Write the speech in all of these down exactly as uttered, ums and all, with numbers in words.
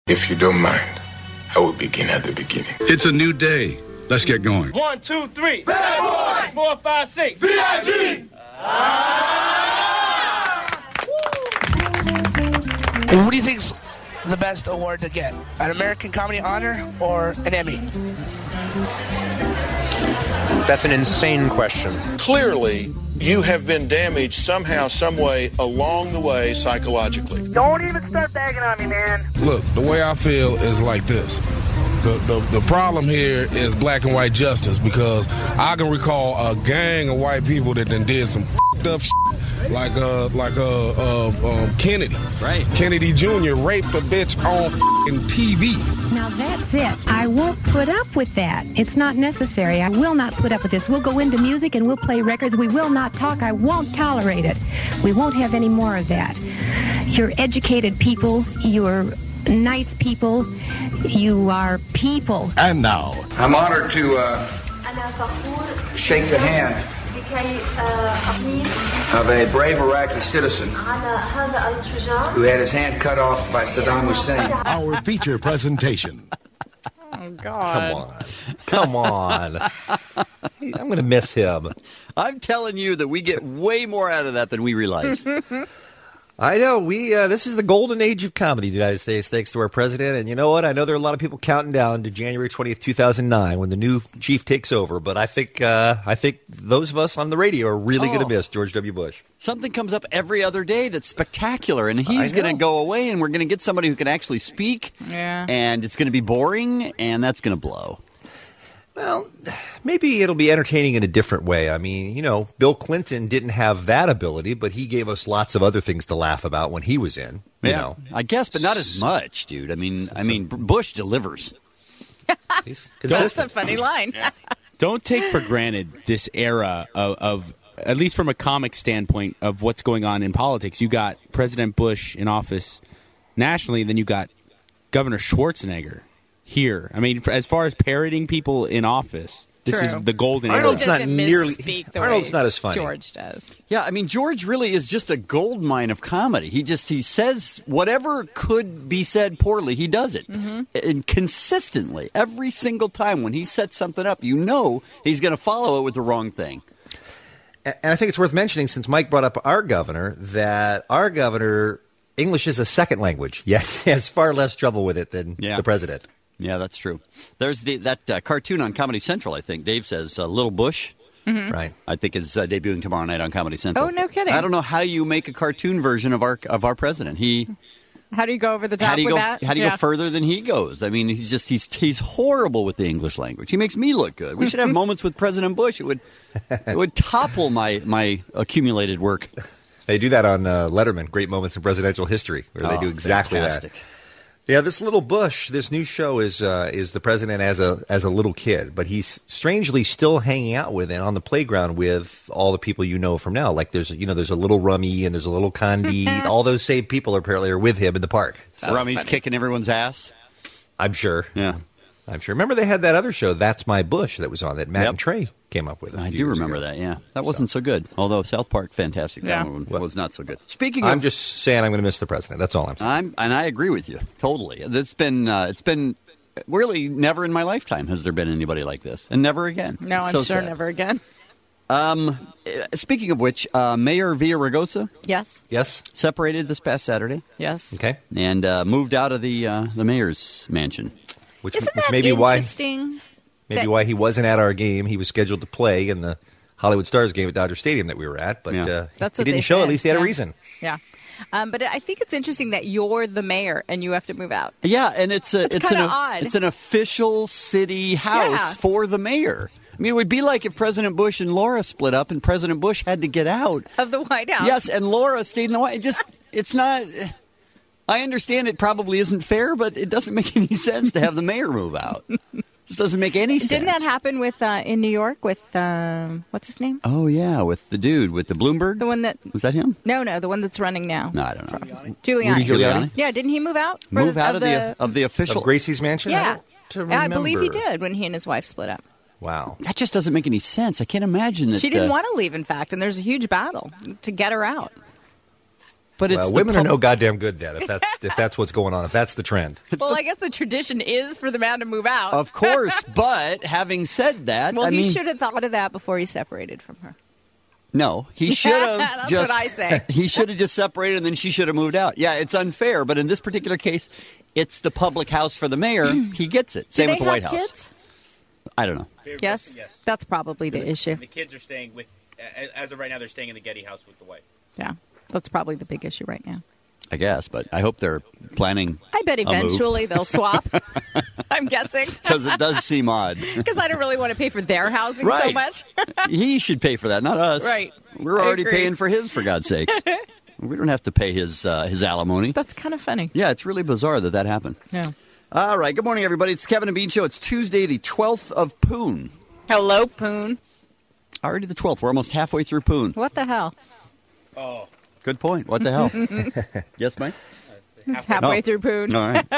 If you don't mind, I will begin at the beginning. It's a new day. Let's get going. One, two, three. Bad boy. Four, five, six. V I G. And who do you think's the best award to get? An American Comedy Honor or an Emmy? That's an insane question. Clearly, you have been damaged somehow, some way, along the way, psychologically. Don't even start bagging on me, man. Look, the way I feel is like this. The, the the problem here is black and white justice, because I can recall a gang of white people that done did some f***ed up shit, like uh like uh, uh um, Kennedy. Right. Kennedy Junior raped a bitch on f***ing T V. Now that's it. I won't put up with that. It's not necessary. I will not put up with this. We'll go into music and we'll play records. We will not talk. I won't tolerate it. We won't have any more of that. You're educated people. You're nice people. You are people. And now, I'm honored to uh, shake the hand of a brave Iraqi citizen who had his hand cut off by Saddam Hussein. Our feature presentation. Oh, God. Come on. Come on. I'm going to miss him. I'm telling you that we get way more out of that than we realize. I know. We uh, this is the golden age of comedy in the United States, thanks to our president. And you know what? I know there are a lot of people counting down to January twentieth, two thousand nine, when the new chief takes over. But I think uh, I think those of us on the radio are really oh. going to miss George W. Bush. Something comes up every other day that's spectacular, and he's going to go away, and we're going to get somebody who can actually speak. Yeah. And it's going to be boring, and that's going to blow. Well, maybe it'll be entertaining in a different way. I mean, you know, Bill Clinton didn't have that ability, but he gave us lots of other things to laugh about when he was in. You yeah, know. I guess, but not as much, dude. I mean, I mean, Bush delivers. He's consistent. That's a funny line. Yeah. Don't take for granted this era of, of, at least from a comic standpoint, of what's going on in politics. You got President Bush in office nationally, then you got Governor Schwarzenegger here. I mean, as far as parroting people in office, this True. is the golden era. Arnold's not nearly. The Arnold's not as funny. George does. Yeah, I mean, George really is just a gold mine of comedy. He just he says whatever could be said poorly, he does it, mm-hmm. and consistently every single time when he sets something up, you know he's going to follow it with the wrong thing. And I think it's worth mentioning, since Mike brought up our governor, that our governor, English is a second language, yet he has far less trouble with it than yeah. the president. Yeah, that's true. There's the that uh, cartoon on Comedy Central, I think. Dave says uh, Little Bush. Mm-hmm. Right. I think is uh, debuting tomorrow night on Comedy Central. Oh, no kidding. I don't know how you make a cartoon version of our of our president. He How do you go over the top how do you with go, that? How do you yeah. go further than he goes? I mean, he's just he's he's horrible with the English language. He makes me look good. We should have moments with President Bush. It would it would topple my my accumulated work. They do that on uh, Letterman, Great Moments in Presidential History, where oh, they do exactly fantastic. that. Yeah, this little Bush, this new show is uh, is the president as a as a little kid, but he's strangely still hanging out with and on the playground with all the people you know from now. Like there's you know there's a little Rummy and there's a little Condi. All those same people are apparently are with him in the park. So Rummy's funny. Kicking everyone's ass. I'm sure. Yeah, I'm sure. Remember they had that other show, That's My Bush, that was on that Matt yep. and Trey came up with. I do remember ago. that. Yeah, that wasn't so, so good. Although South Park, fantastic. Yeah. That one well, was not so good. Speaking, of, I'm just saying I'm going to miss the president. That's all I'm saying. I'm, and I agree with you totally. It's been uh, it's been really never in my lifetime has there been anybody like this, and never again. No, I'm so sure sad. never again. Um, speaking of which, uh, Mayor Villaraigosa, Yes. Yes. separated this past Saturday. Yes. Okay. And uh, moved out of the uh, the mayor's mansion. Which, Isn't which that may be why interesting? maybe that- why he wasn't at our game. He was scheduled to play in the Hollywood Stars game at Dodger Stadium that we were at, but Yeah. uh, That's he what didn't they show. said. At least he had yeah. a reason. Yeah. Um, but I think it's interesting that you're the mayor and you have to move out. Yeah, and it's a That's it's an kinda odd. it's an official city house Yeah. for the mayor. I mean, it would be like if President Bush and Laura split up and President Bush had to get out of the White House. Yes, and Laura stayed in the White House. It just it's not. I understand it probably isn't fair, but it doesn't make any sense to have the mayor move out. It just doesn't make any sense. Didn't that happen with uh, in New York with um, what's his name? Oh yeah, with the dude with the Bloomberg. The one that was that him? No, no, the one that's running now. No, I don't know. Giuliani. Rudy Giuliani. Yeah, didn't he move out? For- Move out of the of the official Of Gracie's mansion? I Yeah, don't I believe he remember. did when he and his wife split up. Wow. That just doesn't make any sense. I can't imagine that She didn't uh, want to leave, in fact, and there's a huge battle to get her out. But it's well, the women pub- are no goddamn good then. If that's if that's what's going on, if that's the trend. Well, I guess the tradition is for the man to move out. Of course, but having said that, well, I he mean, should have thought of that before he separated from her. no, he should have That's just. what I say. He should have just separated, and then she should have moved out. Yeah, it's unfair, but in this particular case, it's the public house for the mayor. He gets it. Same Do with they the White have House. kids? I don't know. Yes? Yes. That's probably the issue. And the kids are staying with, a- as of right now, they're staying in the Getty house with the wife. Yeah, that's probably the big issue right now. I guess, but I hope they're planning. I bet eventually they'll swap. I'm guessing. Because it does seem odd. Because I don't really want to pay for their housing so Right. much. He should pay for that, not us. Right. We're I already agree. paying for his, for God's sakes. We don't have to pay his uh, his alimony. That's kind of funny. Yeah, it's really bizarre that that happened. Yeah. All right. Good morning, everybody. It's Kevin and Bean Show. It's Tuesday, the twelfth of Poon. Hello, Poon. Already the twelfth. We're almost halfway through Poon. What the hell? Oh. Good point. What the hell? Yes, Mike? It's halfway Oh. through Poon. All right.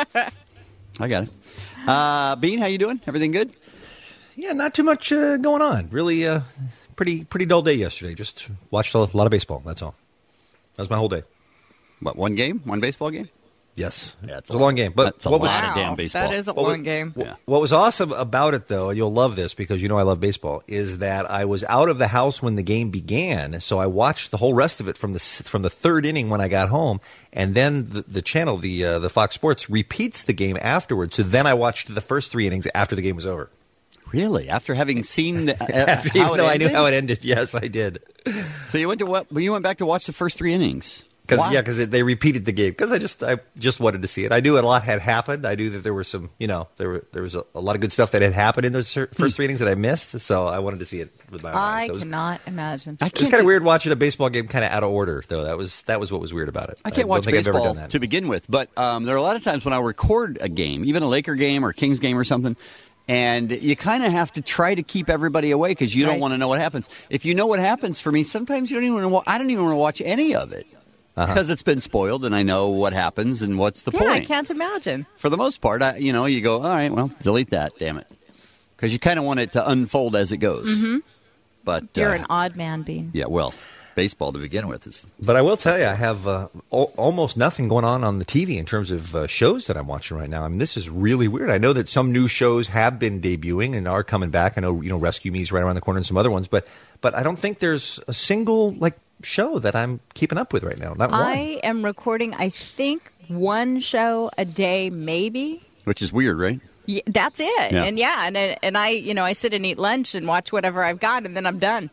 I got it. Uh, Bean, how you doing? Everything good? Yeah, not too much uh, going on. Really, uh, pretty pretty dull day yesterday. Just watched a lot of baseball. That's all. That was my whole day. What, one game? One baseball game? Yes. Yeah, it's It was a long game. But That's a what lot was of damn baseball. That is a What long was- game. Yeah. What was awesome about it, though, and you'll love this because you know I love baseball, is that I was out of the house when the game began, so I watched the whole rest of it from the from the third inning when I got home, and then the, the channel, the uh, the Fox Sports, repeats the game afterwards. So then I watched the first three innings after the game was over. Really? After having seen the, uh, After, how even it though I knew ended? how it ended, yes, I did. So you went to what? You went back to watch the first three innings. Because Why? yeah, because they repeated the game. Because I just I just wanted to see it. I knew a lot had happened. I knew that there were some, you know, there were there was a, a lot of good stuff that had happened in those cer- first three innings that I missed. So I wanted to see it with my own eyes. I So it was, cannot imagine. I it was can't. kind of do- weird watching a baseball game kind of out of order, though. That was that was what was weird about it. I can't don't watch think I've ever baseball done that. to begin with, but um, there are a lot of times when I record a game, even a Laker game or Kings game or something, and you kind of have to try to keep everybody away because you don't Right. want to know what happens. If you know what happens, for me, sometimes you don't even. Want, I don't even want to watch any of it because Uh-huh. it's been spoiled, and I know what happens and what's the Yeah, point. I can't imagine. For the most part, I, you know, you go, all right, well, delete that, damn it, because you kind of want it to unfold as it goes. Mm-hmm. But You're uh, an odd man, Bean. yeah, well, baseball to begin with is. But I will tell you, I have uh, al- almost nothing going on on the T V in terms of uh, shows that I'm watching right now. I mean, this is really weird. I know that some new shows have been debuting and are coming back. I know, you know, Rescue Me is right around the corner and some other ones, but but I don't think there's a single like show that I'm keeping up with right now. Not one. I am recording, I think, one show a day, maybe. Which is weird, right? Yeah, that's it. Yeah. And yeah, and and I, you know, I sit and eat lunch and watch whatever I've got, and then I'm done.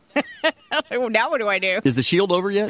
Now what do I do? Is the Shield over yet?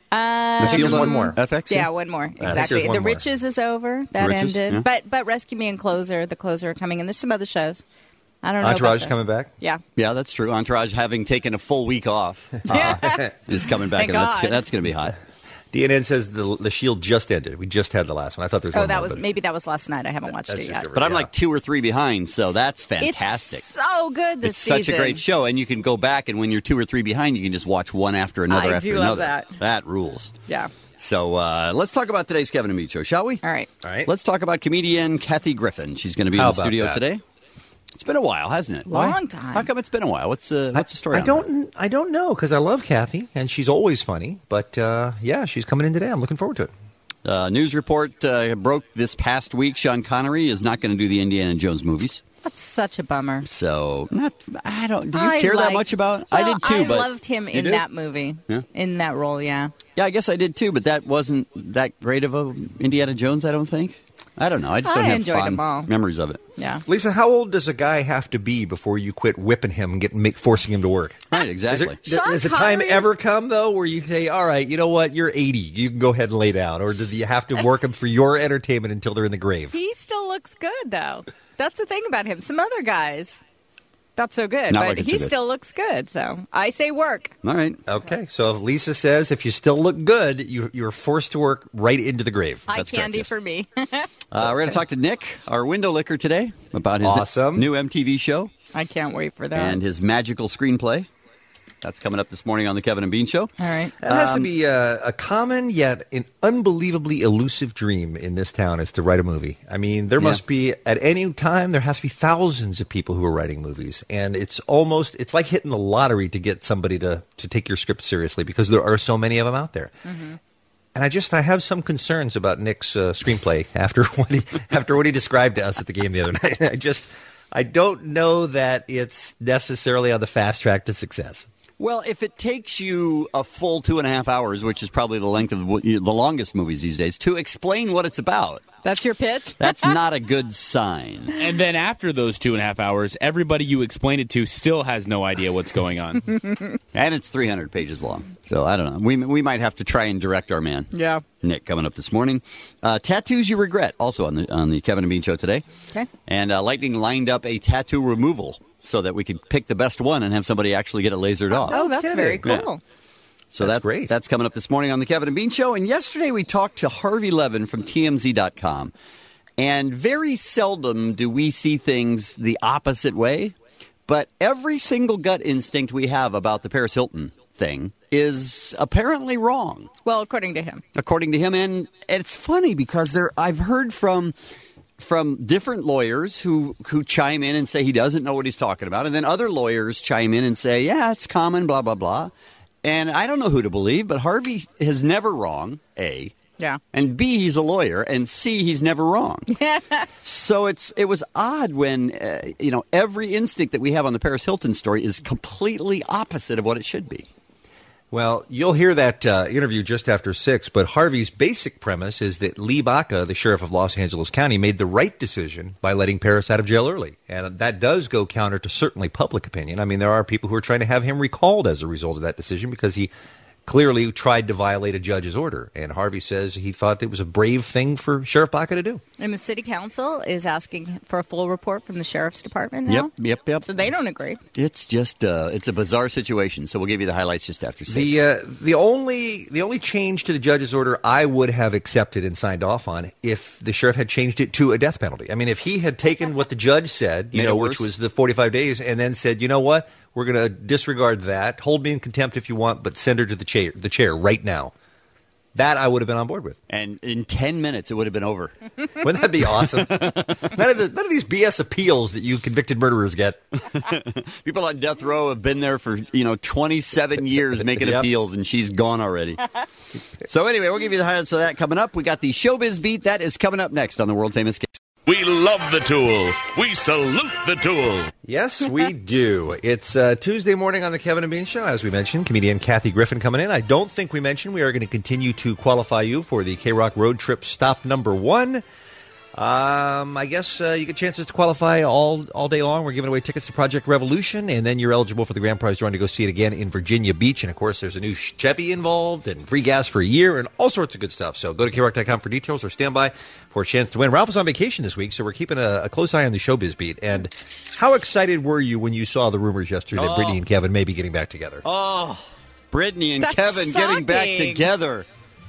Uh, The Shield there's one on more. F X? Yeah, one more. think Exactly. there's one The more. Riches is over. That Riches, ended. yeah. But but Rescue Me and Closer, the Closer are coming, and there's some other shows. I don't know. Entourage about is the- coming back. Yeah. Yeah, that's true. Entourage, having taken a full week off, uh, is coming back, Thank and that's, God. that's going to be hot. D N N says the the Shield just ended. We just had the last one. I thought there was Oh, one that more, was but- maybe that was last night. I haven't watched That's it just yet. different. But I'm Yeah. like two or three behind, so that's fantastic. It's so good this It's season. such a great show, and you can go back, and when you're two or three behind, you can just watch one after another I after do love another. that. That rules. Yeah. So uh, let's talk about today's Kevin and Bean Show, shall we? All right. All right. Let's talk about comedian Kathy Griffin. She's going to be How in the about studio that? today. It's been a while, hasn't it? Long Why? time. How come it's been a while? What's uh, what's the story? I on don't. I don't know because I love Kathy and she's always funny. But uh, yeah, she's coming in today. I'm looking forward to it. that? Uh, news report uh, broke this past week. Sean Connery is not going to do the Indiana Jones movies. That's such a bummer. So not. I don't. Do you I care that like- much about? Well, I did too. I but loved him You in do? that movie. Yeah? In that role, yeah. Yeah, I guess I did too. But that wasn't that great of a Indiana Jones. I don't think. I don't know. I just don't I have enjoyed fond them all. memories of it. Yeah. Lisa, how old does a guy have to be before you quit whipping him and get make, forcing him to work? Right. Exactly. Is there, Sean does the time Connery- ever come though where you say, "All right, you know what? You're eighty. You can go ahead and lay down," or does you have to work them for your entertainment until they're in the grave? He still looks good, though. That's the thing about him. Some other guys, not so good, Not but looking he so good. still looks good. So I say work. All right. Okay, so if Lisa says if you still look good, you, you're forced to work right into the grave. Eye That's correct, candy yes. for me. Uh, we're going to talk to Nick, our window licker, today about his Awesome. new M T V show I can't wait for that. and his magical screenplay. That's coming up this morning on the Kevin and Bean Show. All right. That has Um, to be a, a common yet an unbelievably elusive dream in this town is to write a movie. I mean, there Yeah. must be at any time there has to be thousands of people who are writing movies, and it's almost it's like hitting the lottery to get somebody to to take your script seriously because there are so many of them out there. Mm-hmm. And I just I have some concerns about Nick's uh, screenplay after what he after what he described to us at the game the other night. I just I don't know that it's necessarily on the fast track to success. Well, if it takes you a full two and a half hours, which is probably the length of the longest movies these days, to explain what it's about. That's your pitch? That's not a good sign. And then after those two and a half hours, everybody you explain it to still has no idea what's going on. And it's three hundred pages long. So I don't know. We we might have to try and direct our man. Yeah. Nick, coming up this morning. Uh, tattoos you regret, also on the on the Kevin and Bean Show today. Okay. And uh, Lightning lined up a tattoo removal so that we could pick the best one and have somebody actually get it lasered off. Oh, that's very cool. Yeah. So that's that, great. That's coming up this morning on the Kevin and Bean Show. And yesterday we talked to Harvey Levin from T M Z dot com. And very seldom do we see things the opposite way. But every single gut instinct we have about the Paris Hilton thing is apparently wrong. Well, according to him. According to him. And it's funny because there I've heard from from different lawyers who, who chime in and say he doesn't know what he's talking about. And then other lawyers chime in and say, yeah, it's common, blah, blah, blah. And I don't know who to believe, but Harvey is never wrong, A. Yeah. And B, he's a lawyer, and C, he's never wrong. So it's it was odd when, uh, you know, every instinct that we have on the Paris Hilton story is completely opposite of what it should be. Well, you'll hear that uh, interview just after six, but Harvey's basic premise is that Lee Baca, the sheriff of Los Angeles County, made the right decision by letting Paris out of jail early. And that does go counter to certainly public opinion. I mean, there are people who are trying to have him recalled as a result of that decision because he clearly tried to violate a judge's order. And Harvey says he thought it was a brave thing for Sheriff Baca to do. And the city council is asking for a full report from the sheriff's department now? Yep, yep, yep. So they don't agree. It's just, uh, it's a bizarre situation. So we'll give you the highlights just after six. The uh, the only the only change to the judge's order I would have accepted and signed off on if the sheriff had changed it to a death penalty. I mean, if he had taken what the judge said, you Made know, it which worse. was the forty-five days, and then said, you know what, we're going to disregard that, hold me in contempt if you want, but send her to the chair, the chair right now. That I would have been on board with. And in ten minutes, it would have been over. Wouldn't that be awesome? none, of the, none of these B S appeals that you convicted murderers get. People on death row have been there for, you know, twenty-seven years making Yep. appeals, and she's gone already. So anyway, we'll give you the highlights of that coming up. We got the Showbiz Beat. That is coming up next on the World Famous Case. We love the Tool. We salute the Tool. Yes, we do. It's uh, Tuesday morning on the Kevin and Bean Show. As we mentioned, comedian Kathy Griffin coming in. I don't think we mentioned we are going to continue to qualify you for the K-Rock Road Trip Stop Number One. Um, I guess uh, you get chances to qualify all all day long. We're giving away tickets to Project Revolution, and then you're eligible for the grand prize drawing to go see it again in Virginia Beach. And, of course, there's a new Chevy involved and free gas for a year and all sorts of good stuff. So go to K rock dot com for details or stand by for a chance to win. Ralph is on vacation this week, so we're keeping a, a close eye on the Showbiz Beat. And how excited were you when you saw the rumors yesterday that Oh. Brittany and Kevin may be getting back together? Oh, Brittany and That's Kevin getting back shocking. together.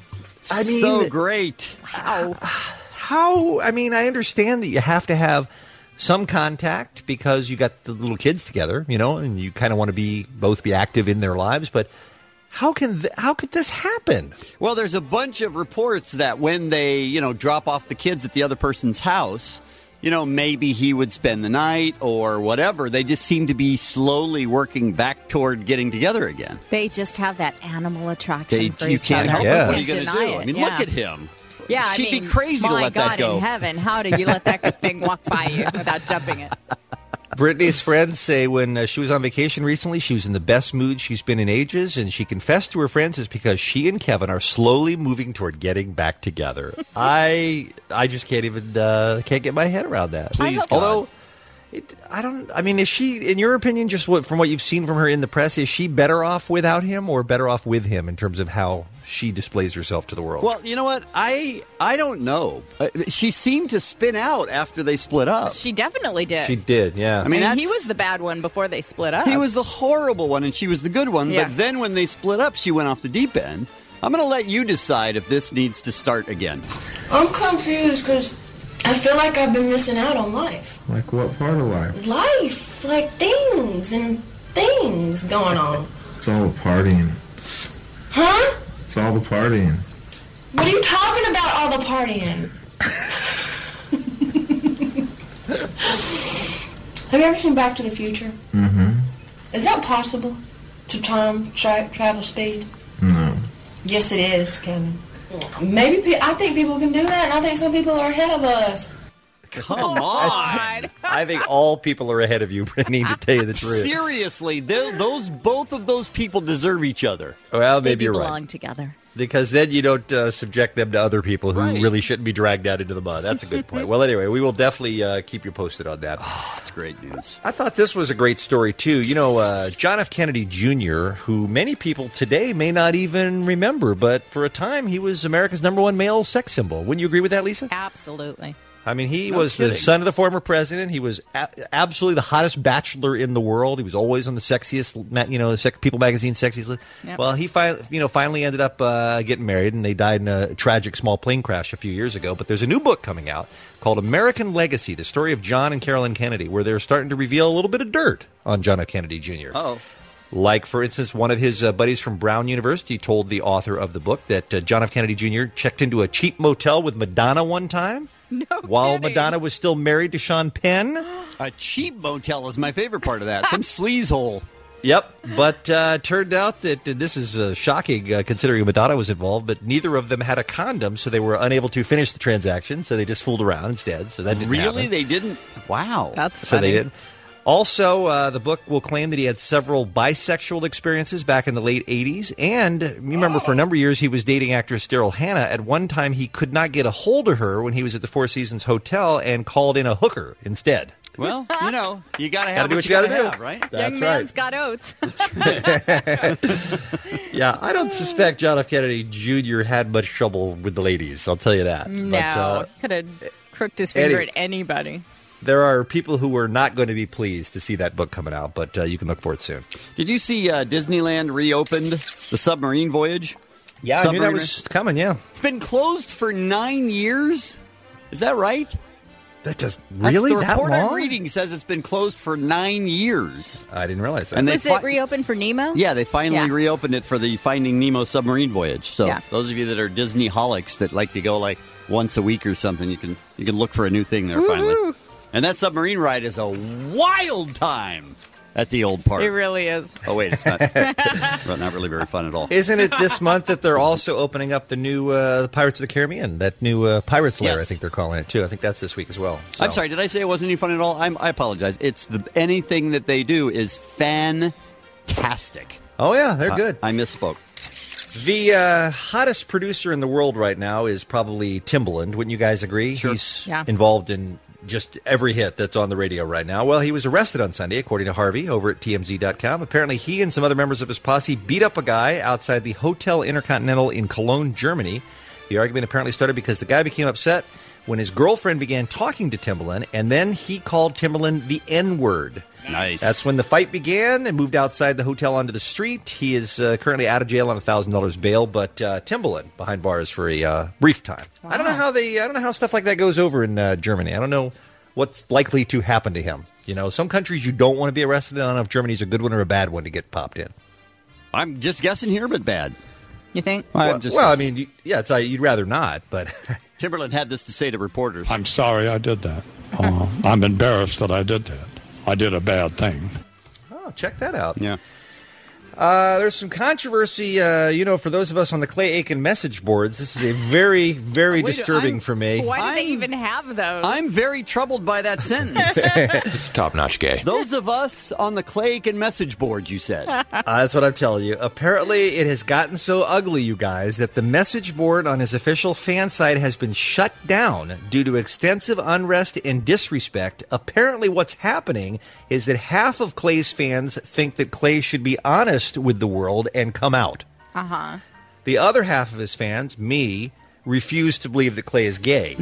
I mean, so great. Wow. How, I mean, I understand that you have to have some contact because you got the little kids together, you know, and you kind of want to be both be active in their lives, but how can th- how could this happen? Well, there's a bunch of reports that when they, you know, drop off the kids at the other person's house, you know, maybe he would spend the night or whatever. They just seem to be slowly working back toward getting together again. They just have that animal attraction They, for you each can't other. help Yeah. it. What are You you going can't to do? deny I mean, it, look yeah. at him. Yeah, I She'd mean, be crazy to my let God, that go. in heaven, how did you let that thing walk by you without jumping it? Brittany's friends say when uh, she was on vacation recently, she was in the best mood she's been in ages, and she confessed to her friends it's because she and Kevin are slowly moving toward getting back together. I I just can't even uh, can't get my head around that. Please, God. Although it, I don't. I mean, is she, in your opinion, just what, from what you've seen from her in the press, is she better off without him or better off with him in terms of how she displays herself to the world? Well, you know what? I I don't know. Uh, she seemed to spin out after they split up. She definitely did. she did, yeah. I I mean, mean, he that's- was the bad one before they split up. He was the horrible one, and she was the good one. Yeah. But then when they split up, she went off the deep end. I'm going to let you decide if this needs to start again. I'm confused because I feel like I've been missing out on life. Like what part of life? Life, like things and things going on. It's all the partying. Huh? It's all the partying. What are you talking about, all the partying? Have you ever seen Back to the Future? Mm-hmm. Is that possible? To time tra- travel speed? No. Yes, it is, Kevin. Maybe pe- I think people can do that, and I think some people are ahead of us. Come on. I think all people are ahead of you, Brittany, to tell you the truth. Seriously, they- those both of those people deserve each other. Well, They maybe do you're belong right. together. Because then you don't uh, subject them to other people who Right. really shouldn't be dragged out into the mud. That's a good point. Well, anyway, we will definitely uh, keep you posted on that. Oh, that's great news. I thought this was a great story, too. You know, uh, John F. Kennedy Junior, who many people today may not even remember, but for a time he was America's number one male sex symbol. Wouldn't you agree with that, Lisa? Absolutely. I mean, he No was the kidding. son of the former president. He was a- absolutely the hottest bachelor in the world. He was always on the sexiest, ma- you know, sec- People Magazine sexiest list. Yep. Well, he fi- you know, finally ended up uh, getting married, and they died in a tragic small plane crash a few years ago. But there's a new book coming out called American Legacy, the story of John and Carolyn Kennedy, where they're starting to reveal a little bit of dirt on John F. Kennedy Junior Oh. Like, for instance, one of his uh, buddies from Brown University told the author of the book that uh, John F. Kennedy Junior checked into a cheap motel with Madonna one time. No While kidding. Madonna was still married to Sean Penn. A cheap motel is my favorite part of that. Some sleaze hole. Yep, but uh, turned out that uh, this is uh, shocking uh, considering Madonna was involved, but neither of them had a condom, so they were unable to finish the transaction, so they just fooled around instead. So that didn't Really? happen. They didn't? Wow. That's So funny. they did. Also, uh, the book will claim that he had several bisexual experiences back in the late eighties. And you remember, for a number of years, he was dating actress Daryl Hannah. At one time, he could not get a hold of her when he was at the Four Seasons Hotel and called in a hooker instead. Well, you know, you got to Gotta have do what what you you got to gotta do. have, right? That's Young right. man's got oats. Yeah, I don't suspect John F. Kennedy Junior had much trouble with the ladies. I'll tell you that. no. But, uh, Could have crooked his finger Eddie- at anybody. there are people who are not going to be pleased to see that book coming out, but uh, you can look for it soon. Did you see uh, Disneyland reopened the submarine voyage? Yeah, I knew that Submariner? was coming, yeah. It's been closed for nine years. Is that right? That does That's really the that report long? I'm reading says it's been closed for nine years. I didn't realize that. And they Was fi- it reopened for Nemo? Yeah, they finally Yeah. reopened it for the Finding Nemo submarine voyage. So Yeah. those of you that are Disney holics that like to go like once a week or something, you can you can look for a new thing there finally. Woo-hoo. And that submarine ride is a wild time at the old park. It really is. Oh wait, it's not not really very fun at all. Isn't it this month that they're also opening up the new uh, Pirates of the Caribbean, that new uh, Pirates Lair, Yes. I think they're calling it, too. I think that's this week as well. So. I'm sorry, did I say it wasn't any fun at all? I'm, I apologize. It's the anything that they do is fantastic. Oh, yeah, they're I- good. I misspoke. The uh, hottest producer in the world right now is probably Timbaland. Wouldn't you guys agree? Sure. He's Yeah. involved in just every hit that's on the radio right now. Well, he was arrested on Sunday, according to Harvey over at T M Z dot com. Apparently, he and some other members of his posse beat up a guy outside the Hotel Intercontinental in Cologne, Germany. The argument apparently started because the guy became upset when his girlfriend began talking to Timbaland, and then he called Timbaland the N-word. Nice. That's when the fight began and moved outside the hotel onto the street. He is uh, currently out of jail on a thousand dollars bail, but uh, Timbaland behind bars for a uh, brief time. I don't know how they. I don't know how stuff like that goes over in uh, Germany. I don't know what's likely to happen to him. You know, some countries you don't want to be arrested in. I don't know if Germany's a good one or a bad one to get popped in. I'm just guessing here, but bad. You think? I'm well, just well I guessing. mean, you, yeah, it's uh, you'd rather not, but Timberland had this to say to reporters. I'm sorry I did that. Uh, I'm embarrassed that I did that. I did a bad thing. oh, check that out. Yeah. Uh, there's some controversy, uh, you know, for those of us on the Clay Aiken message boards. This is a very, very Wait, disturbing I'm- for me. Why do I'm- they even have those? I'm very troubled by that sentence. It's top-notch gay. Those of us on the Clay Aiken message board, you said. Uh, that's what I'm telling you. Apparently, it has gotten so ugly, you guys, that the message board on his official fan site has been shut down due to extensive unrest and disrespect. Apparently, what's happening is that half of Clay's fans think that Clay should be honest with the world and come out. Uh-huh. The other half of his fans, me, refuse to believe that Clay is gay.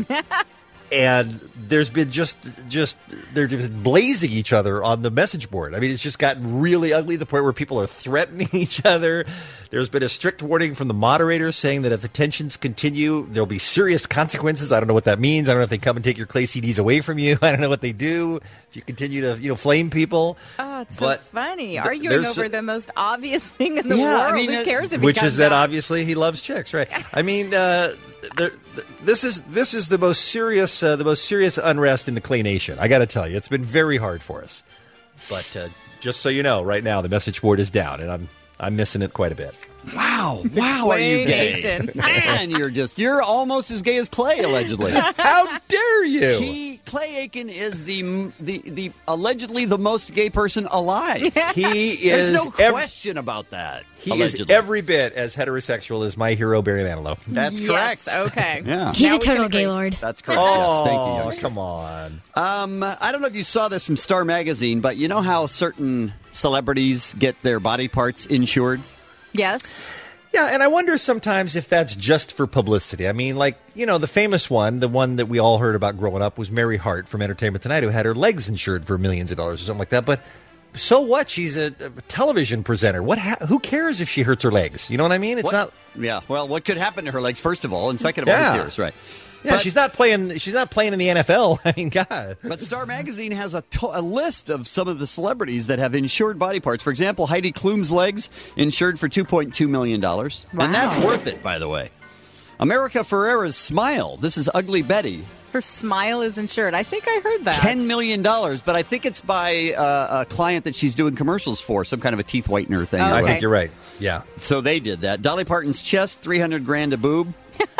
And there's been just, just they're just blazing each other on the message board. I mean, it's just gotten really ugly to the point where people are threatening each other. There's been a strict warning from the moderators saying that if the tensions continue, there'll be serious consequences. I don't know what that means. I don't know if they come and take your Clay C Ds away from you. I don't know what they do if you continue to, you know, flame people. Oh, it's But so funny. th- Arguing there's over a- the most obvious thing in the Yeah, I world. mean, Who uh, cares if he Which comes is that out? obviously he loves chicks, right? I mean, uh, there, this is this is the most serious uh, the most serious unrest in the Clay Nation. I got to tell you, it's been very hard for us. But uh, just so you know, right now the message board is down, and I'm I'm missing it quite a bit. Wow, wow, are you gay? Nation. Man, you're just, you're almost as gay as Clay, allegedly. How dare you? He, Clay Aiken is the, the, the, allegedly the most gay person alive. He There's is no ev- question about that. He allegedly. is every bit as heterosexual as my hero Barry Manilow. That's Yes, correct. okay. Yeah. He's Now a we can total agree. gaylord. That's correct. Oh, yes, thank you, youngster. come on. Um, I don't know if you saw this from Star Magazine, but you know how certain celebrities get their body parts insured? Yes. Yeah, and I wonder sometimes if that's just for publicity. I mean, like, you know, the famous one, the one that we all heard about growing up was Mary Hart from Entertainment Tonight, who had her legs insured for millions of dollars or something like that. But so what? She's a, a television presenter. What? Ha- who cares if she hurts her legs? You know what I mean? It's What- not. Yeah, well, what could happen to her legs, first of all, and second of all, Yeah. who cares, right? Yeah, But- she's not playing. She's not playing in the N F L. I mean, God. But Star Magazine has a, to- a list of some of the celebrities that have insured body parts. For example, Heidi Klum's legs insured for two point two million dollars. Wow. And that's worth it, by the way. America Ferrera's smile. This is Ugly Betty. Her smile is insured. I think I heard that. ten million dollars, but I think it's by uh, a client that she's doing commercials for, some kind of a teeth whitener thing. Oh, or I okay. think you're right. Yeah. So they did that. Dolly Parton's chest, three hundred grand a boob.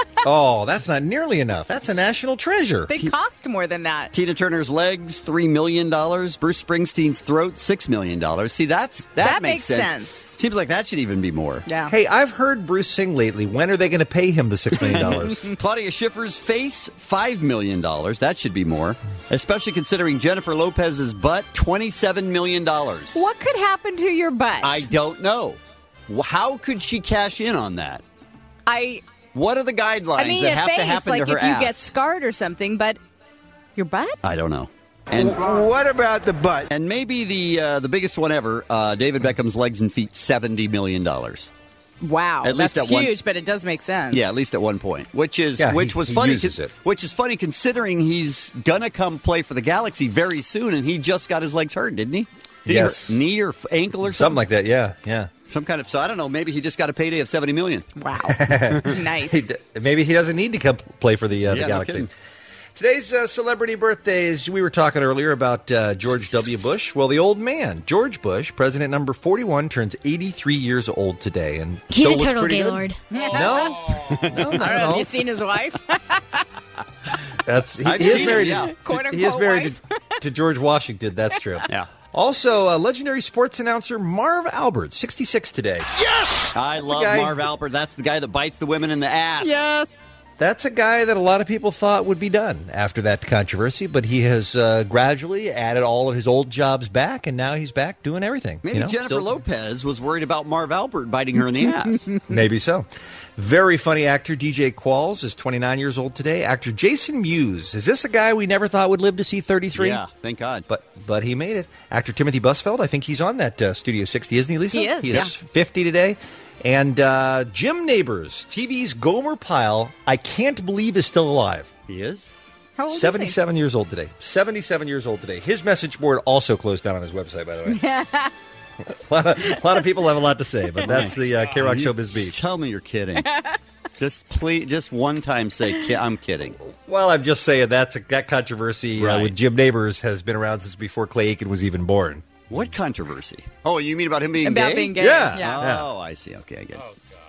Oh, that's not nearly enough. That's a national treasure. They cost more than that. Tina Turner's legs, three million dollars. Bruce Springsteen's throat, six million dollars. See, that's that, That makes, makes sense. sense. Seems like that should even be more. Yeah. Hey, I've heard Bruce sing lately. When are they going to pay him the six million dollars? Claudia Schiffer's face, five million dollars. That should be more. Especially considering Jennifer Lopez's butt, twenty-seven million dollars. What could happen to your butt? I don't know. How could she cash in on that? I. What are the guidelines I mean, that a have face, to happen like to her if you ass? get scarred or something, but your butt? I don't know. And What about the butt? and maybe the uh, the biggest one ever, uh, David Beckham's legs and feet, seventy million dollars. Wow, At least that's at one- huge, but it does make sense. Yeah, at least at one point, which is Yeah, which he- was he funny. uses it. Which is funny considering he's gonna come play for the Galaxy very soon, and he just got his legs hurt, didn't he? Did Yes. he hurt knee or f- ankle or Something something? like that. Yeah, yeah. Some kind of. So I don't know. Maybe he just got a payday of seventy million. Wow, nice. He d- maybe he doesn't need to come play for the, uh, Yeah, the no Galaxy. kidding. Today's uh, celebrity birthdays. We were talking earlier about uh, George W. Bush. Well, the old man, George Bush, president number forty-one, turns eighty-three years old today, and He's still a looks total pretty good. gaylord. No, no, I don't know. not at Have all. you seen his wife? That's he, I've he is seen married. him, yeah. to, Quote, he is unquote married wife. to, to George Washington. That's true. Yeah. Also, uh, legendary sports announcer Marv Albert, sixty-six today. Yes! I love guy- Marv Albert. That's the guy that bites the women in the ass. Yes. That's a guy that a lot of people thought would be done after that controversy, but he has uh, gradually added all of his old jobs back, and now he's back doing everything. Maybe you know? Jennifer Still- Lopez was worried about Marv Albert biting her in the ass. Maybe so. Very funny actor D J Qualls is twenty-nine years old today. Actor Jason Mewes. Is this a guy we never thought would live to see thirty-three? Yeah, thank God. But but he made it. Actor Timothy Busfeld, I think he's on that uh, Studio sixty, isn't he, Lisa? He is, He yeah. is fifty today. And uh, Jim Neighbors, T V's Gomer Pyle, I can't believe is still alive. He is? How old is he? seventy-seven years old today. seventy-seven years old today. His message board also closed down on his website, by the way. a, lot of, a lot of people have a lot to say, but that's the uh, K-Rock Showbiz Beat. Tell me you're kidding. Just please, just one time say, ki- I'm kidding. Well, I'm just saying that's a, that controversy uh, Right. with Jim Neighbors has been around since before Clay Aiken was even born. What controversy? Oh, you mean about him being About gay? being gay. Yeah. Yeah. Oh, I see. Okay, I get it.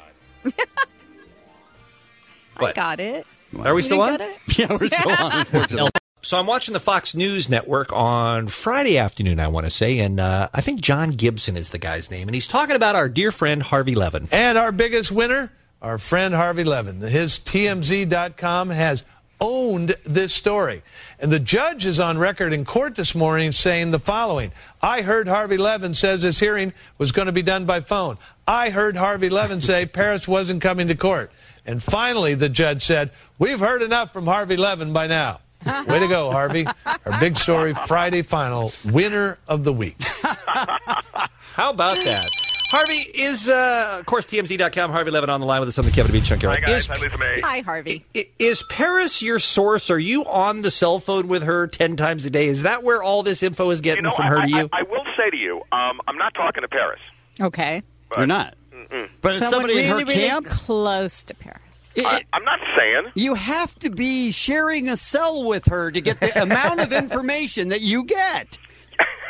I What? got it. Are we You still on? got it? Yeah, we're still on, unfortunately. So I'm watching the Fox News Network on Friday afternoon, I want to say, and uh, I think John Gibson is the guy's name, and he's talking about our dear friend Harvey Levin. And our biggest winner, our friend Harvey Levin. His T M Z dot com has owned this story. And the judge is on record in court this morning saying the following. I heard Harvey Levin says his hearing was going to be done by phone. I heard Harvey Levin say Paris wasn't coming to court. And finally, the judge said, we've heard enough from Harvey Levin by now. Way to go, Harvey. Our big story, Friday final, winner of the week. How about that? Harvey is, uh, of course, T M Z dot com. Harvey Levin on the line with us on the Kevin Bean Show. Hi, guys. Is, Hi, Lisa May. Hi, Harvey. i- is Paris your source? Are you on the cell phone with her ten times a day? Is that where all this info is getting You know, from I, her to I, you? I, I will say to you, um, I'm not talking to Paris. Okay. You're not. Mm-mm. But it's Someone somebody really, in her really camp. close to Paris. It- I, I'm not saying. you have to be sharing a cell with her to get the amount of information that you get.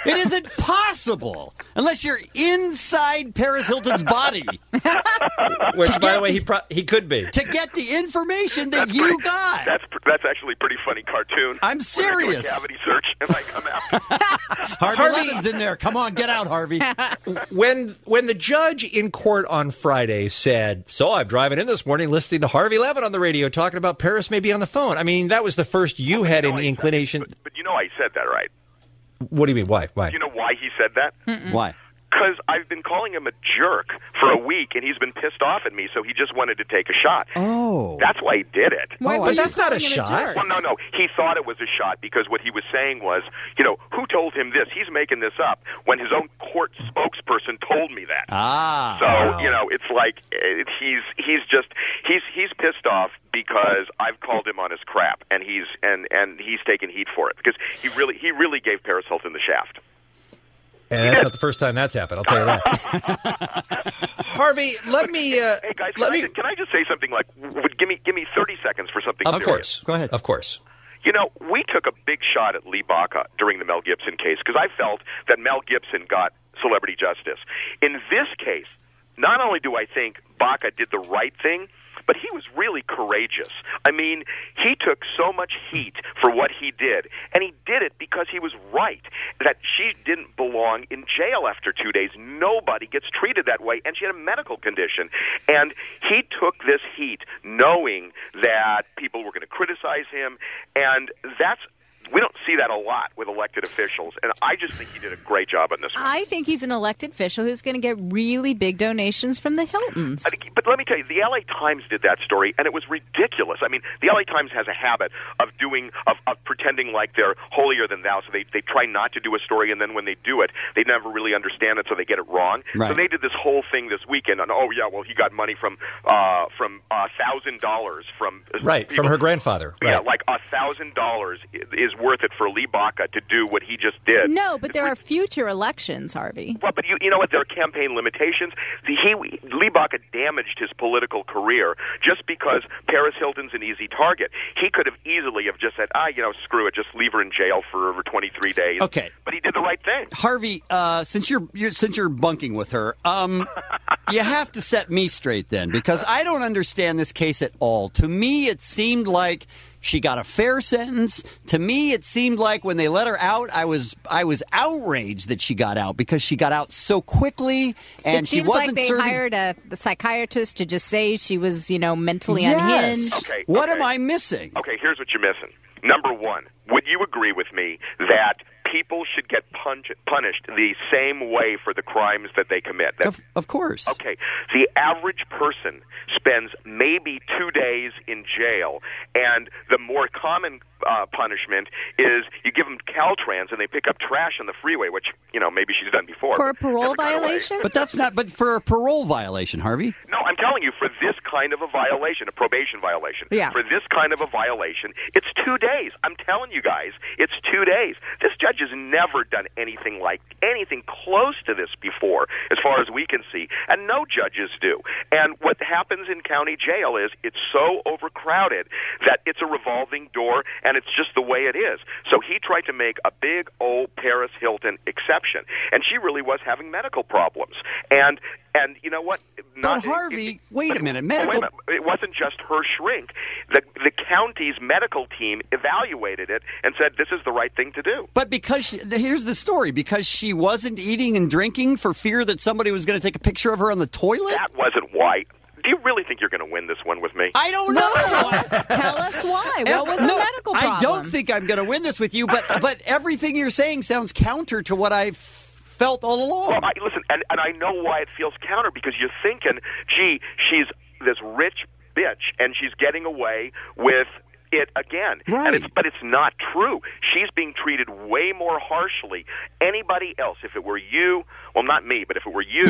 It isn't possible unless you're inside Paris Hilton's body. Which, by the way, he pro- he could be. To get the information that That's you pretty- got. That's that's actually a pretty funny cartoon. I'm When I do a serious. cavity search and I come out. Harvey, Harvey- Levin's in there. Come on, get out, Harvey. When when the judge in court on Friday said, "So I'm driving in this morning listening to Harvey Levin on the radio talking about Paris may be on the phone." I mean, that was the first you had any inclination. But, but you know I said that, right? What do you mean? Why? Why? Do you know why he said that? Why? Because I've been calling him a jerk for a week, and he's been pissed off at me, so he just wanted to take a shot. Oh. That's why he did it. Why Oh, were you that's not a calling him shot. jerk? Well, no, no. He thought it was a shot because what he was saying was, you know, who told him this? He's making this up when his own court spokesperson told me that. Ah. So, wow. you know, it's like it, he's he's just he's he's pissed off because I've called him on his crap, and he's and and he's taking heat for it because he really he really gave Paris Hilton the shaft. And that's not the first time that's happened. I'll tell you that. Harvey, let me. Uh, Hey guys, let can, me. I, can I just say something like, would give me give me thirty seconds for something Of serious? course. Go ahead. Of course. You know, we took a big shot at Lee Baca during the Mel Gibson case because I felt that Mel Gibson got celebrity justice. In this case, not only do I think Baca did the right thing, but he was really courageous. I mean, he took so much heat for what he did, and he did it because he was right, that she didn't belong in jail after two days. Nobody gets treated that way, and she had a medical condition. And he took this heat knowing that people were going to criticize him, and that's we don't see that a lot with elected officials, and I just think he did a great job on this one. I think he's an elected official who's going to get really big donations from the Hiltons. I think- But let me tell you, the L A Times did that story, and it was ridiculous. I mean, the L A Times has a habit of doing, of, of pretending like they're holier than thou, so they, they try not to do a story, and then when they do it, they never really understand it, so they get it wrong. Right. So they did this whole thing this weekend on, oh, yeah, well, he got money from uh, from one thousand dollars from... Right, people. from her grandfather. Yeah, Right. like one thousand dollars is worth it for Lee Baca to do what he just did. No, but there are future elections, Harvey. Well, but you, you know what? There are campaign limitations. The, he, Lee Baca damaged his political career just because Paris Hilton's an easy target. He could have easily have just said, ah, you know, screw it, just leave her in jail for over twenty-three days. Okay. But he did the right thing. Harvey, uh, since you're, you're since you're bunking with her, um, you have to set me straight then, because I don't understand this case at all. To me, it seemed like she got a fair sentence. To me, it seemed like when they let her out, I was I was outraged that she got out because she got out so quickly, and it she seems wasn't like they serving. hired a, a psychiatrist to just say she was, you know, mentally Yes. unhinged. Okay, What okay. am I missing? Okay, here's what you're missing. Number one, would you agree with me that people should get punch- punished the same way for the crimes that they commit? That, Of, of course. Okay, the average person spends maybe two days in jail, and the more common uh, punishment is you give them Caltrans and they pick up trash on the freeway, which, you know, maybe she's done before. For a but parole never got away. violation? But that's not. But for a parole violation, Harvey. No, I'm telling you, for this kind of a violation, a probation violation, Yeah. for this kind of a violation, it's two days. I'm telling you guys, it's two days. This judge has never done anything like anything close to this before, as far as we can see, and no judges do. And what happens in county jail is it's so overcrowded that it's a revolving door, and it's just the way it is. So he tried to make a big old Paris Hilton exception, and she really was having medical problems. And and you know what? But Harvey, wait a minute, Oh, medical. wait a minute. It wasn't just her shrink. The the county's medical team evaluated it and said this is the right thing to do. But because she, here's the story: because she wasn't eating and drinking for fear that somebody was going to take a picture of her on the toilet. That wasn't why. Do you really think you're going to win this one with me? I don't No, know. tell us, tell us why. What was the No, medical problem? I don't think I'm going to win this with you, but but everything you're saying sounds counter to what I've felt all along. Well, I, listen, and, and I know why it feels counter, because you're thinking, gee, she's this rich bitch, and she's getting away with it again. Right. And it's, but it's not true. She's being treated way more harshly. Anybody else, if it were you, well, not me, but if it were you,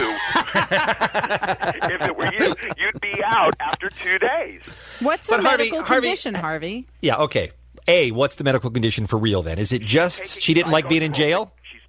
if it were you, you'd be out after two days. What's her But Harvey- medical Harvey- condition, Harvey? Yeah, okay. A, what's the medical condition for real then? Is it just she didn't like being in jail? She's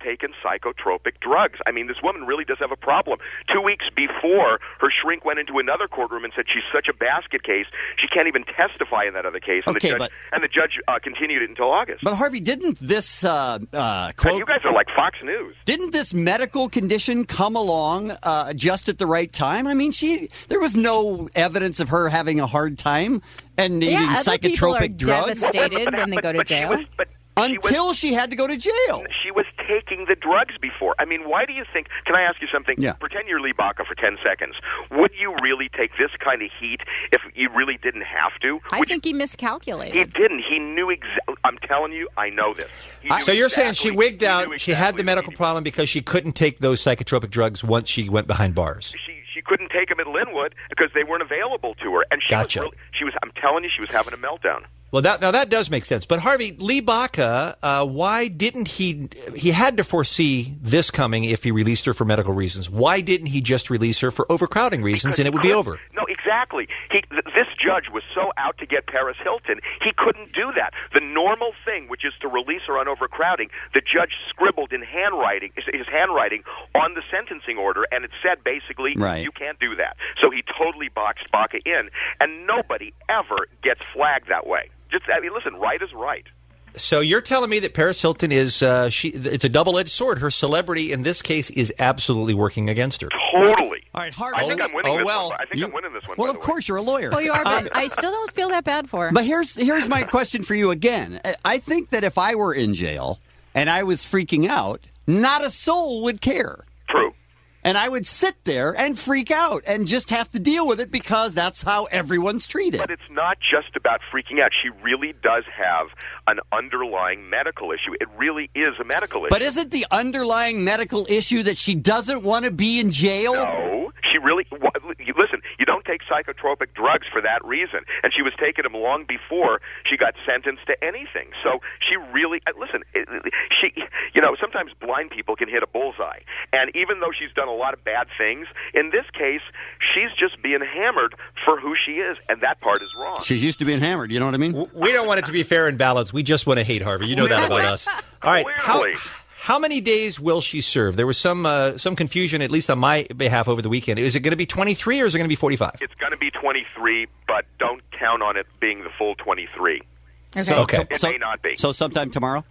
taken psychotropic drugs. I mean, this woman really does have a problem. Two weeks before, her shrink went into another courtroom and said she's such a basket case, she can't even testify in that other case. And Okay, the judge, but- and the judge uh, continued it until August. But Harvey, didn't this uh, uh, And quote? you guys are like Fox News. Didn't this medical condition come along uh, just at the right time? I mean, she there was no evidence of her having a hard time and needing Yeah, other people are psychotropic drugs devastated when they go to But she jail. was- but until she had to go to jail. She was taking the drugs before. I mean, why do you think? Can I ask you something? Yeah. Pretend you're Lee Baca for ten seconds. Would you really take this kind of heat if you really didn't have to? I Would think he miscalculated. He didn't. He knew exactly. I'm telling you, I know this. He knew So you're saying she exactly- wigged he out, knew she had the exactly medical problem because she couldn't take those psychotropic drugs once she went behind bars. She she couldn't take them at Linwood because they weren't available to her, and she Gotcha. was really, she was. I'm telling you, she was having a meltdown. Well, that now that does make sense. But Harvey, Lee Baca, uh, why didn't he? He had to foresee this coming if he released her for medical reasons. Why didn't he just release her for overcrowding reasons and it would be over? No, exactly. He, th- this judge was so out to get Paris Hilton, he couldn't do that. The normal thing, which is to release her on overcrowding, the judge scribbled in handwriting, his, his handwriting, on the sentencing order, and it said basically, Right. you can't do that. So he totally boxed Baca in, and nobody ever gets flagged that way. Just, I mean, listen, right is right. So you're telling me that Paris Hilton is uh, she? It's a double-edged sword. Her celebrity in this case is absolutely working against her. Totally. All right, Harvey. I think I'm winning oh, this well, one. I think you- I'm winning this one. Well, by of the way. course you're a lawyer. Well, you are, but I still don't feel that bad for her. But here's here's my question for you again. I think that if I were in jail and I was freaking out, not a soul would care. True. And I would sit there and freak out and just have to deal with it because that's how everyone's treated. But it's not just about freaking out. She really does have an underlying medical issue. It really is a medical issue. But isn't the underlying medical issue that she doesn't want to be in jail? No, she really. wha- you- Listen, you don't take psychotropic drugs for that reason, and she was taking them long before she got sentenced to anything. So she really. uh, Listen, it- she. You know, sometimes blind people can hit a bullseye, and even though she's done a lot of bad things, in this case, she's just being hammered for who she is, and that part is wrong. She's used to being hammered, you know what I mean? We don't want it to be fair and balanced. We just want to hate Harvey. You know that about us. All right. How, Clearly. how many days will she serve? There was some uh, some confusion, at least on my behalf, over the weekend. Is it going to be twenty-three or is it going to be forty-five? It's going to be twenty-three, but don't count on it being the full twenty-three. So, Okay. It so, may not be. so sometime tomorrow?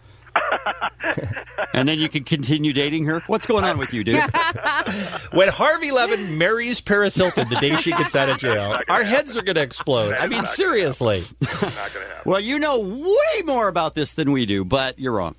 And then you can continue dating her? What's going on with you, dude? When Harvey Levin marries Paris Hilton the day she gets out of jail, our heads are going to explode. I mean, seriously. Not going to happen. Well, you know way more about this than we do, but you're wrong.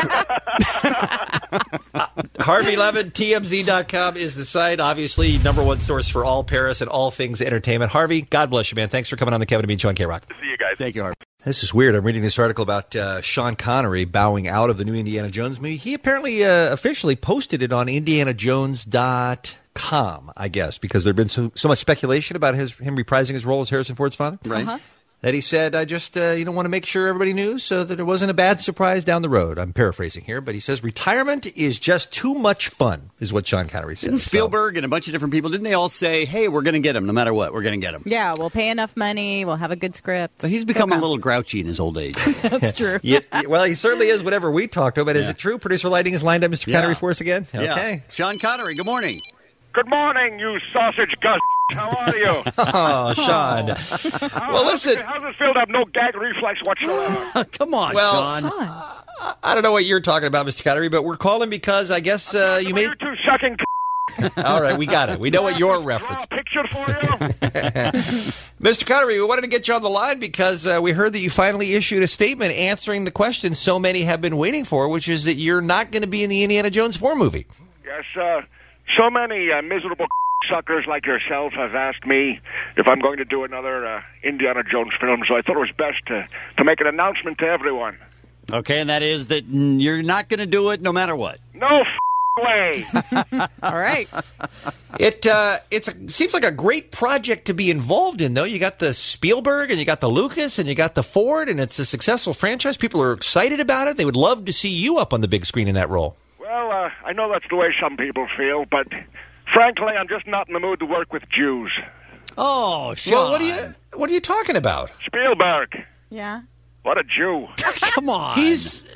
Harvey Levin, T M Z dot com is the site. Obviously, number one source for all Paris and all things entertainment. Harvey, God bless you, man. Thanks for coming on the Kevin and Bean Show on K-Rock. See you guys. Thank you, Harvey. This is weird. I'm reading this article about uh, Sean Connery bowing out of the new Indiana Jones movie. He apparently uh, officially posted it on Indiana Jones dot com, I guess, because there had been so, so much speculation about his him reprising his role as Harrison Ford's father. Right. Uh-huh. That he said, I just uh, you know want to make sure everybody knew so that it wasn't a bad surprise down the road. I'm paraphrasing here, but he says retirement is just too much fun, is what Sean Connery said. Didn't Spielberg and a bunch of different people, didn't they all say, hey, we're going to get him no matter what, we're going to get him? Yeah, we'll pay enough money. We'll have a good script. So he's become Okay. a little grouchy in his old age. That's true. Yeah, well, he certainly is whatever we talked about. Is Yeah. it true? Producer Lighting is lined up, Mister Yeah. Connery, for us again? Yeah. Okay. Sean Connery, good morning. Good morning, you sausage gus. How are you? Oh, Sean. How, Well, how's listen. it- How's it feel to have no gag reflex whatsoever? Come on, Well, Sean. I don't know what you're talking about, Mister Connery, but we're calling because I guess uh, you made. You two sucking c- All right, we got it. We know what your reference. Draw a picture for you? Mister Connery, we wanted to get you on the line because uh, we heard that you finally issued a statement answering the question so many have been waiting for, which is that you're not going to be in the Indiana Jones four movie. Yes, uh, so many uh, miserable suckers like yourself have asked me if I'm going to do another uh, Indiana Jones film, so I thought it was best to, to make an announcement to everyone. Okay, and that is that mm, you're not going to do it no matter what. No f- way! All right. It uh, it's a, seems like a great project to be involved in, though. You got the Spielberg, and you got the Lucas, and you got the Ford, and it's a successful franchise. People are excited about it. They would love to see you up on the big screen in that role. Well, uh, I know that's the way some people feel, but frankly, I'm just not in the mood to work with Jews. Oh, Sean. Well, what are you what are you talking about? Spielberg, Yeah. what a Jew. Come on. He's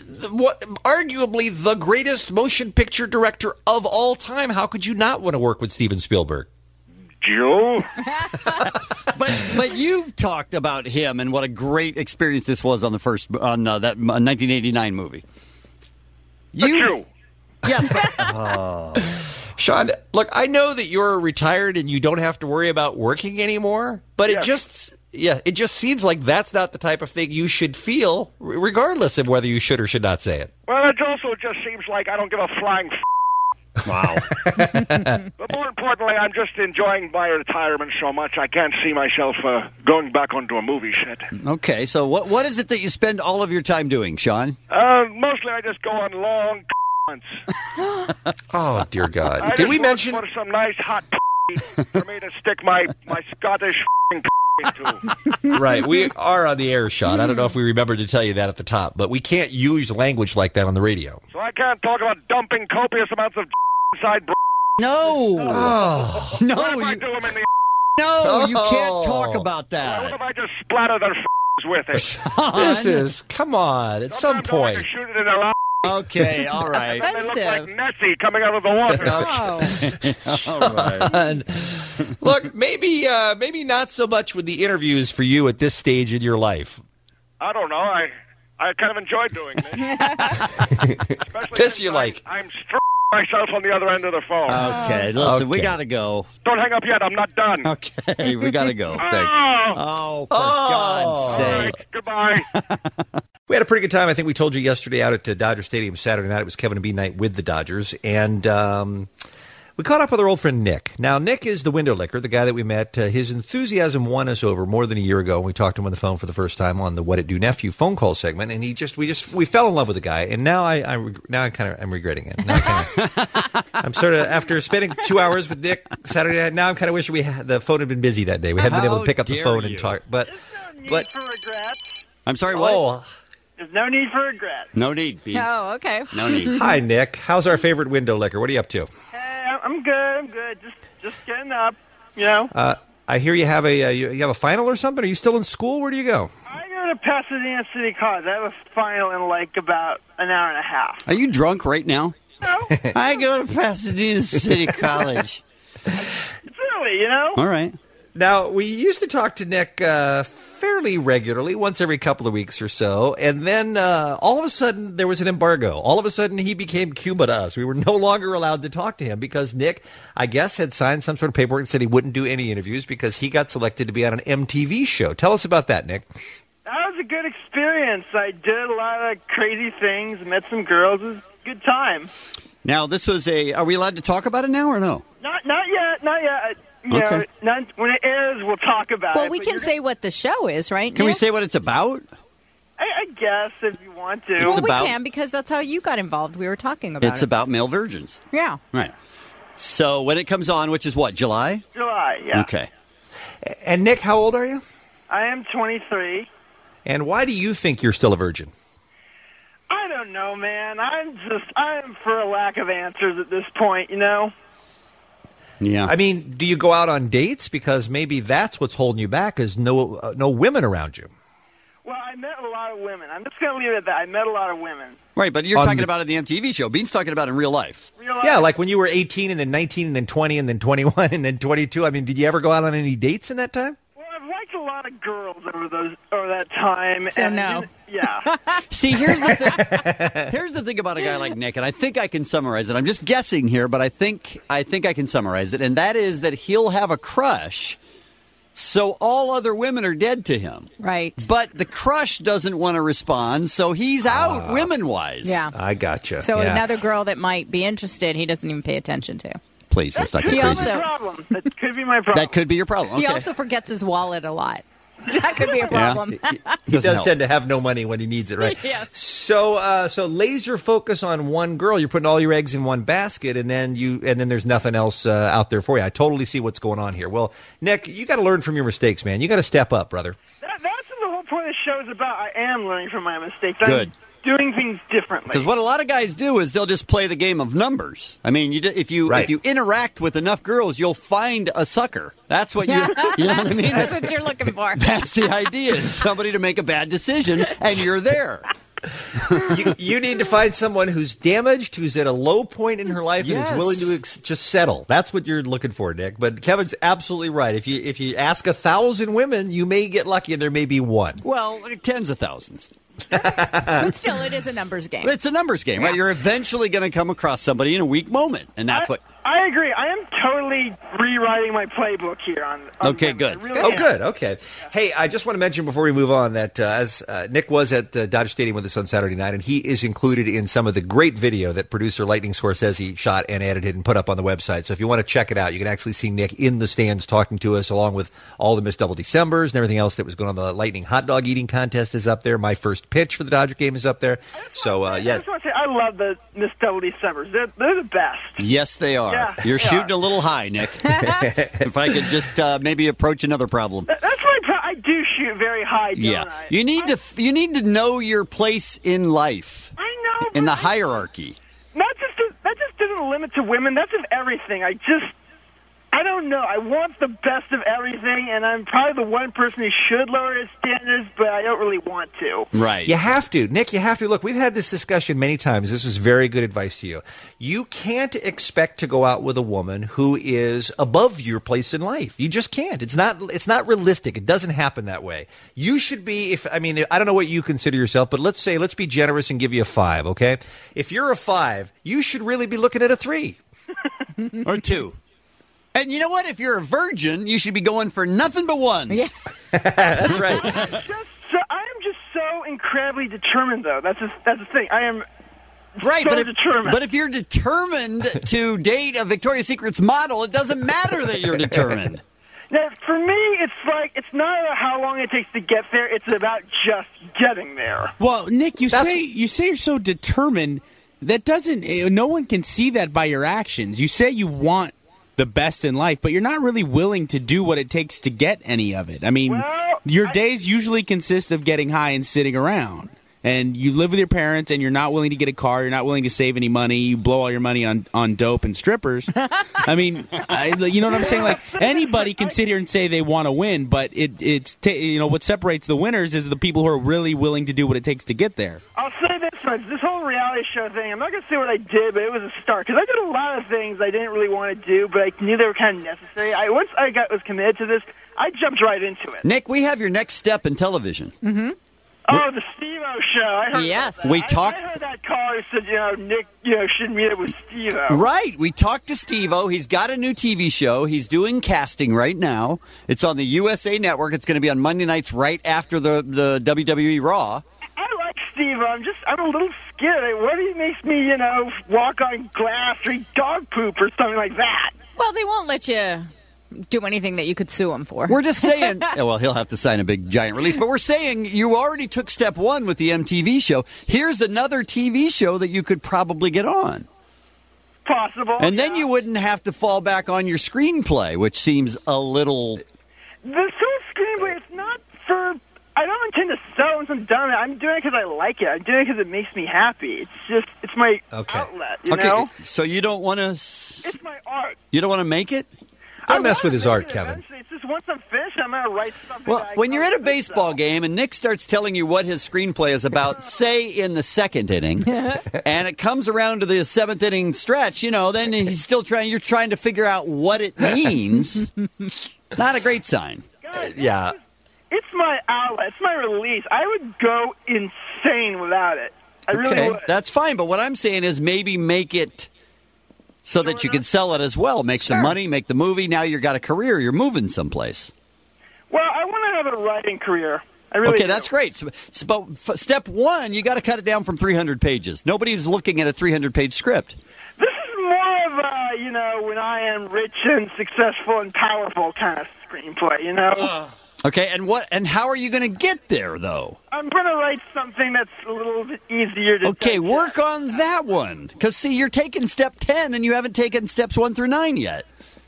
the, what, arguably the greatest motion picture director of all time. How could you not want to work with Steven Spielberg? Joe? but but you've talked about him and what a great experience this was on the first on uh, that uh, nineteen eighty-nine movie. You? Yes. But, oh. Sean, look, I know that you're retired and you don't have to worry about working anymore, but Yes. it just yeah, it just seems like that's not the type of thing you should feel, regardless of whether you should or should not say it. Well, it also just seems like I don't give a flying f***. Wow. But more importantly, I'm just enjoying my retirement so much I can't see myself uh, going back onto a movie set. Okay, so what what is it that you spend all of your time doing, Sean? Uh, mostly I just go on long hunts. Oh, dear God. I Did just we look mention... for some nice hot for me to stick my, my Scottish into. Right, we are on the air, Sean. I don't know if we remembered to tell you that at the top, but we can't use language like that on the radio. So I can't talk about dumping copious amounts of inside. No. Oh. No. What if I You, do them in the? no, you Oh. can't talk about What that. if I just splatter their with it? Sean. This is, come on, at some Sometimes I like point. to shoot it in their eye. Okay, all right. And they look like offensive. Nessie coming out of the water. All right. Look, maybe uh, maybe not so much with the interviews for you at this stage in your life. I don't know. I I kind of enjoy doing this. Especially This since you I- like. I'm str- myself on the other end of the phone. Okay, listen, we Okay. got to go. Don't hang up yet. I'm not done. Okay, we got to go. Thanks. Oh, Oh, for God's all right. sake. Goodbye. We had a pretty good time. I think we told you yesterday out at uh, Dodger Stadium Saturday night. It was Kevin and Bean night with the Dodgers. And um, we caught up with our old friend Nick. Now, Nick is the window licker, the guy that we met. Uh, his enthusiasm won us over more than a year ago when we talked to him on the phone for the first time on the What It Do Nephew phone call segment. And he just, we just, we fell in love with the guy. And now I, I reg- now I kind of, I'm regretting it. Now I kinda, I'm sort of, after spending two hours with Nick Saturday night, now I'm kind of wishing we had, the phone had been busy that day. We hadn't been able How to pick up the dare phone you. and talk. But, Need but, for regrets. I'm sorry, what? oh, There's no need for regrets. No need, Bean. Oh, okay. No need. hi, Nick. How's our favorite window licker? What are you up to? Hey, I'm good. I'm good. Just just getting up. You know. Uh, I hear you have a uh, you you have a final or something. Are you still in school? Where do you go? I go to Pasadena City College. I have a final in like about an hour and a half. Are you drunk right now? No. I go to Pasadena City College. It's early, you know. All right. Now we used to talk to Nick uh, fairly regularly, once every couple of weeks or so, and then uh, all of a sudden there was an embargo. All of a sudden he became Cuba to us. We were no longer allowed to talk to him because Nick, I guess, had signed some sort of paperwork and said he wouldn't do any interviews because he got selected to be on an M T V show. Tell us about that, Nick. That was a good experience. I did a lot of crazy things, met some girls. It was a good time. Now, this was a. Are we allowed to talk about it now or no? Not not yet. Not yet. You Okay. know, not, when it airs, we'll talk about Well, it. we but can you're say what the show is, right? Can we Nick? say what it's about? I, I guess if you want to. It's Well, about- we can because that's how you got involved. We were talking about It's it. about male virgins. Yeah. Right. So when it comes on, which is what, July? July, yeah. Okay. And Nick, how old are you? I am twenty-three. And why do you think you're still a virgin? I don't know, man. I'm just, I'm for a lack of answers at this point, you know? Yeah. I mean, do you go out on dates? Because maybe that's what's holding you back is no uh, no women around you. Well, I met a lot of women. I'm just going to leave it at that. I met a lot of women. Right, but you're On talking the- about it in the M T V show. Bean's talking about it in real life. Real life. Yeah, like when you were eighteen and then nineteen and then twenty and then twenty-one and then twenty-two. I mean, did you ever go out on any dates in that time? Well, I've liked a lot of girls over those over that time. So and, no. Yeah. See, here's the thing. Here's the thing about a guy like Nick, and I think I can summarize it. I'm just guessing here, but I think I think I can summarize it, and that is that he'll have a crush, so all other women are dead to him. Right. But the crush doesn't want to respond, so he's out women-wise. Yeah. I gotcha. So yeah. another girl that might be interested, he doesn't even pay attention to. Please, let's not Could get be crazy. my also- problem. That could be my problem. That could be your problem. He Okay. also forgets his wallet a lot. That could be a Yeah. problem. He Doesn't does help. tend to have no money when he needs it, right? Yes. So, uh, so laser focus on one girl. You're putting all your eggs in one basket, and then you, and then there's nothing else uh, out there for you. I totally see what's going on here. Well, Nick, you got to learn from your mistakes, man. You got to step up, brother. That, that's what the whole point of the show is about. I am learning from my mistakes. Good. I'm doing things differently. Because what a lot of guys do is they'll just play the game of numbers. I mean, you ju- if you Right. if you interact with enough girls, you'll find a sucker. That's what you you know what I mean. That's what you're looking for. That's the idea: is somebody to make a bad decision, and you're there. you, you need to find someone who's damaged, who's at a low point in her life, Yes. and is willing to ex- just settle. That's what you're looking for, Nick. But Kevin's absolutely right. If you if you ask a thousand women, you may get lucky, and there may be one. Well, tens of thousands. But still, it is a numbers game. It's a numbers game, right? You're eventually going to come across somebody in a weak moment, and that's I, what. I agree. I am totally rewriting my playbook here on. on Okay, women. good. I really Oh, am. good. Okay. Hey, I just want to mention before we move on that uh, as uh, Nick was at uh, Dodger Stadium with us on Saturday night, and he is included in some of the great video that producer Lightning Scorsese shot and edited and put up on the website. So if you want to check it out, you can actually see Nick in the stands talking to us, along with all the missed double Decembers and everything else that was going on. The Lightning hot dog eating contest is up there. My first pitch for the Dodger game is up there. So uh, I yeah. just want to say, I love the Miss Double Decembers. They're, they're the best. Yes, they are. Yeah, You're they shooting are. a little high, Nick. If I could just uh, maybe approach another problem. That- That's my pro- I do shoot very high, don't Yeah, I? you need to you need to know your place in life, I know. in the but I- hierarchy. Not just that just doesn't limit to women. That's of everything. I just, I don't know. I want the best of everything, and I'm probably the one person who should lower his standards, but I don't really want to. Right. You have to. Nick, you have to. Look, we've had this discussion many times. This is very good advice to you. You can't expect to go out with a woman who is above your place in life. You just can't. It's not it's not realistic. It doesn't happen that way. You should be, if I mean, I don't know what you consider yourself, but let's say, let's be generous and give you a five, okay? If you're a five, you should really be looking at a three. Or two. And you know what? If you're a virgin, you should be going for nothing but ones. That's right. Just so, I am just so incredibly determined, though. That's just, that's the thing. I am Right, so but if, determined. but if you're determined to date a Victoria's Secret's model, it doesn't matter that you're determined. Now, for me, it's like it's not about how long it takes to get there. It's about just getting there. Well, Nick, you That's- say you say you're so determined. That doesn't. eh, No one can see that by your actions. You say you want the best in life, but you're not really willing to do what it takes to get any of it. I mean, Well, your I- days usually consist of getting high and sitting around. And you live with your parents, and you're not willing to get a car. You're not willing to save any money. You blow all your money on, on dope and strippers. I mean, I, you know what I'm saying? Like, anybody can sit here and say they want to win, but it it's ta you know what separates the winners is the people who are really willing to do what it takes to get there. I'll say this much. This whole reality show thing, I'm not going to say what I did, but it was a start. Because I did a lot of things I didn't really want to do, but I knew they were kind of necessary. I Once I got was committed to this, I jumped right into it. Nick, we have your next step in television. Mm-hmm. Oh, the Steve-O show. I heard Yes. about that. We I- talked- I heard that caller said, you know, Nick, you know, should meet up with Steve-O. Right. We talked to Steve-O. He's got a new T V show. He's doing casting right now. It's on the U S A Network. It's going to be on Monday nights right after the, the W W E Raw. I like Steve-O. I'm just, I'm a little scared. What if he makes me, you know, walk on glass or eat dog poop or something like that? Well, they won't let you do anything that you could sue him for. We're just saying, yeah, well, he'll have to sign a big giant release, but we're saying you already took step one with the M T V show. Here's another T V show that you could probably get on. Possible. And then you wouldn't have to fall back on your screenplay, which seems a little... The sort of screenplay, it's not for... I don't intend to sell once I'm done. I'm doing it because I like it. I'm doing it because it makes me happy. It's just, it's my Okay. outlet, you okay, know? so you don't want to... It's my art. You don't want to make it? Don't mess with his art, Kevin. It's just once I'm finished, I'm going to write something. Well, that I when you're can at a baseball game and Nick starts telling you what his screenplay is about, say in the second inning, and it comes around to the seventh inning stretch, you know, then he's still trying. You're trying to figure out what it means. Not a great sign. Guys, Yeah. It's my outlet. It's my release. I would go insane without it. I really Okay, would. that's fine. But what I'm saying is maybe make it so that you can sell it as well. Make some money, make the movie. Now you've got a career. You're moving someplace. Well, I want to have a writing career. I really okay, do. that's great. So, so, but f- step one, you got to cut it down from three hundred pages. Nobody's looking at a three hundred page script. This is more of a, you know, when I am rich and successful and powerful kind of screenplay, you know? Okay, and what? And how are you going to get there, though? I'm going to write something that's a little bit easier to Okay, digest. work on that one. Because, see, you're taking step ten, and you haven't taken steps one through nine yet.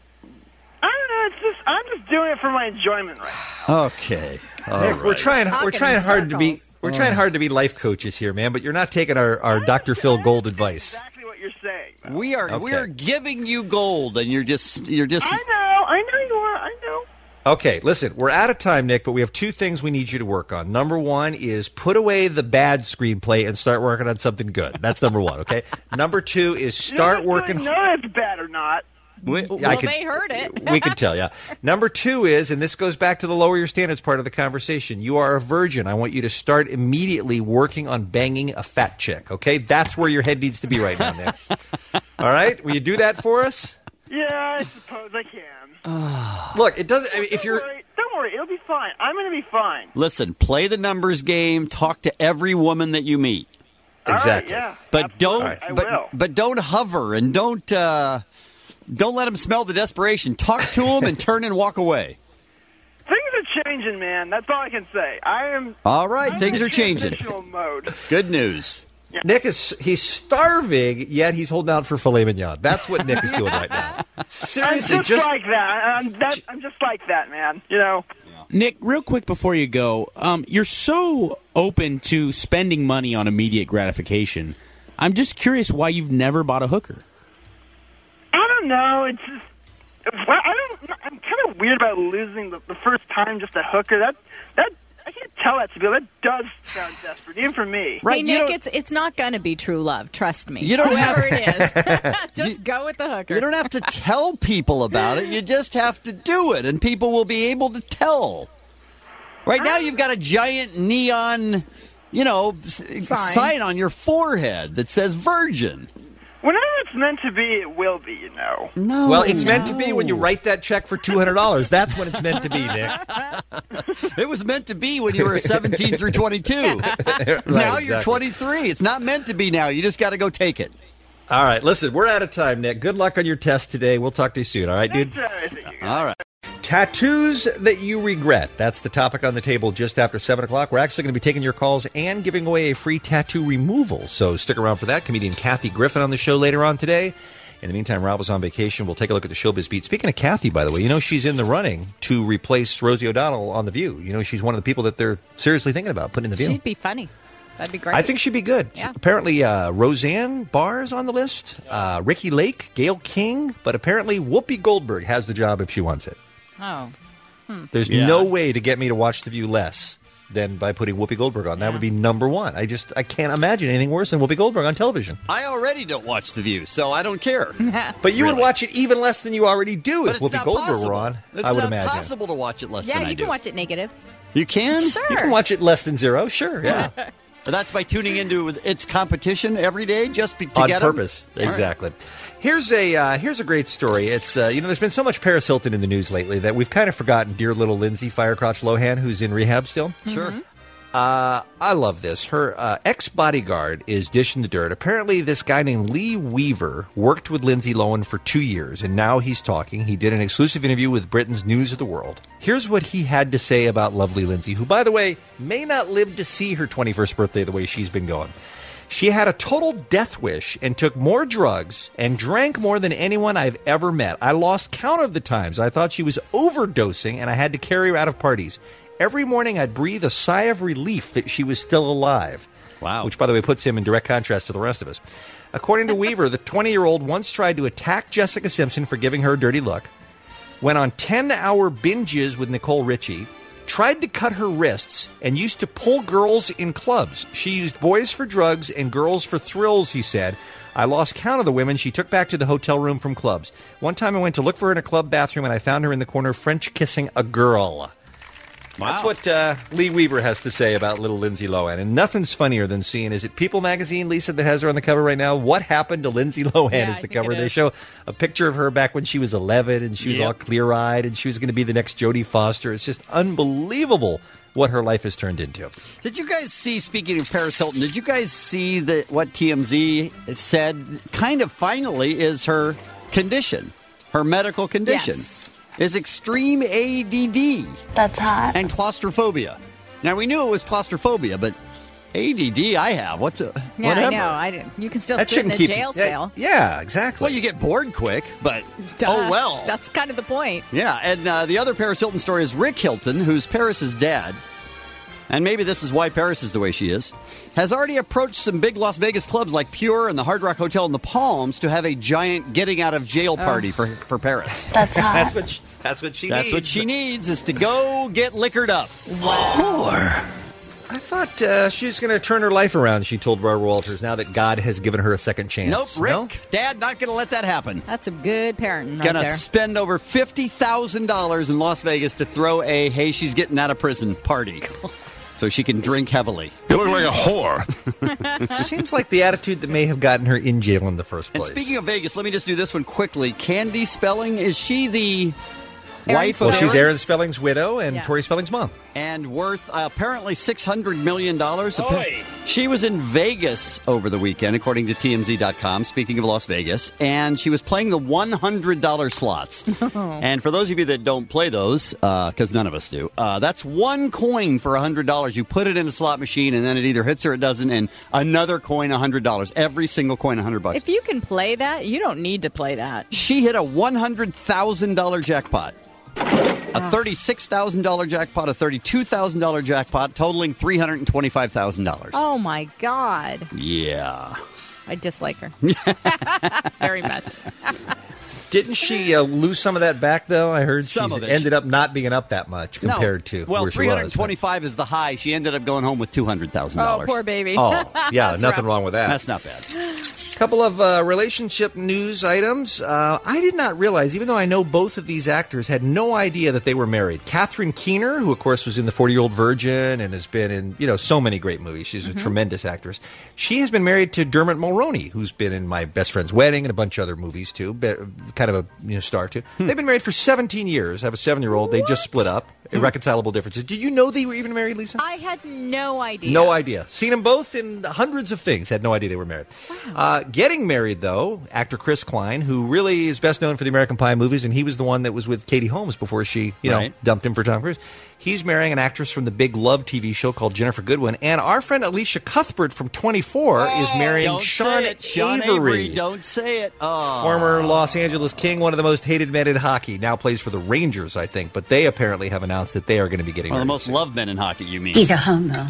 I don't know. It's just I'm just doing it for my enjoyment right now. Okay. All Nick, we're right. trying. We're Talking trying in hard to be. circles. We're trying hard to be life coaches here, man. But you're not taking our, our Doctor Phil Gold advice. Exactly what you're saying. We are Okay. we are giving you gold, and you're just you're just I know. I know you are. I know. Okay, listen, we're out of time, Nick, but we have two things we need you to work on. Number one is put away the bad screenplay and start working on something good. That's number one, okay? Number two is start you don't working. really know it's bad or not. We, Well, I could- they heard it. we can tell, yeah. Number two is, and this goes back to the lower your standards part of the conversation, you are a virgin. I want you to start immediately working on banging a fat chick, okay? That's where your head needs to be right now, Nick. All right? Will you do that for us? Yeah, I suppose I can. Look, it doesn't. I mean, if Don't you're. worry, don't worry, it'll be fine. I'm going to be fine. Listen, play the numbers game. Talk to every woman that you meet. Exactly. All right, yeah, But don't. absolutely. I But will. but don't hover and don't uh, don't let them smell the desperation. Talk to them and turn and walk away. Things are changing, man. That's all I can say. I am. All right, I'm things in are changing. transitional mode. Good news. Nick is he's starving, yet he's holding out for filet mignon. That's what Nick is doing right now. Seriously, I'm just, just like that. I'm, that. I'm just like that, man. You know. Nick, real quick before you go, um, you're so open to spending money on immediate gratification. I'm just curious why you've never bought a hooker. I don't know. It's just. Well, I don't. I'm kind of weird about losing the, the first time just a hooker. That that I can't tell that to people. That does sound desperate, even for me. Hey, Nick, it's it's not going to be true love. Trust me. You don't Whoever have- it is, just go with the hooker. You don't have to tell people about it. You just have to do it, and people will be able to tell. Right now, you've got a giant neon, you know, s- sign on your forehead that says "Virgin." Whenever it's meant to be, it will be. You know. No. well, it's meant to be when you write that check for two hundred dollars. That's when it's meant to be, Nick. It was meant to be when you were seventeen through twenty-two. Now Right, you're exactly. twenty-three. It's not meant to be now. You just got to go take it. All right, listen, we're out of time, Nick. Good luck on your test today. We'll talk to you soon. All right, dude. All right. Tattoos that you regret. That's the topic on the table just after seven o'clock. We're actually going to be taking your calls and giving away a free tattoo removal. So stick around for that. Comedian Kathy Griffin on the show later on today. In the meantime, Rob was on vacation. We'll take a look at the Showbiz Beat. Speaking of Kathy, by the way, you know she's in the running to replace Rosie O'Donnell on The View. You know she's one of the people that they're seriously thinking about putting in The View. She'd be funny. That'd be great. I think she'd be good. Yeah. Apparently, uh, Roseanne Barr is on the list, uh, Ricky Lake, Gail King, but apparently Whoopi Goldberg has the job if she wants it. Oh. Hmm. There's Yeah. no way to get me to watch The View less than by putting Whoopi Goldberg on. That would be number one. I just I can't imagine anything worse than Whoopi Goldberg on television. I already don't watch The View, so I don't care. But you would watch it even less than you already do But if it's Whoopi not Goldberg possible. were on. It's I would not imagine. possible to watch it less Yeah, than you I can do. watch it negative. You can? Sure. You can watch it less than zero, sure, yeah. So that's by tuning into its competition every day, just be, to On get 'em? purpose, All right. exactly. Here's a uh, here's a great story. It's uh, you know there's been so much Paris Hilton in the news lately that we've kind of forgotten dear little Lindsay Firecrotch Lohan, who's in rehab still. Sure. Uh, I love this. Her uh, ex-bodyguard is dishing the dirt. Apparently, this guy named Lee Weaver worked with Lindsay Lohan for two years, and now he's talking. He did an exclusive interview with Britain's News of the World. Here's what he had to say about lovely Lindsay, who, by the way, may not live to see her twenty-first birthday the way she's been going. She had a total death wish and took more drugs and drank more than anyone I've ever met. I lost count of the times I thought she was overdosing, and I had to carry her out of parties. Every morning I'd breathe a sigh of relief that she was still alive. Wow. Which, by the way, puts him in direct contrast to the rest of us. According to Weaver, the twenty-year-old once tried to attack Jessica Simpson for giving her a dirty look, went on ten-hour binges with Nicole Richie, tried to cut her wrists, and used to pull girls in clubs. She used boys for drugs and girls for thrills, he said. I lost count of the women she took back to the hotel room from clubs. One time I went to look for her in a club bathroom, and I found her in the corner French kissing a girl. That's what uh, Lee Weaver has to say about little Lindsay Lohan. And nothing's funnier than seeing, is it People magazine, Lisa, that has her on the cover right now? What happened to Lindsay Lohan Yeah, is I the think cover. it They is. show a picture of her back when she was eleven, and she was Yep. all clear-eyed, and she was going to be the next Jodie Foster. It's just unbelievable what her life has turned into. Did you guys see, speaking of Paris Hilton, did you guys see that what T M Z said kind of finally is her condition, her medical condition? Yes. Is extreme A D D. That's hot. And claustrophobia. Now, we knew it was claustrophobia, but A D D I have. What the, Yeah, whatever. I know. I didn't. You can still That sit in shouldn't a keep jail yeah, cell. Yeah, exactly. Well, you get bored quick, but Duh. oh well. That's kind of the point. Yeah, and uh, the other Paris Hilton story is Rick Hilton, who's Paris's dad. and maybe this is why Paris is the way she is, has already approached some big Las Vegas clubs like Pure and the Hard Rock Hotel in the Palms to have a giant getting out of jail party Oh. for for Paris. That's hot. That's what she, that's what she That's needs. what she needs is to go get liquored up. Whore. I thought uh, she was going to turn her life around, she told Barbara Walters, now that God has given her a second chance. Nope, Rick, No? Dad, not going to let that happen. That's a good parenting right Gonna there. spend over fifty thousand dollars in Las Vegas to throw a hey, she's getting out of prison party. So she can drink heavily. You look like a whore. It seems like the attitude that may have gotten her in jail in the first And place. speaking of Vegas, let me just do this one quickly. Candy Spelling, is she the Aaron wife well, of she's Aaron? Aaron Spelling's widow and Yeah. Tori Spelling's mom. And worth uh, apparently six hundred million dollars. Oy. She was in Vegas over the weekend, according to T M Z dot com, speaking of Las Vegas, and she was playing the one hundred dollars slots. And for those of you that don't play those, because none of us do, uh, that's one coin for one hundred dollars. You put it in a slot machine, and then it either hits or it doesn't, and another coin, one hundred dollars. Every single coin, one hundred bucks. If you can play that, you don't need to play that. She hit a one hundred thousand dollars jackpot. A thirty-six thousand dollars jackpot, a thirty-two thousand dollars jackpot, totaling three hundred twenty-five thousand dollars. Oh, my God. Yeah. I dislike her. Very much. Didn't she uh, lose some of that back, though? I heard she Some of it. ended up not being up that much compared to Well, where she three hundred was. twenty-five is the high. She ended up going home with two hundred thousand Oh, dollars. poor baby. Oh, yeah, That's nothing rough. wrong with that. That's not bad. Couple of uh, relationship news items. Uh, I did not realize, even though I know both of these actors, had no idea that they were married. Catherine Keener, who of course was in The forty-Year-Old Virgin and has been in you know so many great movies. She's a tremendous actress. She has been married to Dermot Mulroney, who's been in My Best Friend's Wedding and a bunch of other movies too. Be- kind of a you know star too. They've been married for seventeen years. Have a seven-year-old. They just split up. Irreconcilable differences. Did you know they were even married, Lisa? I had no idea. No idea. Seen them both in hundreds of things. Had no idea they were married. Uh, getting married, though, actor Chris Klein, who really is best known for the American Pie movies, and he was the one that was with Katie Holmes before she, you know, Right. dumped him for Tom Cruise. He's marrying an actress from the Big Love T V show called Jennifer Goodwin. And our friend Alicia Cuthbert from twenty-four is marrying Don't Sean, say it. Sean Avery. Avery. Don't say it. Oh. Former Los Angeles King, one of the most hated men in hockey, now plays for the Rangers, I think. But they apparently have announced that they are going to be getting One of the married most soon. loved men in hockey, you mean? He's a homo.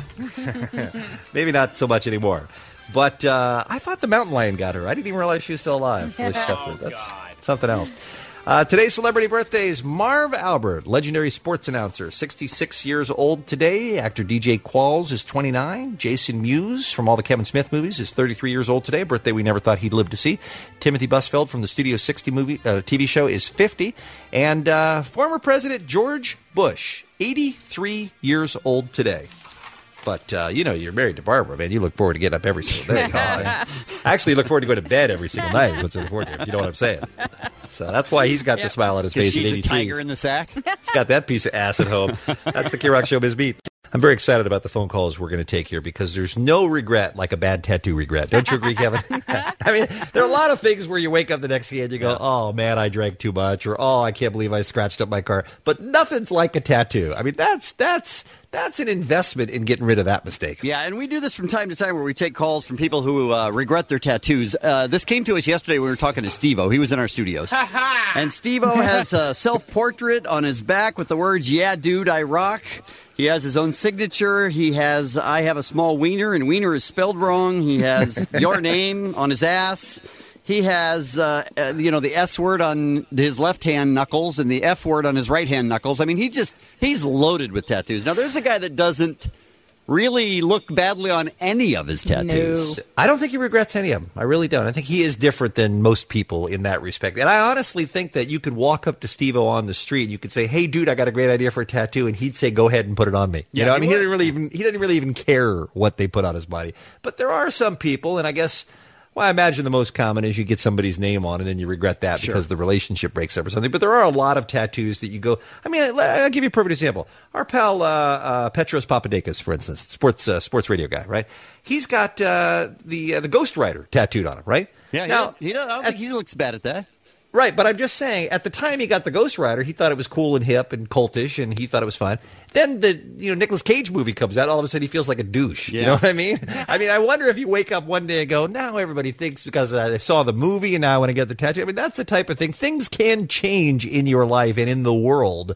Maybe not so much anymore. But uh, I thought the mountain lion got her. I didn't even realize she was still alive. Alicia Cuthbert. That's something else. Uh, today's celebrity birthdays: Marv Albert, legendary sports announcer, sixty-six years old today. Actor D J Qualls is twenty-nine. Jason Mewes from all the Kevin Smith movies is thirty-three years old today, a birthday we never thought he'd live to see. Timothy Busfeld from the Studio sixty movie uh, T V show is fifty. And uh, former President George Bush, eighty-three years old today. But, uh, you know, you're married to Barbara, man. You look forward to getting up every single day. I actually look forward to going to bed every single night, is what you look forward to, if you know what I'm saying. So that's why he's got the smile on his face at She's a eighty-three. tiger in the sack. He's got that piece of ass at home. That's the K-Rock Showbiz Beat. I'm very excited about the phone calls we're going to take here because there's no regret like a bad tattoo regret. Don't you agree, Kevin? I mean, there are a lot of things where you wake up the next day and you go, oh, man, I drank too much, or oh, I can't believe I scratched up my car. But nothing's like a tattoo. I mean, that's that's that's an investment in getting rid of that mistake. Yeah, and we do this from time to time where we take calls from people who uh, regret their tattoos. Uh, this came to us yesterday. We were talking to Steve-O. He was in our studios. And Steve-O has a self-portrait on his back with the words, yeah, dude, I rock. He has his own signature. He has, I have a small wiener, and wiener is spelled wrong. He has your name on his ass. He has, uh, uh, you know, the S word on his left-hand knuckles and the F word on his right-hand knuckles. I mean, he just, he's loaded with tattoos. Now, there's a guy that doesn't really look badly on any of his tattoos. No. I don't think he regrets any of them. I really don't. I think he is different than most people in that respect. And I honestly think that you could walk up to Steve-O on the street and you could say, hey, dude, I got a great idea for a tattoo. And he'd say, go ahead and put it on me. You Yeah, know, I he mean, he would. didn't really even, he didn't really even care what they put on his body. But there are some people, and I guess, well, I imagine the most common is you get somebody's name on and then you regret that Sure. because the relationship breaks up or something. But there are a lot of tattoos that you go, I mean, I'll I'll give you a perfect example. Our pal uh, uh, Petros Papadakis, for instance, sports uh, sports radio guy, right? He's got uh, the uh, the Ghost Rider tattooed on him, right? Yeah, now, he, he don't, I don't think he looks bad at that. Right, but I'm just saying, at the time he got the Ghost Rider, he thought it was cool and hip and cultish, and he thought it was fun. Then the you know Nicolas Cage movie comes out, all of a sudden he feels like a douche. You Yeah. know what I mean? I mean, I wonder if you wake up one day and go, now everybody thinks because I saw the movie and now I want to get the tattoo. I mean, that's the type of thing. Things can change in your life and in the world.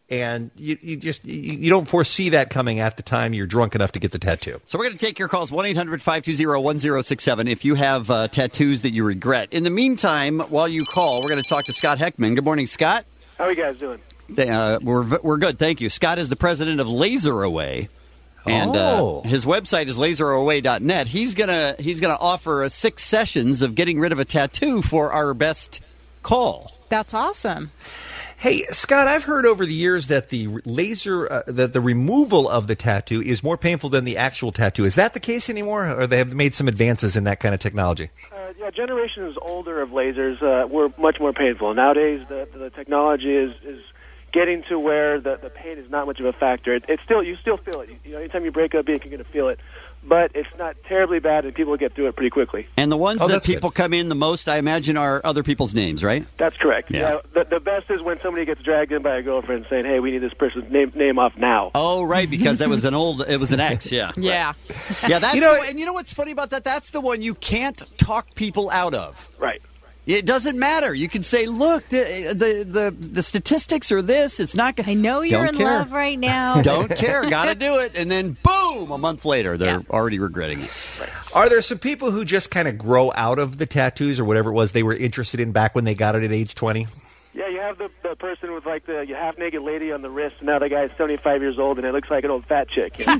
And you, you just you, you don't foresee that coming at the time you're drunk enough to get the tattoo. So we're going to take your calls, one eight hundred five two zero one zero six seven, if you have uh, tattoos that you regret. In the meantime, while you call, we're going to talk to Scott Heckman. Good morning, Scott. How are you guys doing? Uh, we're we're good, thank you. Scott is the president of Laser Away, and Oh. uh, his website is laser away dot net. He's gonna he's gonna offer uh, six sessions of getting rid of a tattoo for our best call. That's awesome. Hey, Scott, I've heard over the years that the laser, uh, that the removal of the tattoo is more painful than the actual tattoo. Is that the case anymore, or they have made some advances in that kind of technology? Uh, yeah, generations older of lasers uh, were much more painful. Nowadays, the, the technology is, is getting to where the, the pain is not much of a factor. It, it's still you still feel it. You, you know, anytime you break up ink, you're going to feel it. But it's not terribly bad, and people get through it pretty quickly. And the ones Oh, that that's people come in the most, I imagine, are other people's names, right? That's correct. Yeah. Yeah. the, the best is when somebody gets dragged in by a girlfriend saying, "Hey, we need this person's name name off now." Oh, right, because that was an old, it was an ex, yeah. Yeah. Yeah, that's You know- the, and you know what's funny about that? That's the one you can't talk people out of. Right. It doesn't matter. You can say, "Look, the the the, the statistics are this. It's not." I know you're Don't in care. love right now. Don't care. Got to do it, and then boom, a month later, they're already regretting it. Are there some people who just kind of grow out of the tattoos or whatever it was they were interested in back when they got it at age twenty? Yeah, you have the, the person with like the half naked lady on the wrist, and now the guy's seventy-five years old, and it looks like an old fat chick. You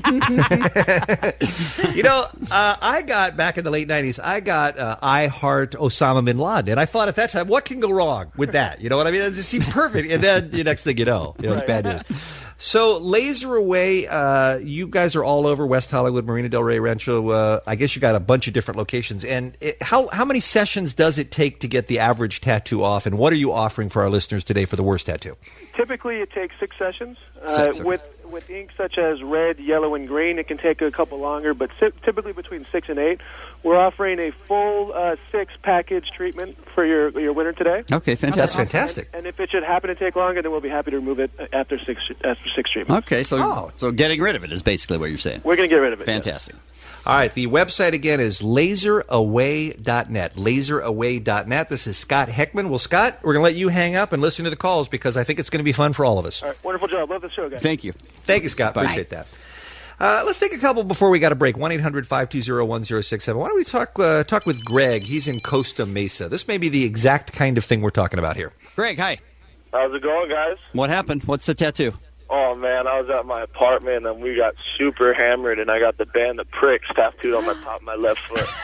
know? You know, uh, I got, back in the late nineties, I got uh, I Heart Osama Bin Laden. And I thought at that time, what can go wrong with that? You know what I mean? It just seemed perfect. And then the next thing you know, you know, it's bad news. So, Laser Away, uh, you guys are all over West Hollywood, Marina Del Rey, Rancho. Uh, I guess you got a bunch of different locations. And it, how how many sessions does it take to get the average tattoo off? And what are you offering for our listeners today for the worst tattoo? Typically, it takes six sessions. Uh, Six, okay. With with ink such as red, yellow, and green, it can take a couple longer, but si- typically between six and eight. We're offering a full uh, six package treatment for your your winner today. Okay, fantastic. That's fantastic. And if it should happen to take longer, then we'll be happy to remove it after six after six treatments. Okay, so so getting rid of it is basically what you're saying. We're going to get rid of it. Fantastic. All right, the website again is laser away dot net. laser away dot net. This is Scott Heckman. Well, Scott, we're going to let you hang up and listen to the calls because I think it's going to be fun for all of us. All right, wonderful job. Love the show, guys. Thank you. Thank you, Scott. Bye. Appreciate that. Uh, let's take a couple before we got a break. one eight hundred five two zero one zero six seven. Why don't we talk uh, talk with Greg? He's in Costa Mesa. This may be the exact kind of thing we're talking about here. Greg, hi. How's it going, guys? What happened? What's the tattoo? Oh, man, I was at my apartment, and we got super hammered, and I got the band The Pricks tattooed on the top of my left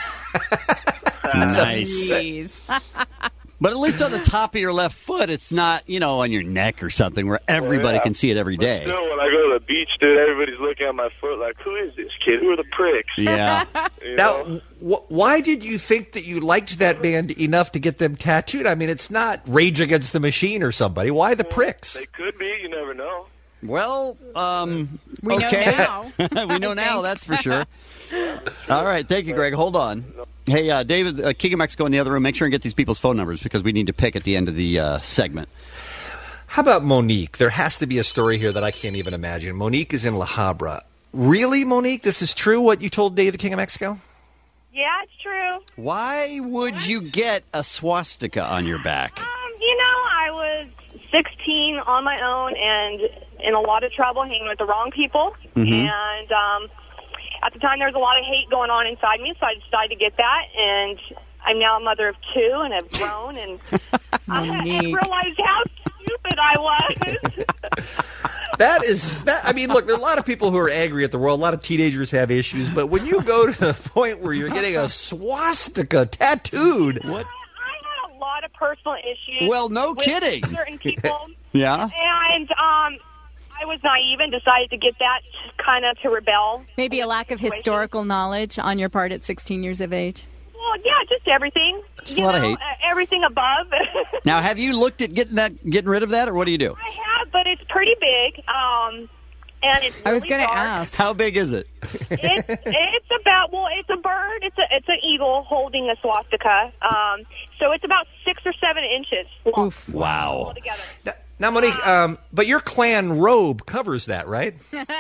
foot. Nice. Jeez. But at least on the top of your left foot, it's not, you know, on your neck or something where everybody yeah. can see it every day. Still, when I go to the beach, dude, everybody's looking at my foot like, who is this kid? Who are the Pricks? Yeah. You Now, know? wh- why did you think that you liked that band enough to get them tattooed? I mean, it's not Rage Against the Machine or somebody. Why the Pricks? They could be. You never know. Well, um, We know okay. now. we know I now, think. that's for sure. All right, thank you, Greg. Hold on. Hey, uh, David, uh, King of Mexico in the other room, make sure and get these people's phone numbers because we need to pick at the end of the uh, segment. How about Monique? There has to be a story here that I can't even imagine. Monique is in La Habra. Really, Monique? This is true, what you told Dave, the King of Mexico? Yeah, it's true. Why would you get a swastika on your back? Um, you know, I was sixteen on my own and in a lot of trouble hanging with the wrong people. Mhm. And um, at the time, there was a lot of hate going on inside me, so I decided to get that. And I'm now a mother of two and have grown and I realized how stupid I was. That is, that, I mean, look, there are a lot of people who are angry at the world. A lot of teenagers have issues. But when you go to the point where you're getting a swastika tattooed, what? I had a lot of personal issues. Well, no with kidding. certain people. Yeah? And um, I was naive and decided to get that kind of to rebel. Maybe a lack of historical knowledge on your part at sixteen years of age. Well, yeah, just everything. Just a you lot of know, hate. uh, everything above. Now, have you looked at getting that, getting rid of that, or what do you do? I have, but it's pretty big. Um, and it's I was really going to dark. ask. How big is it? It's it's about well, it's a bird. It's a it's an eagle holding a swastika. Um, so it's about six or seven inches long. Wow. Altogether. Now, now, Monique, um, but your clan robe covers that, right?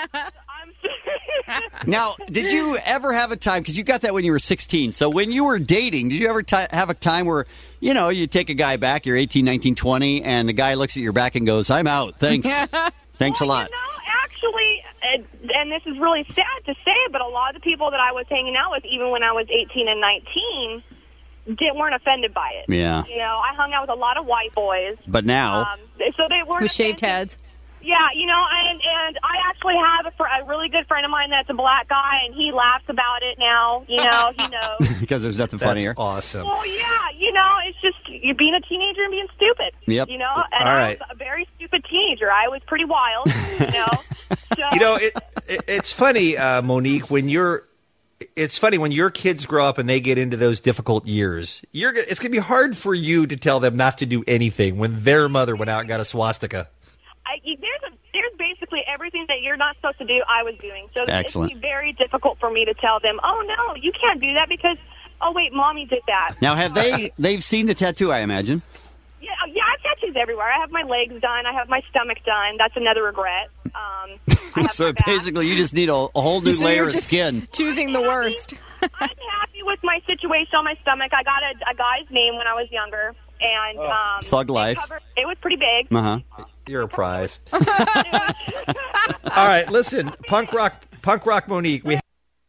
Now, did you ever have a time, because you got that when you were sixteen, so when you were dating, did you ever ti have a time where, you know, you take a guy back, you're eighteen, nineteen, twenty, and the guy looks at your back and goes, I'm out, thanks. Thanks well, a lot. You know, actually, uh, and this is really sad to say, but a lot of the people that I was hanging out with, even when I was eighteen and nineteen, didn't, weren't offended by it. Yeah. You know, I hung out with a lot of white boys. But now, Um, so they weren't With shaved offended. heads. Yeah, you know, and and I actually have a, fr- a really good friend of mine that's a black guy, and he laughs about it now. You know, he knows. because there's nothing That's funnier. awesome. Well, yeah, you know, it's just you being a teenager and being stupid. Yep. You know, and All I right. was a very stupid teenager. I was pretty wild. You know. So, You know, it, it, it's funny, uh, Monique, when you're. It's funny when your kids grow up and they get into those difficult years. You're. It's going to be hard for you to tell them not to do anything when their mother went out and got a swastika. I, you- there's a there's basically everything that you're not supposed to do. I was doing. So Excellent. it's going to be very difficult for me to tell them. Oh no, you can't do that because. Oh wait, mommy did that. Now, have they? They've seen the tattoo, I imagine. Yeah, yeah, I have tattoos everywhere. I have my legs done. I have my stomach done. That's another regret. Um, I have so my back. basically, you just need a, a whole new So layer you're of just skin. Choosing the worst. I'm happy with my situation on my stomach. I got a, a guy's name when I was younger, and um, Thug it life. covered- It was pretty big. Uh huh. You're a prize. All right, listen, punk rock, punk rock, Monique. We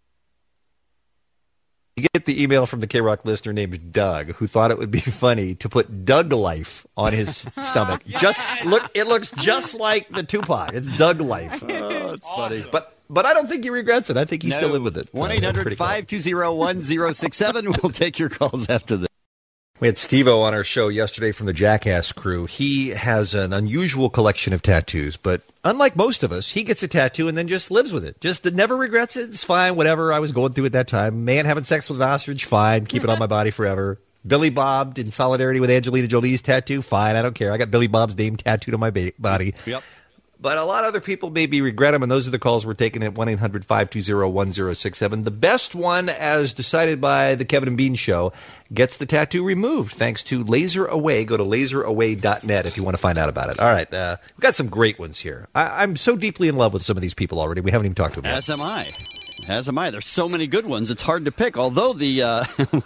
you get the email from the K-Rock listener named Doug, who thought it would be funny to put Doug Life on his stomach. Just look, it looks just like the Tupac. It's Doug Life. Oh, it's funny. But but I don't think he regrets it. I think he's No. still live with it. So one eight that's hundred pretty cool. five two zero one zero six seven. We'll take your calls after this. We had Steve-O on our show yesterday from the Jackass crew. He has an unusual collection of tattoos, but unlike most of us, he gets a tattoo and then just lives with it. Just never regrets it. It's fine, whatever I was going through at that time. Man having sex with an ostrich, fine. Keep it on my body forever. Billy Bob in solidarity with Angelina Jolie's tattoo, fine. I don't care. I got Billy Bob's name tattooed on my ba- body. Yep. But a lot of other people maybe regret them, and those are the calls we're taking at one eight hundred five two zero one zero six seven. The best one, as decided by the Kevin and Bean Show, gets the tattoo removed thanks to Laser Away. Go to laser away dot net if you want to find out about it. All right, uh, we've got some great ones here. I- I'm so deeply in love with some of these people already. We haven't even talked to them yet. As am I. As am I. There's so many good ones. It's hard to pick. Although the uh,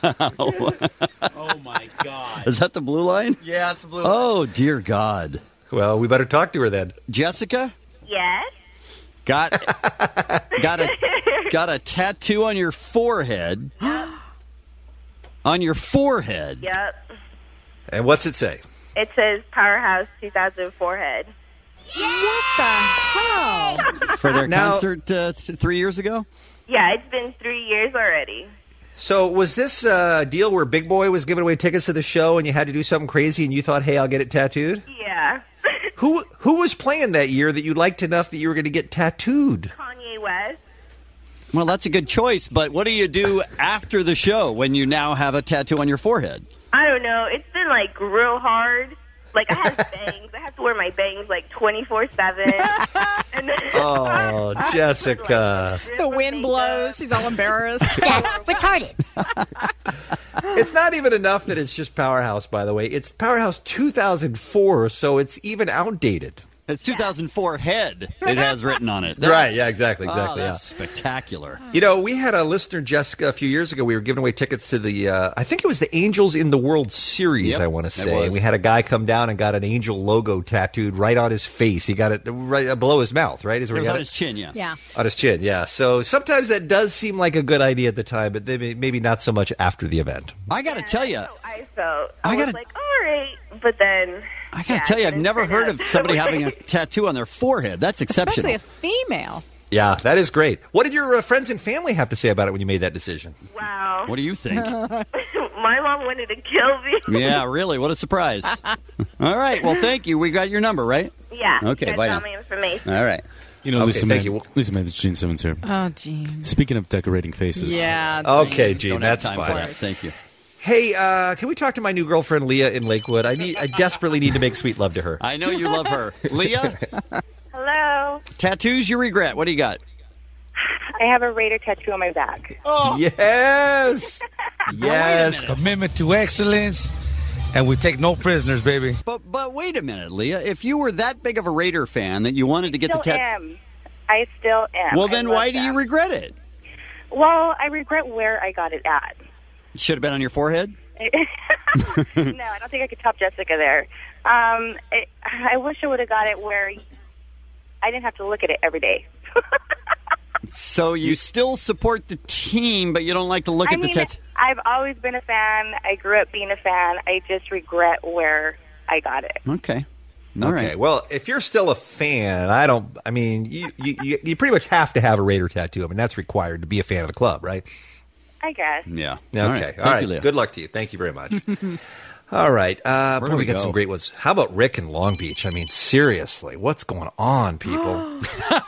wow. Oh my God! Is that the blue line? Yeah, it's the blue. Oh dear God. Well, we better talk to her then. Jessica, Yes. got got a got a tattoo on your forehead. On your forehead. Yep. And what's it say? It says Powerhouse two thousand forehead. What the hell? For their Now- concert uh, th- three years ago? Yeah, it's been three years already. So was this a deal where Big Boy was giving away tickets to the show and you had to do something crazy and you thought, hey, I'll get it tattooed? Yeah. Who who was playing that year that you liked enough that you were going to get tattooed? Kanye West. Well, that's a good choice, but what do you do after the show when you now have a tattoo on your forehead? I don't know. It's been like real hard. Like I have bangs. I have to wear my bangs like twenty-four seven. Oh, Jessica. The wind blows. She's all embarrassed. That's retarded. It's not even enough that it's just Powerhouse, by the way. It's Powerhouse two thousand four, so it's even outdated. It's two thousand four head. It has written on it. Right, yeah, exactly, exactly, Oh, that's yeah. spectacular. You know, we had a listener, Jessica, a few years ago. We were giving away tickets to the, uh, I think it was the Angels in the World Series, Yep, I want to it say. was. And we had a guy come down and got an Angel logo tattooed right on his face. He got it right below his mouth, right? Is It where was he got on it? his chin, yeah. Yeah. On his chin, yeah. So sometimes that does seem like a good idea at the time, but maybe, maybe not so much after the event. I got to tell you, I felt. I, I was gotta- like, all right, but then. I got to tell you, I've never heard of somebody having a tattoo on their forehead. That's exceptional. Especially a female. Yeah, that is great. What did your uh, friends and family have to say about it when you made that decision? Wow. What do you think? My mom wanted to kill me. Yeah, really? What a surprise. All right. Well, thank you. We got your number, right? Yeah. Okay, That's bye all now. my information. All right. You know, Okay, Lisa, thank man, you. Lisa, man, it's Gene Simmons here. Oh, Gene. Speaking of decorating faces. Yeah. Okay, Gene, Don't have that's time for fine. that. Thank you. Hey, uh, can we talk to my new girlfriend, Leah, in Lakewood? I need, I desperately need to make sweet love to her. I know you love her. Leah, Hello. tattoos you regret. What do you got? I have a Raider tattoo on my back. Oh. Yes. Yes. Commitment to excellence, and we take no prisoners, baby. But but wait a minute, Leah. If you were that big of a Raider fan that you wanted to get still the tattoo, am. I still am. well, I then love why do them. you regret it? Well, I regret where I got it at. Should have been on your forehead. no, I don't think I could top Jessica there. Um, it, I wish I would have got it where I didn't have to look at it every day. So you still support the team, but you don't like to look I at mean, the tattoo. I've always been a fan. I grew up being a fan. I just regret where I got it. Okay. All okay. right. Well, if you're still a fan, I don't. I mean, you, you you you pretty much have to have a Raider tattoo. I mean, that's required to be a fan of the club, right? I guess. Yeah. Okay. All All right. right. Thank you, Leo. Good luck to you. Thank you very much. All right. Uh, Where boy, do we we got go? some great ones. How about Rick in Long Beach? I mean, seriously, what's going on, people?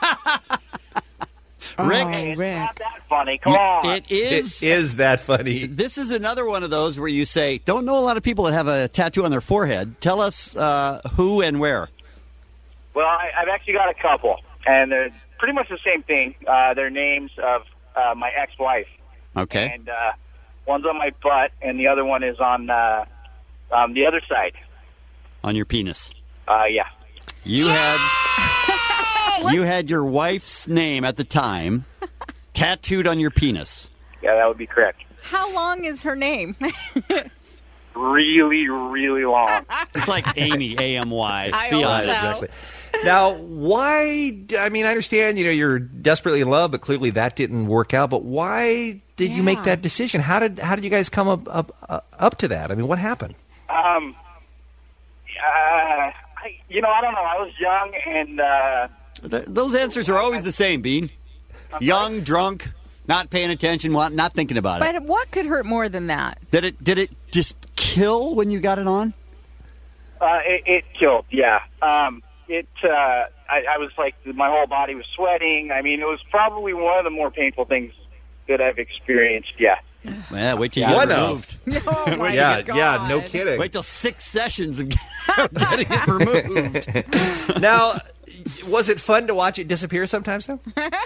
Rick. It's not that funny. Come on. It is. It is that funny. This is another one of those where you say, don't know a lot of people that have a tattoo on their forehead. Tell us uh, who and where. Well, I, I've actually got a couple, and they're pretty much the same thing. Uh, they're names of uh, my ex-wife. Okay. And uh, one's on my butt, and the other one is on uh, um, the other side. On your penis. Uh, yeah. You had you had your wife's name at the time tattooed on your penis. Yeah, that would be correct. How long is her name? Really, really long. It's like Amy, A M Y. I Be also- honest. Exactly. Now, why? I mean, I understand. You know, you're desperately in love, but clearly that didn't work out. But why did you make Yeah. that decision? How did how did you guys come up up up to that? I mean, what happened? Um, uh, I, you know, I don't know. I was young, and uh, Th- those answers are always the same, Bean. Young, drunk, not paying attention, want- not thinking about it. But what could hurt more than that? Did it did it just kill when you got it on? uh, it, it killed. Yeah. Um, it. Uh, I, I was like, my whole body was sweating. I mean, it was probably one of the more painful things that I've experienced. Yeah. Yeah, wait till you One get it of. removed. Oh my yeah, God. yeah, no kidding. Wait till six sessions of getting it removed. Now, was it fun to watch it disappear sometimes, though?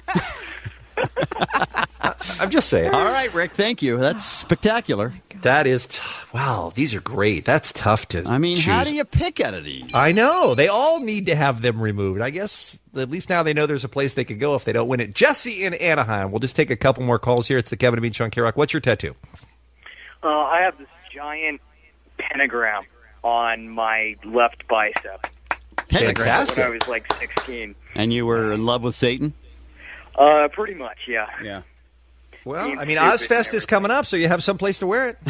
I'm just saying. All right, Rick, thank you. That's spectacular. That is, t- wow, these are great. That's tough to I mean, choose. how do you pick out of these? I know. They all need to have them removed. I guess at least now they know there's a place they could go if they don't win it. Jesse in Anaheim. We'll just take a couple more calls here. It's the Kevin and Bean Show on K-Rock. What's your tattoo? Uh, I have this giant pentagram on my left bicep. Pentagram? When I was like sixteen. And you were in love with Satan? Uh, pretty much, yeah. Yeah. Well, Being I mean, stupid Ozfest and is coming up, so you have some place to wear it.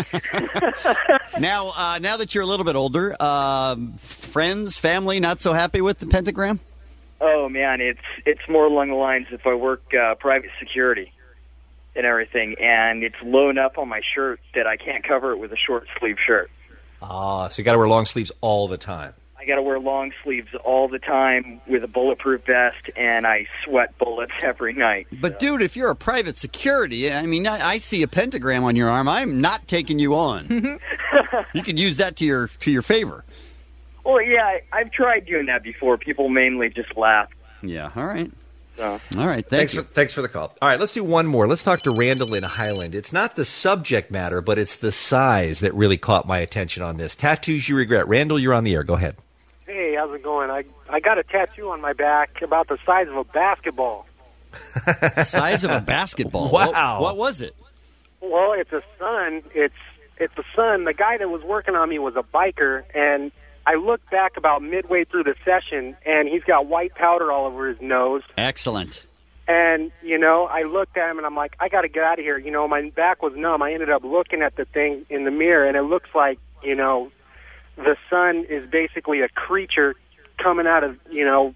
Now, uh, now that you're a little bit older, um, friends, family, not so happy with the pentagram? Oh man, it's it's more along the lines if I work uh, private security and everything, and it's low enough on my shirt that I can't cover it with a short sleeve shirt. Ah, so you got to wear long sleeves all the time. I got to wear long sleeves all the time with a bulletproof vest, and I sweat bullets every night. But, dude, if you're a private security, I mean, I, I see a pentagram on your arm. I'm not taking you on. You could use that to your to your favor. Well, yeah, I, I've tried doing that before. People mainly just laugh. Yeah, all right. So. All right, thank thanks you. For, thanks for the call. All right, let's do one more. Let's talk to Randall in Highland. It's not the subject matter, but it's the size that really caught my attention on this. Tattoos you regret. Randall, you're on the air. Go ahead. Hey, how's it going? I I got a tattoo on my back about the size of a basketball. Size of a basketball. Wow. What, what was it? Well, it's a sun. It's it's a sun. The guy that was working on me was a biker, and I looked back about midway through the session, and he's got white powder all over his nose. Excellent. And, you know, I looked at him, and I'm like, I got to get out of here. You know, my back was numb. I ended up looking at the thing in the mirror, and it looks like, you know, the sun is basically a creature coming out of, you know,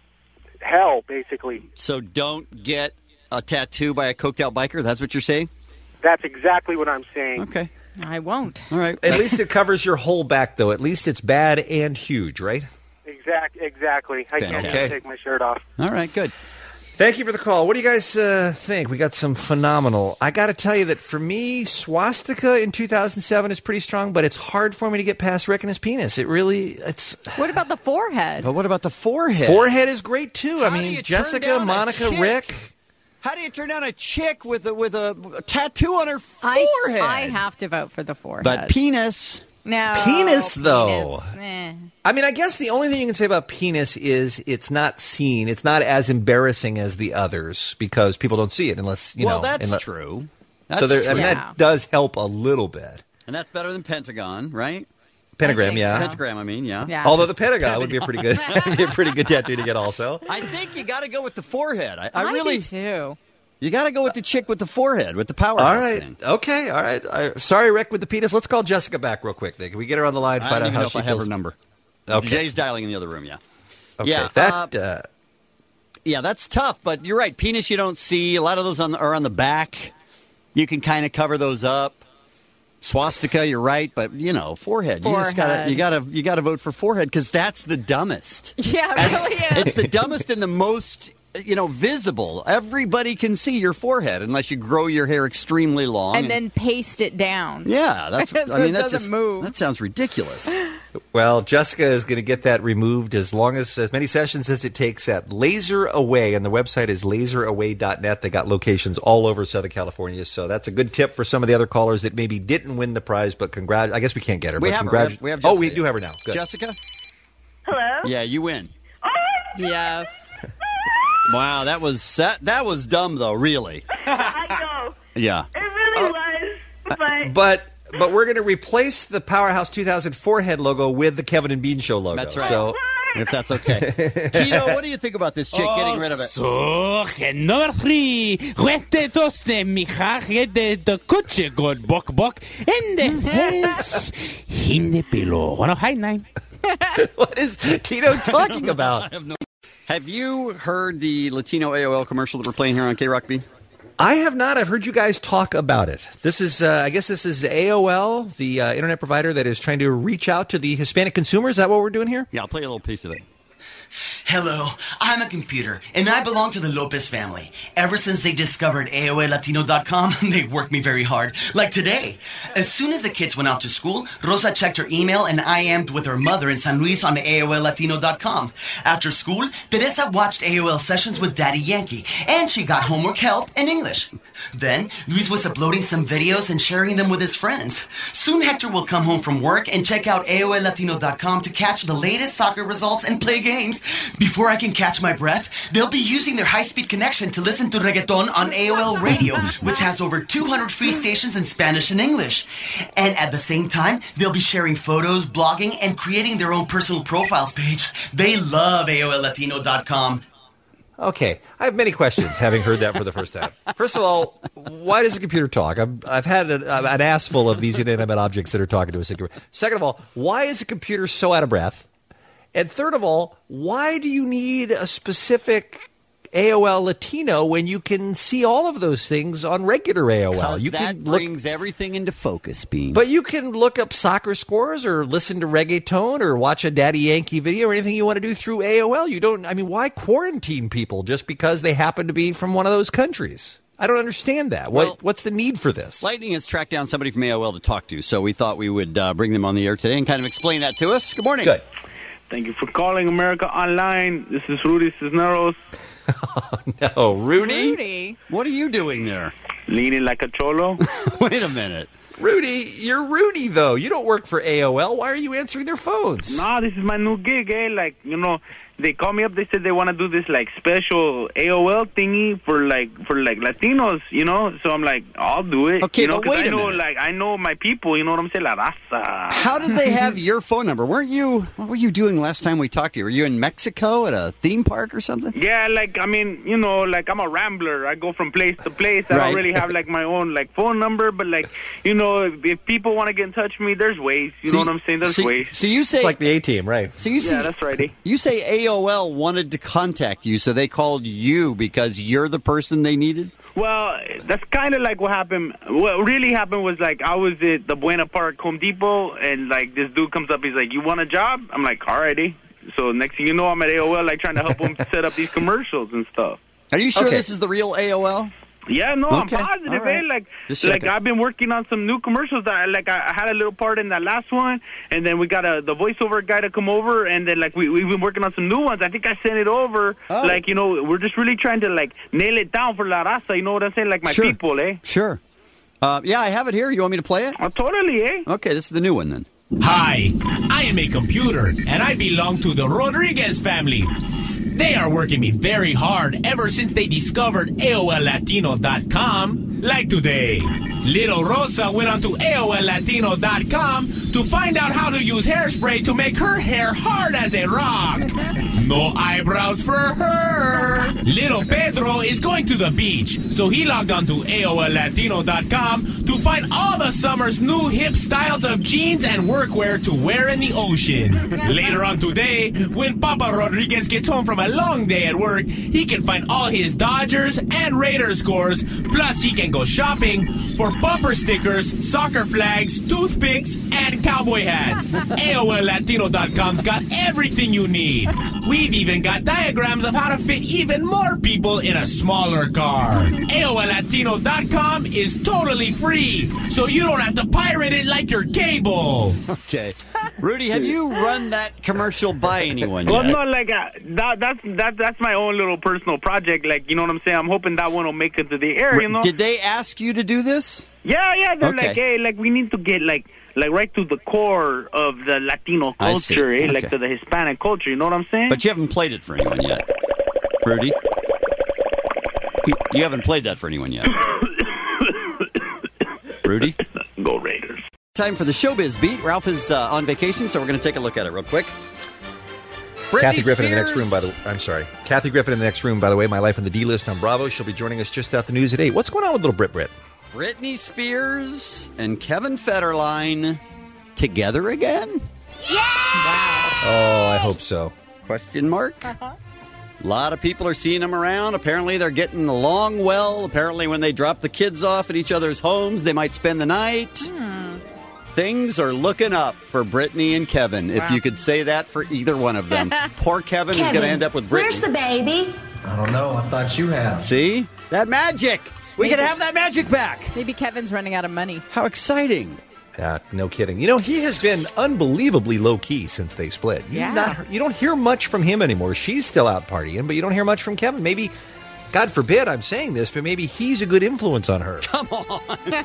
hell, basically. So don't get a tattoo by a coked-out biker? That's what you're saying? That's exactly what I'm saying. Okay. I won't. All right. At least it covers your whole back, though. At least it's bad and huge, right? Exact, exactly. I can't Fantastic. just take my shirt off. All right, good. Thank you for the call. What do you guys uh, think? We got some phenomenal. I got to tell you that for me, swastika in two thousand seven is pretty strong, but it's hard for me to get past Rick and his penis. It really, it's. What about the forehead? But what about the forehead? Forehead is great too. How I do mean, you turn Jessica, down a Monica, chick? Rick. How do you turn down a chick with a with a, a tattoo on her I, forehead? I have to vote for the forehead. But penis. No. Penis, though. penis, eh. I mean, I guess the only thing you can say about penis is it's not seen. It's not as embarrassing as the others because people don't see it unless, you well, know. that's unless, true. so That's there, I true. mean, Yeah. that does help a little bit. And that's better than Pentagon, right? Pentagram, yeah. Pentagram, I mean, yeah. Yeah. Although the pentagon would be a pretty good, be a pretty good tattoo to get. Also, I think you got to go with the forehead. I, I, I really do too. You got to go with the chick with the forehead, with the power. All right, thing. okay, all right. I, sorry, Rick, with the penis. Let's call Jessica back real quick. Then. Can we get her on the line? I Find don't out even how know if she I have feels? her number. Okay. Jay's dialing in the other room. Yeah. Okay. Yeah. That. Uh, Uh, yeah, that's tough. But you're right. Penis, you don't see. A lot of those on the, are on the back. You can kind of cover those up. Swastika, you're right, but you know, forehead. You just gotta, Forehead. you gotta, you gotta vote for forehead because that's the dumbest. Yeah, it really is. It's the dumbest and the most, you know, visible. Everybody can see your forehead unless you grow your hair extremely long. And then paste it down. yeah, that's. So I mean, it that doesn't just move. that sounds ridiculous. well, Jessica is going to get that removed as long as as many sessions as it takes at Laser Away, and the website is laser away dot net. They got locations all over Southern California, so that's a good tip for some of the other callers that maybe didn't win the prize, but congrat. I guess we can't get her. We but have her. congrat- We have- we have oh, Jessica. we do have her now. Good. Jessica. Hello? Yeah, you win. Yes. Wow, that was that that was dumb though. Really. I know. Yeah. It really was. But But but we're going to replace the Powerhouse two thousand forehead logo with the Kevin and Bean Show logo. That's right. So If that's okay. Tito, what do you think about this chick getting rid of it? So, number three. Rete toste, mija, rete the kuche, good bok bok, and the face, hinde pilo. One of high nine. What is Tito talking about? Have you heard the Latino A O L commercial that we're playing here on K-Rock B? I have not. I've heard you guys talk about it. This is, uh, I guess this is A O L, the uh, internet provider that is trying to reach out to the Hispanic consumer. Is that what we're doing here? Yeah, I'll play a little piece of it. Hello, I'm a computer, and I belong to the Lopez family. Ever since they discovered A O L Latino dot com, they worked me very hard. Like today. As soon as the kids went out to school, Rosa checked her email and I M'd with her mother in San Luis on A O L Latino dot com. After school, Teresa watched A O L sessions with Daddy Yankee, and she got homework help in English. Then, Luis was uploading some videos and sharing them with his friends. Soon Hector will come home from work and check out A O L Latino dot com to catch the latest soccer results and play games. Before I can catch my breath, they'll be using their high-speed connection to listen to reggaeton on A O L Radio, which has over two hundred free stations in Spanish and English. And at the same time, they'll be sharing photos, blogging, and creating their own personal profiles page. They love A O L Latino dot com. Okay, I have many questions having heard that for the first time. First of all, why does a computer talk? I've, I've had an, an ass full of these inanimate objects that are talking to a computer. Second of all, why is a computer so out of breath? And third of all, why do you need a specific A O L Latino when you can see all of those things on regular A O L? Because You that can look, brings everything into focus, Bean. but you can look up soccer scores or listen to reggaeton or watch a Daddy Yankee video or anything you want to do through A O L. You don't. I mean, why quarantine people just because they happen to be from one of those countries? I don't understand that. What, Well, what's the need for this? Lightning has tracked down somebody from A O L to talk to, so we thought we would uh, bring them on the air today and kind of explain that to us. Good morning. Good. Thank you for calling America Online. This is Rudy Cisneros. No, Rudy? Rudy. What are you doing there? Leaning like a cholo. Wait a minute. Rudy, you're Rudy, though. You don't work for A O L. Why are you answering their phones? Nah, this is my new gig, eh? Like, you know, they called me up. They said they want to do this, like, special A O L thingy for, like, for like Latinos, you know? So I'm like, I'll do it. Okay, you know, but 'cause wait I a know, minute. like, I know my people, you know what I'm saying? La raza. How did they have your phone number? Weren't you, what were you doing last time we talked to you? Were you in Mexico at a theme park or something? Yeah, like, I mean, you know, like, I'm a rambler. I go from place to place. I Right. don't really have, like, my own, like, phone number. But, like, you know, if, if people want to get in touch with me, there's ways. You So know what I'm saying? There's so, ways. So you say, It's like the A-team, right? so you say, Yeah, that's right, eh? you say A O L wanted to contact you, so they called you because you're the person they needed? Well, that's kind of like what happened. What really happened was, like, I was at the Buena Park Home Depot, and, like, this dude comes up. He's like, you want a job? I'm like, alrighty. So next thing you know, I'm at A O L, like, trying to help him set up these commercials and stuff. Are you sure Okay. this is the real A O L? Yeah, no, Okay, I'm positive, all right. eh? Like, Just like checking. I've been working on some new commercials. That, I- like, I I had a little part in that last one, and then we got a the voiceover guy to come over, and then, like, we we've been working on some new ones. I think I sent it over. Oh. Like, you know, we're just really trying to, like, nail it down for La Raza. You know what I'm saying? Like, my Sure. people, eh? Sure. Uh, yeah, I have it here. You want me to play it? Oh, totally, eh? Okay, this is the new one then. Hi, I am a computer, and I belong to the Rodriguez family. They are working me very hard ever since they discovered A O L Latino dot com, like today. Little Rosa went onto A O L Latino dot com to find out how to use hairspray to make her hair hard as a rock. No eyebrows for her. Little Pedro is going to the beach, so he logged on to A O L Latino dot com to find all the summer's new hip styles of jeans and workwear to wear in the ocean. Later on today, when Papa Rodriguez gets home from a long day at work, he can find all his Dodgers and Raiders scores, plus he can go shopping for bumper stickers, soccer flags, toothpicks, and cowboy hats. A O L Latino dot com's got everything you need. We've even got diagrams of how to fit even more people in a smaller car. A O L Latino dot com is totally free, so you don't have to pirate it like your cable. Okay. Rudy, have you run that commercial by anyone Well, yet? no, like uh, that, that's that, that's my own little personal project. Like, you know what I'm saying? I'm hoping that one will make it to the air. You know? Did they ask you to do this? Yeah, yeah. They're Okay. like, hey, like we need to get like like right to the core of the Latino I see. culture, eh? Okay. Like to the Hispanic culture. You know what I'm saying? But you haven't played it for anyone yet, Rudy. You, you haven't played that for anyone yet, Rudy. Go Raiders. Time for the Showbiz Beat. Ralph is uh, on vacation, so we're going to take a look at it real quick. Kathy Britney Griffin in the next Spears. room, by the way. I'm sorry. Kathy Griffin in the next room, by the way. My Life on the D-List on Bravo. She'll be joining us just after the news at eight. What's going on with little Brit Brit? Britney Spears and Kevin Federline together again? Oh, I hope so. Question mark? A lot of people are seeing them around. Apparently, they're getting along well. Apparently, when they drop the kids off at each other's homes, they might spend the night. Things are looking up for Britney and Kevin, if you could say that for either one of them. Poor Kevin, is going to end up with Britney. Where's the baby? I don't know. I thought you had. See? That magic! We Maybe- can have that magic back! Maybe Kevin's running out of money. How exciting. Yeah, no kidding. You know, he has been unbelievably low-key since they split. You Yeah. not- you don't hear much from him anymore. She's still out partying, but you don't hear much from Kevin. Maybe, God forbid I'm saying this, but maybe he's a good influence on her. Come on.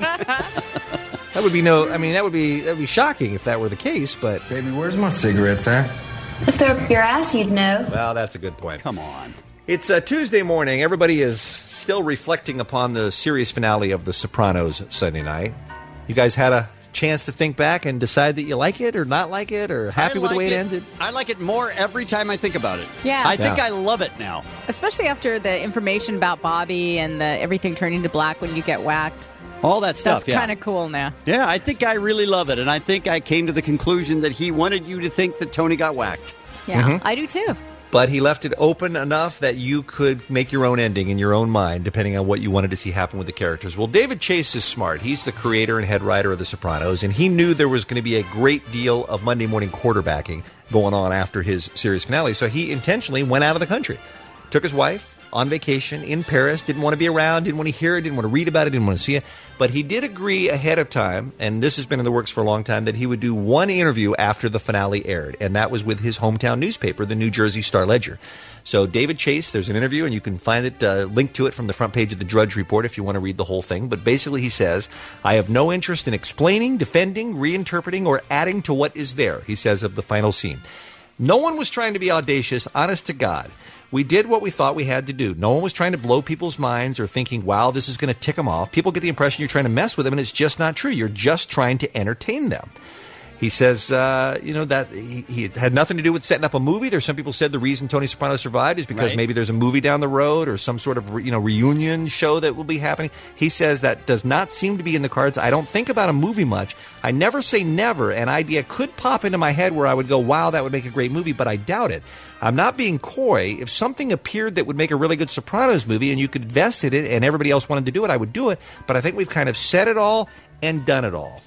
That would be no, I mean, that would be that would be shocking if that were the case, but... Baby, where's my cigarettes, huh? If they're up your ass, you'd know. Well, that's a good point. Come on. It's a Tuesday morning. Everybody is still reflecting upon the series finale of The Sopranos Sunday night. You guys had a chance to think back and decide that you like it or not like it or happy I with the like way it, it. ended? I like it more every time I think about it. Yeah. I think Yeah. I love it now. Especially after the information about Bobby and the everything turning to black when you get whacked. All that stuff, That's yeah. kind of cool now. Yeah, I think I really love it, and I think I came to the conclusion that he wanted you to think that Tony got whacked. Yeah, Mhm. I do too. But he left it open enough that you could make your own ending in your own mind, depending on what you wanted to see happen with the characters. Well, David Chase is smart. He's the creator and head writer of The Sopranos, and he knew there was going to be a great deal of Monday morning quarterbacking going on after his series finale, so he intentionally went out of the country. Took his wife on vacation in Paris, didn't want to be around, didn't want to hear it, didn't want to read about it, didn't want to see it. But he did agree ahead of time, and this has been in the works for a long time, that he would do one interview after the finale aired, and that was with his hometown newspaper, the New Jersey Star-Ledger. So David Chase, there's an interview, and you can find it, uh, linked to it from the front page of the Drudge Report if you want to read the whole thing. But basically he says, I have no interest in explaining, defending, reinterpreting, or adding to what is there, he says of the final scene. No one was trying to be audacious, honest to God. We did what we thought we had to do. No one was trying to blow people's minds or thinking, wow, this is going to tick them off. People get the impression you're trying to mess with them, and it's just not true. You're just trying to entertain them. He says, uh, you know, that he, he had nothing to do with setting up a movie. There's some people said the reason Tony Soprano survived is because Right. maybe there's a movie down the road or some sort of, re- you know, reunion show that will be happening. He says that does not seem to be in the cards. I don't think about a movie much. I never say never. An idea could pop into my head where I would go, wow, that would make a great movie, but I doubt it. I'm not being coy. If something appeared that would make a really good Sopranos movie and you could invest in it and everybody else wanted to do it, I would do it. But I think we've kind of said it all and done it all.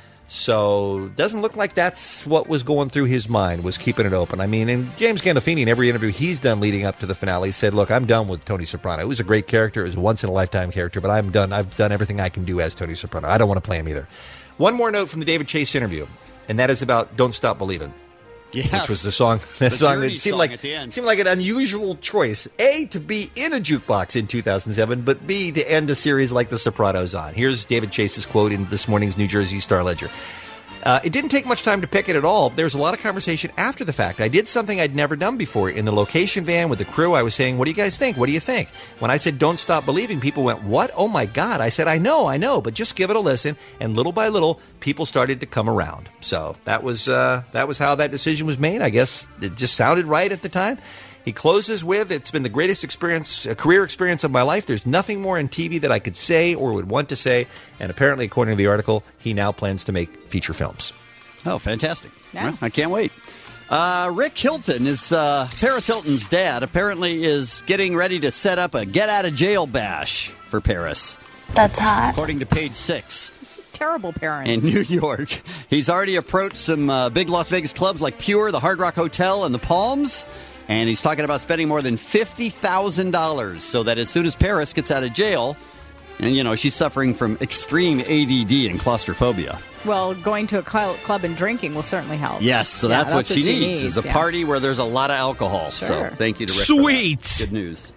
So doesn't look like that's what was going through his mind, was keeping it open. I mean, and James Gandolfini, in every interview he's done leading up to the finale, said, look, I'm done with Tony Soprano. It was a great character. It was a once-in-a-lifetime character, but I'm done. I've done everything I can do as Tony Soprano. I don't want to play him either. One more note from the David Chase interview, and that is about Don't Stop Believin'. Yes. Which was the song, that The song Journey that seemed song like at the end. seemed like an unusual choice. A, to be in a jukebox in two thousand seven, but B, to end a series like The Sopranos on. Here's David Chase's quote in this morning's New Jersey Star-Ledger. Uh, it didn't take much time to pick it at all. There was a lot of conversation after the fact. I did something I'd never done before. In the location van with the crew, I was saying, what do you guys think? What do you think? When I said, don't stop believing, people went, what? Oh, my God. I said, I know, I know, but just give it a listen. And little by little, people started to come around. So that was uh, that was how that decision was made. I guess it just sounded right at the time. He closes with, it's been the greatest experience, uh, career experience of my life. There's nothing more in T V that I could say or would want to say. And apparently, according to the article, he now plans to make feature films. Oh, fantastic. Yeah. Well, I can't wait. Uh, Rick Hilton, is uh, Paris Hilton's dad, apparently is getting ready to set up a get-out-of-jail bash for Paris. That's hot. According to Page Six. Terrible parents. In New York. He's already approached some uh, big Las Vegas clubs like Pure, the Hard Rock Hotel, and the Palms. And he's talking about spending more than fifty thousand dollars so that as soon as Paris gets out of jail, and, you know, she's suffering from extreme A D D and claustrophobia. Well, going to a club and drinking will certainly help. Yes, so yeah, that's, that's what, what she, she needs, needs, is a yeah. party where there's a lot of alcohol. Sure. So thank you to Rick. Sweet. For that. Good news.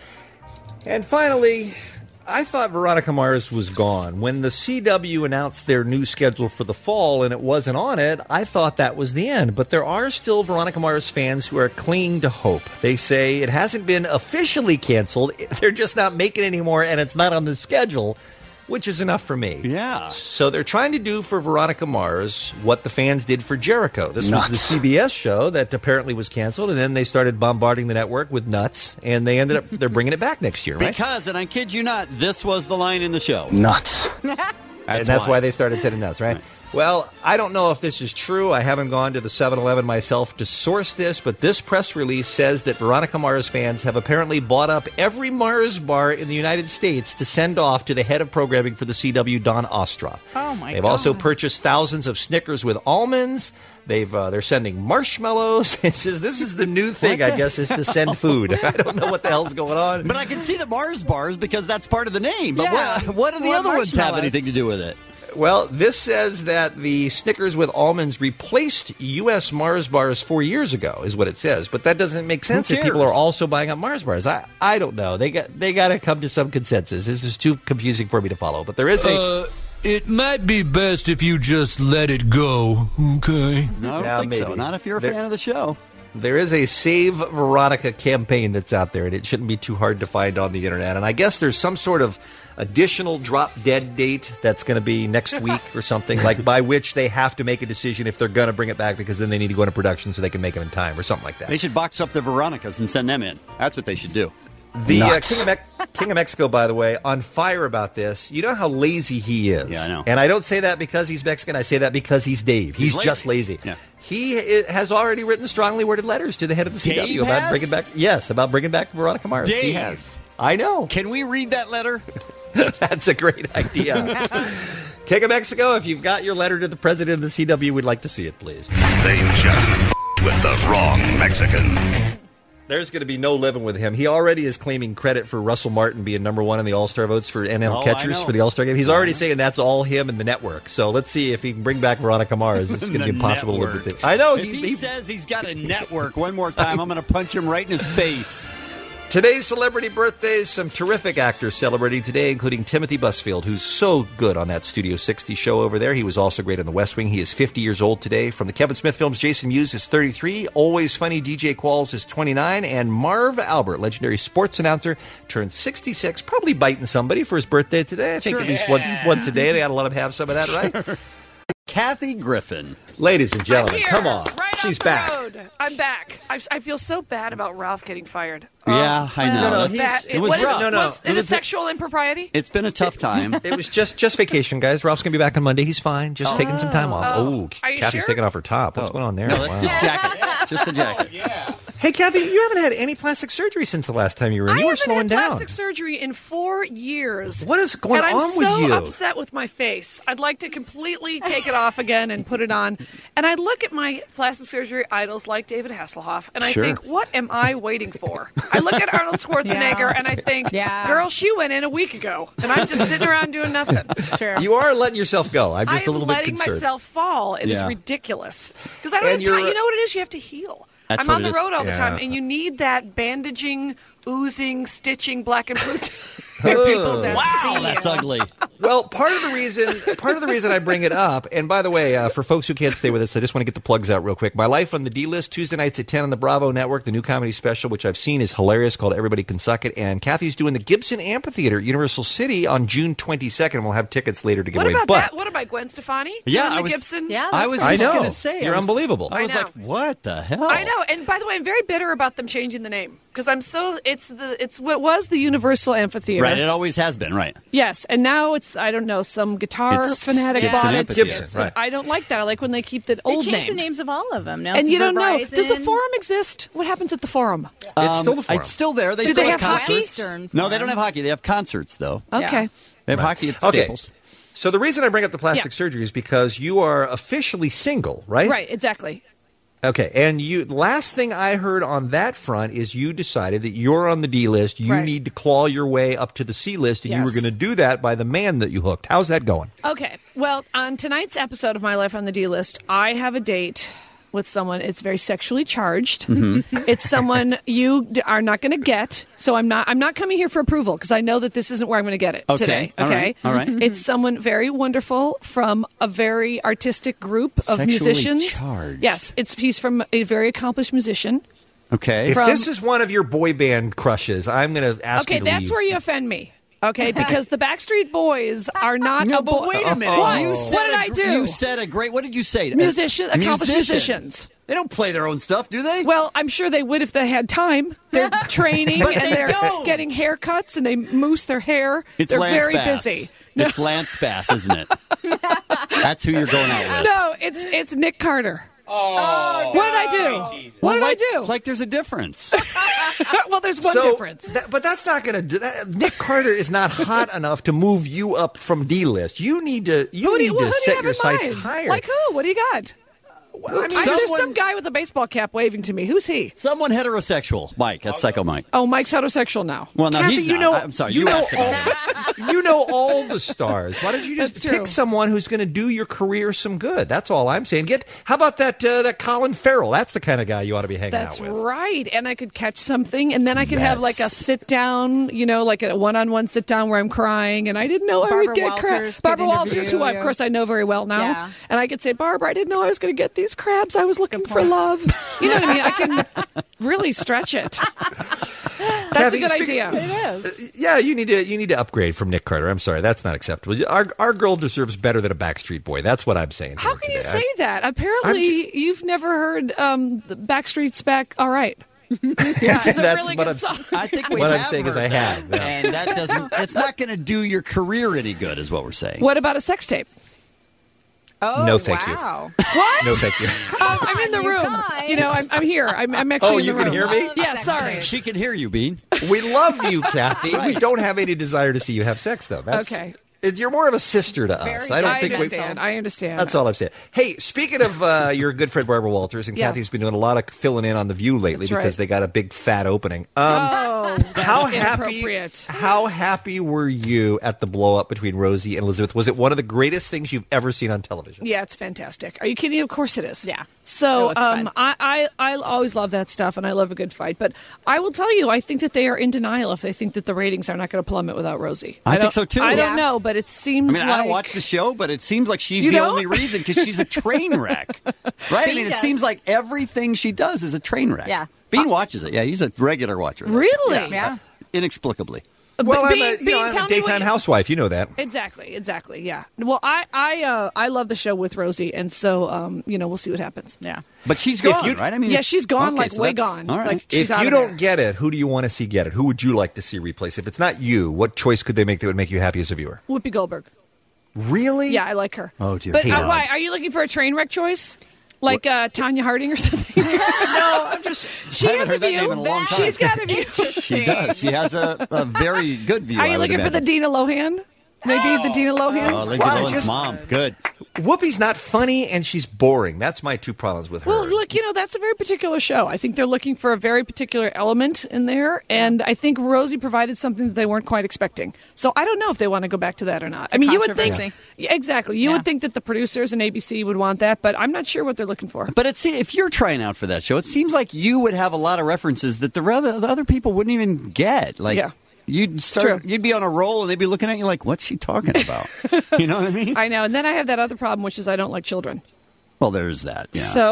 And finally, I thought Veronica Mars was gone. When the C W announced their new schedule for the fall and it wasn't on it, I thought that was the end. But there are still Veronica Mars fans who are clinging to hope. They say it hasn't been officially canceled. They're just not making it anymore, and it's not on the schedule, which is enough for me. Yeah. So they're trying to do for Veronica Mars what the fans did for Jericho. This Nuts. was the C B S show that apparently was canceled, and then they started bombarding the network with nuts, and they ended up, they're bringing it back next year, right? Because, and I kid you not, this was the line in the show. Nuts. That's and that's why. why they started sending nuts, right? right? Well, I don't know if this is true. I haven't gone to the seven eleven myself to source this, but this press release says that Veronica Mars fans have apparently bought up every Mars bar in the United States to send off to the head of programming for the C W, Don Ostra. Oh, my They've God. also purchased thousands of Snickers with almonds. They've uh, they're sending marshmallows. It says this is the new thing, I guess, is to send food. I don't know what the hell's going on. But I can see the Mars bars because that's part of the name. But Yeah. what, what do the Well, other ones have marshmallows. anything to do with it? Well, this says that the Snickers with almonds replaced U S Mars bars four years ago, is what it says. But that doesn't make sense if people are cares? also buying up Mars bars. I, I don't know. They got they got to come to some consensus. This is too confusing for me to follow. But there is a. Uh, it might be best if you just let it go, okay? No, I don't Yeah, think so. maybe. Not if you're a There- fan of the show. There is a Save Veronica campaign that's out there, and it shouldn't be too hard to find on the internet. And I guess there's some sort of additional drop dead date that's going to be next week or something, like by which they have to make a decision if they're going to bring it back, because then they need to go into production so they can make it in time or something like that. They should box up the Veronicas and send them in. That's what they should do. The uh, Nuts. King, of Me- King of Mexico, by the way, on fire about this. You know how lazy he is. Yeah, I know. And I don't say that because he's Mexican. I say that because he's Dave. He's, He's lazy. just lazy. Yeah. He i- has already written strongly worded letters to the head of the C W Dave about has? bringing back. Yes, about bringing back Veronica Mars. He Dave. has. I know. Can we read that letter? That's a great idea. King of Mexico, if you've got your letter to the president of the C W, we'd like to see it, please. They just with the wrong Mexican. There's going to be no living with him. He already is claiming credit for Russell Martin being number one in the All-Star votes for N L Oh, I catchers know. for the All-Star game. He's already saying that's all him and the network. So let's see if he can bring back Veronica Mars. This is going to The be impossible to live network. with him. I know. If he, says he's got a network one more time, I'm going to punch him right in his face. Today's celebrity birthdays, some terrific actors celebrating today, including Timothy Busfield, who's so good on that Studio sixty show over there. He was also great on The West Wing. He is fifty years old today. From the Kevin Smith films, Jason Mewes is thirty-three. Always Funny D J Qualls is twenty-nine. And Marv Albert, legendary sports announcer, turned sixty-six, probably biting somebody for his birthday today. I think Sure. at least one, once a day. They ought to let him have some of that, right? Kathy Griffin. Ladies and gentlemen, I'm here, come on. right She's off the back. road. I'm back. I, I feel so bad about Ralph getting fired. Yeah, I know. No, no, That's- that, it was what is- rough. No, no. Was It it, was a a- sexual impropriety? It's been a tough time. It was just just vacation, guys. Ralph's going to be back on Monday. He's fine. Just taking some time off. Oh. Oh, Are you Kathy's sure? taking off her top. What's Oh. going on there? No, that's Wow. just jacket. Just the jacket. Hey, Kathy, you haven't had any plastic surgery since the last time you were in. I You were haven't slowing had down. plastic surgery in four years. What is going and I'm on with so you? upset with my face. I'd like to completely take it off again and put it on. And I look at my plastic surgery idols like David Hasselhoff, and I Sure. think, what am I waiting for? I look at Arnold Schwarzenegger, Yeah. and I think, Yeah. girl, she went in a week ago, and I'm just sitting around doing nothing. Sure. You are letting yourself go. I'm just I a little am bit letting concerned. myself fall. It is Yeah. ridiculous. Because I don't And have time. you're- You know what it is? You have to heal. That's I'm what on it the is. road all the Yeah. time, and you need that bandaging, oozing, stitching, black and blue. People don't wow, see that's you. ugly. Well, part of the reason part of the reason I bring it up, and by the way, uh, for folks who can't stay with us, I just want to get the plugs out real quick. My Life on the D-List, Tuesday nights at ten on the Bravo Network. The new comedy special, which I've seen, is hilarious, called Everybody Can Suck It. And Kathy's doing the Gibson Amphitheater at Universal City on June twenty-second. We'll have tickets later to give What away. about But that? What about Gwen Stefani? Yeah, doing I the was- Gibson. Yeah, I was I just know. going to say. You're I was, unbelievable. I was I know. like, what the hell? I know, and by the way, I'm very bitter about them changing the name because I'm so it's the it's what was the Universal Amphitheater, Right, it always has been, right. Yes, and now it's I don't know some guitar It's fanatic Gibson bought it. Amphitheater. Gibson, right. I don't like that. I like when they keep the They old changed name. the names of all of them. Now and it's you don't know. Verizon. Does the forum exist? What happens at the forum? It's still the Forum. It's still there. They Do still they have, have hockey? concerts. Eastern No, they don't Forum. have hockey. They have concerts, though. Okay. They have hockey at Okay. Staples. So the reason I bring up the plastic Yeah. surgery is because you are officially single, right? Right, exactly. Okay, and you. Last thing I heard on that front is you decided that you're on the D list. You Right. need to claw your way up to the C list, and you Yes. were going to do that by the man that you hooked. How's that going? Okay. Well, on tonight's episode of My Life on the D List, I have a date with someone. It's very sexually charged. It's someone you d- are not going to get. So I'm not. I'm not coming here for approval because I know that this isn't where I'm going to get it Okay. today. All Okay. right. All right. It's someone very wonderful from a very artistic group of Sexually musicians. charged. Yes, it's he's from a very accomplished musician. Okay. If From- this is one of your boy band crushes, I'm going to ask Okay, you to that's leave. where you offend me. Okay, because the Backstreet Boys are not. No, a but boy- wait a minute. What? You What said did a I gr- do? You said a great. What did you say? Musician, A accomplished musician. musicians. They don't play their own stuff, do they? Well, I'm sure they would if they had time. They're training But and they they're don't. getting haircuts and they moose their hair. It's they're Lance very Bass. busy. It's Lance Bass, isn't it? That's who you're going out with. No, it's it's Nick Carter. Oh, what did I do? What did like, I do? It's like there's a difference. well, there's one So, difference. that- but that's not going to do that. Nick Carter is not hot enough to move you up from D list. You need to. You Who do need you, well, to who do you set have your in sights mind? higher. Like who? What do you got? I mean, I, there's someone- some guy with a baseball cap waving to me. Who's he? Someone heterosexual. Mike. That's Psycho Mike. Oh, Mike's heterosexual now. Well, no, Kathy, he's you not. know, I'm sorry. You, You, know asked all, about it. you know all the stars. Why don't you just That's pick true. someone who's going to do your career some good? That's all I'm saying. Get how about that uh, that Colin Farrell? That's the kind of guy you ought to be hanging That's out with. right. And I could catch something, and then I could have Yes. like a sit down, you know, like a one on one sit down where I'm crying, and I didn't know I Barbara would get Walters crabs. could Barbara Walters, interview who I, of you. course I know very well now, Yeah. and I could say, Barbara, I didn't know I was going to get these crabs. I was looking for love. You know what I mean? I can really stretch it. That's Kathy, a good speak- idea. It is. Yeah, you need to you need to upgrade from Nick Carter. I'm sorry, that's not acceptable. Our our girl deserves better than a Backstreet Boy. That's what I'm saying. How here can you today. say that? Apparently, you've never heard um, the Backstreet's Back. All right. Yeah, It's a that's really what good I'm. song. I think we What I'm have saying is heard I that. have, yeah. and that doesn't. It's not going to do your career any good, is what we're saying. What about a sex tape? Oh, No, thank you. wow. What? No, thank you. Um, I'm in the you room. guys. You know, I'm, I'm here. I'm, I'm actually Oh, in the you can room. hear me? Yeah, Sex sorry. tape. She can hear you, Bean. We love you, Kathy. We Right. don't have any desire to see you have sex, though. That's, Okay. it- You're more of a sister to us. I don't I think we. understand. I understand. That's all I'm saying. Hey, speaking of uh, your good friend Barbara Walters, and Yeah. Kathy's been doing a lot of filling in on The View lately That's because right. they got a big fat opening. Um, Oh, that's how happy? inappropriate. How happy were you at the blow up between Rosie and Elizabeth? Was it one of the greatest things you've ever seen on television? Yeah, it's fantastic. Are you kidding? Of course it is. Yeah. So It was um, fun. I, I, I always love that stuff, and I love a good fight. But I will tell you, I think that they are in denial if they think that the ratings are not going to plummet without Rosie. I think don't- so, too. I don't Yeah. know, but it seems I mean, like I don't watch the show, but it seems like she's You the don't? only reason because she's a train wreck, right? I Bean mean, it does. seems like everything she does is a train wreck. Yeah. Bean watches it. Yeah, he's a regular watcher. of that Really? show. Yeah. Inexplicably. Well, But I'm Bean- a, you Bean, know, I'm tell a me what daytime you- housewife. You know that. Exactly, exactly. Yeah. Well, I, I, uh, I love the show with Rosie, and so um, you know, we'll see what happens. Yeah. But she's If gone, you- right? I mean, Yeah, she's gone, okay, like so way that's- gone. All right. Like she's If out you of don't there. get it, who do you want to see get it? Who would you like to see replace? If it's not you, what choice could they make that would make you happy as a viewer? Whoopi Goldberg. Really? Yeah, I like her. Oh, dear But uh, God. why? Are you looking for a train wreck choice? Like uh, Tanya Harding or something? No, I'm just. She I haven't has a heard that view. name in a long time. She's got a view. She does. She has a, a very good view. Are I you would looking for the imagine. Dina Lohan? Maybe the Dina Lohan? Oh, Lindsay Why, Lohan's just- mom. Good. Whoopi's not funny and she's boring. That's my two problems with her. Well, look, you know, that's a very particular show. I think they're looking for a very particular element in there, and I think Rosie provided something that they weren't quite expecting. So I don't know if they want to go back to that or not. I mean, you would think. controversy. Yeah, exactly. You Yeah. would think that the producers and A B C would want that, but I'm not sure what they're looking for. But it's, if you're trying out for that show, it seems like you would have a lot of references that the other, the other people wouldn't even get. Like, Yeah. You'd start. You'd be on a roll, and they'd be looking at you like, "What's she talking about?" You know what I mean? I know. And then I have that other problem, which is I don't like children. Well, there's that. Yeah. So,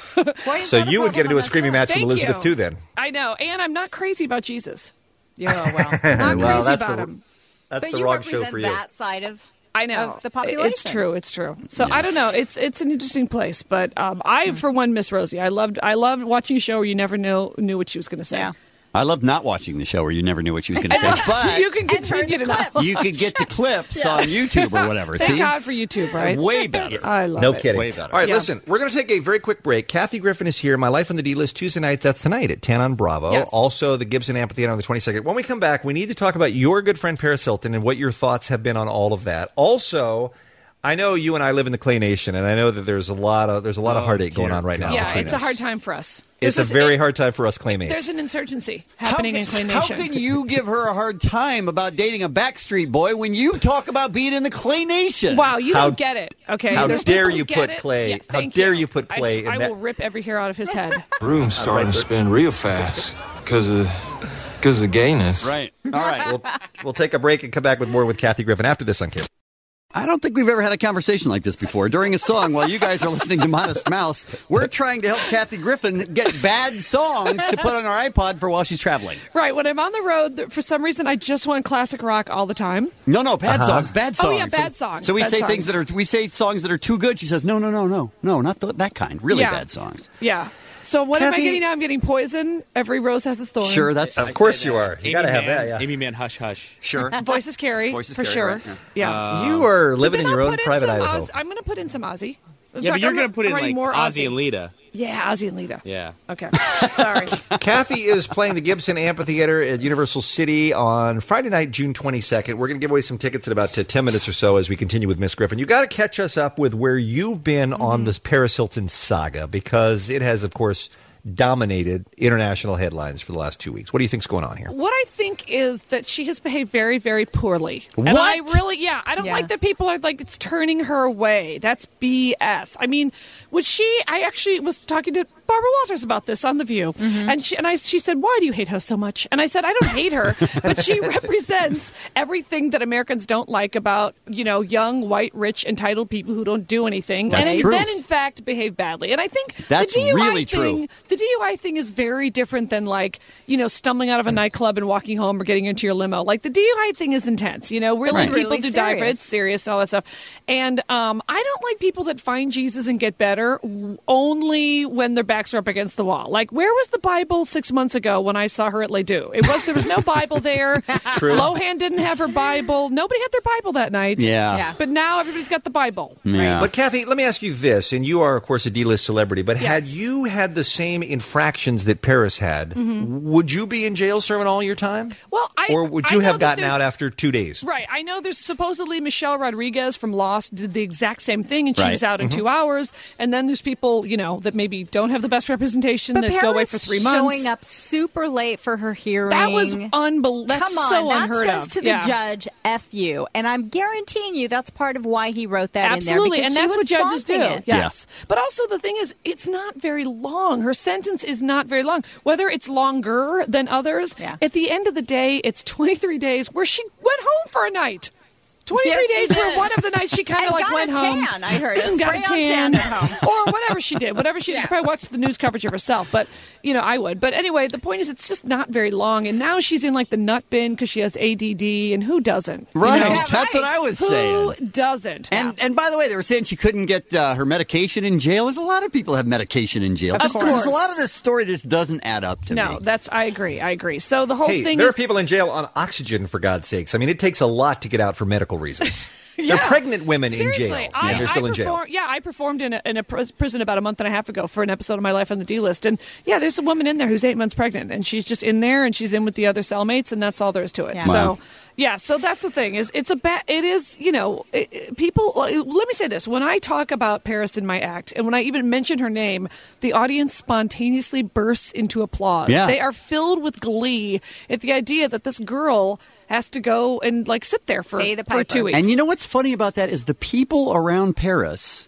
so you would get into a screaming match with Thank Elizabeth you. too, then? I know, and I'm not crazy about Jesus. Yeah, well, not Well, crazy that's about the- him. That's but the you wrong represent show for you. that side of I know of the population. It's true. It's true. So I don't know. It's it's an interesting place, but um, I, for one, miss Rosie. I loved I loved watching a show where you never knew knew what she was going to say. Yeah. I loved not watching the show where you never knew what she was going to say, but you can continue to know. you could get the clips Yeah. on YouTube or whatever. Thank See? God for YouTube, right? Way better. I love No it. kidding. Way better. All right, Yeah. listen, we're going to take a very quick break. Kathy Griffin is here. My Life on the D-List Tuesday nights. That's tonight at ten on Bravo. Yes. Also, the Gibson Amphitheater on the twenty-second. When we come back, we need to talk about your good friend Paris Hilton and what your thoughts have been on all of that. Also, I know you and I live in the Clay Nation, and I know that there's a lot of there's a lot of Oh, heartache dear going on right now. Yeah, between it's a us. hard time for us. It's a There's very it- hard time for us Claymates. There's an insurgency happening in Clay How Nation. can you give her a hard time about dating a Backstreet Boy when you talk about being in the Clay Nation? Wow, you How- don't get it. Okay, how There's dare people who you get put it. Clay- Yeah, how thank dare you. you put I Clay s- in I that- will rip every hair out of his head. Broom's starting to spin real fast because of because of gayness. Right. All right. we'll, we'll take a break and come back with more with Kathy Griffin after this on Cable. I don't think we've ever had a conversation like this before. During a song, while you guys are listening to Modest Mouse, we're trying to help Kathy Griffin get bad songs to put on our iPod for while she's traveling. Right, when I'm on the road, th- for some reason, I just want classic rock all the time. No, no, bad Uh-huh. songs, bad songs. Oh, yeah, bad So- songs, So we bad say songs. things that are we say songs that are too good. She says, no, no, no, no, no, not th- that kind. Really Yeah. bad songs. Yeah. So what am I Kathy- getting now? I'm getting Poison. Every rose has its thorn. Sure, that's Of course you are. You Amy got to have Mann- that, yeah. Amy Mann, Hush Hush. sure. Voices carry, Voices for carry, sure. right, Yeah. you are living Then in your I'll own put in private some Idaho. Oz- I'm going to put in some Ozzy. In Yeah, fact, but you're I'm going to put in writing like more Ozzy and Lita. Yeah, Ozzy and Lita. Yeah. Okay. Sorry. Kathy is playing the Gibson Amphitheater at Universal City on Friday night, June twenty-second. We're going to give away some tickets in about uh, ten minutes or so as we continue with Miss Griffin. You got to catch us up with where you've been Mm-hmm. on this Paris Hilton saga because it has, of course, dominated international headlines for the last two weeks. What do you think's going on here? What I think is that she has behaved very, very poorly. And What? I really, yeah, I don't Yes. like that people are like, it's turning her away. That's B S. I mean, would she, I actually was talking to Barbara Walters about this on The View. And she and I, she said, why do you hate her so much? And I said, I don't hate her, but she represents everything that Americans don't like about, you know, young, white, rich, entitled people who don't do anything. That's and true. then, in fact, behave badly. And I think That's the D U I really thing, true. the D U I thing is very different than like, you know, stumbling out of a nightclub and walking home or getting into your limo. Like the D U I thing is intense. You know, really Right. people Really do die for it. serious. It's serious and all that stuff. And um, I don't like people that find Jesus and get better w- only when their backs are up against the wall. Like, where was the Bible six months ago when I saw her at Les Deux? It was there was no Bible there. True. Lohan didn't have her Bible. Nobody had their Bible that night. Yeah. Yeah. But now everybody's got the Bible. Yeah. But Kathy, let me ask you this, and you are, of course, a D-list celebrity, but had Yes. you had the same infractions that Paris had, would you be in jail serving all your time? Well, I Or would I you know have that gotten there's- out after two days? Right. I know there's supposedly Michelle Rodriguez from Lost did the exact same thing, and she Right. was out in Mm-hmm. two hours. And then there's people, you know, that maybe don't have the best representation But that Paris go away for three months. showing up super late for her hearing. That was unbelievable. That's Come on, so that unheard says of. to the Yeah. judge, "F you," and I'm guaranteeing you that's part of why he wrote that Absolutely, in there. and because she that's was what judges do. flaunting it. Yes, but also the thing is, it's not very long. Her sentence is not very long. Whether it's longer than others, Yeah. at the end of the day, it's twenty-three days where she went home for a night. twenty-three Yes, she days where did. one of the nights she kind of And like got went a home. tan, I heard. A and got a spray-on tan, tan at home. or whatever she did. Whatever she did. She probably watched the news coverage of herself. But, you know, I would. But anyway, the point is it's just not very long. And now she's in like the nut bin because she has A D D. And who doesn't? You Right. know? Yeah, That's what I was Who saying. doesn't? And and by the way, they were saying she couldn't get uh, her medication in jail. There's a lot of people have medication in jail. Of Just- course. There's a lot of this story just doesn't add up to No, me. that's I agree. I agree. So the whole Hey, thing there is are people in jail on oxygen, for God's sakes. I mean, it takes a lot to get out for medical reasons. Yeah. They're pregnant women Seriously, in jail, I, and they're still I in jail. perform- Yeah, I performed in a, in a pr- prison about a month and a half ago for an episode of My Life on the D List, and yeah, there's a woman in there who's eight months pregnant, and she's just in there, and she's in with the other cellmates, and that's all there is to it. Yeah. So. Wow. Yeah, so that's the thing is it's a ba- it is you know it, it- people. Let me say this: when I talk about Paris in my act, and when I even mention her name, the audience spontaneously bursts into applause. Yeah. They are filled with glee at the idea that this girl has to go and like sit there for Pay the for two piper. weeks. And you know what's funny about that is the people around Paris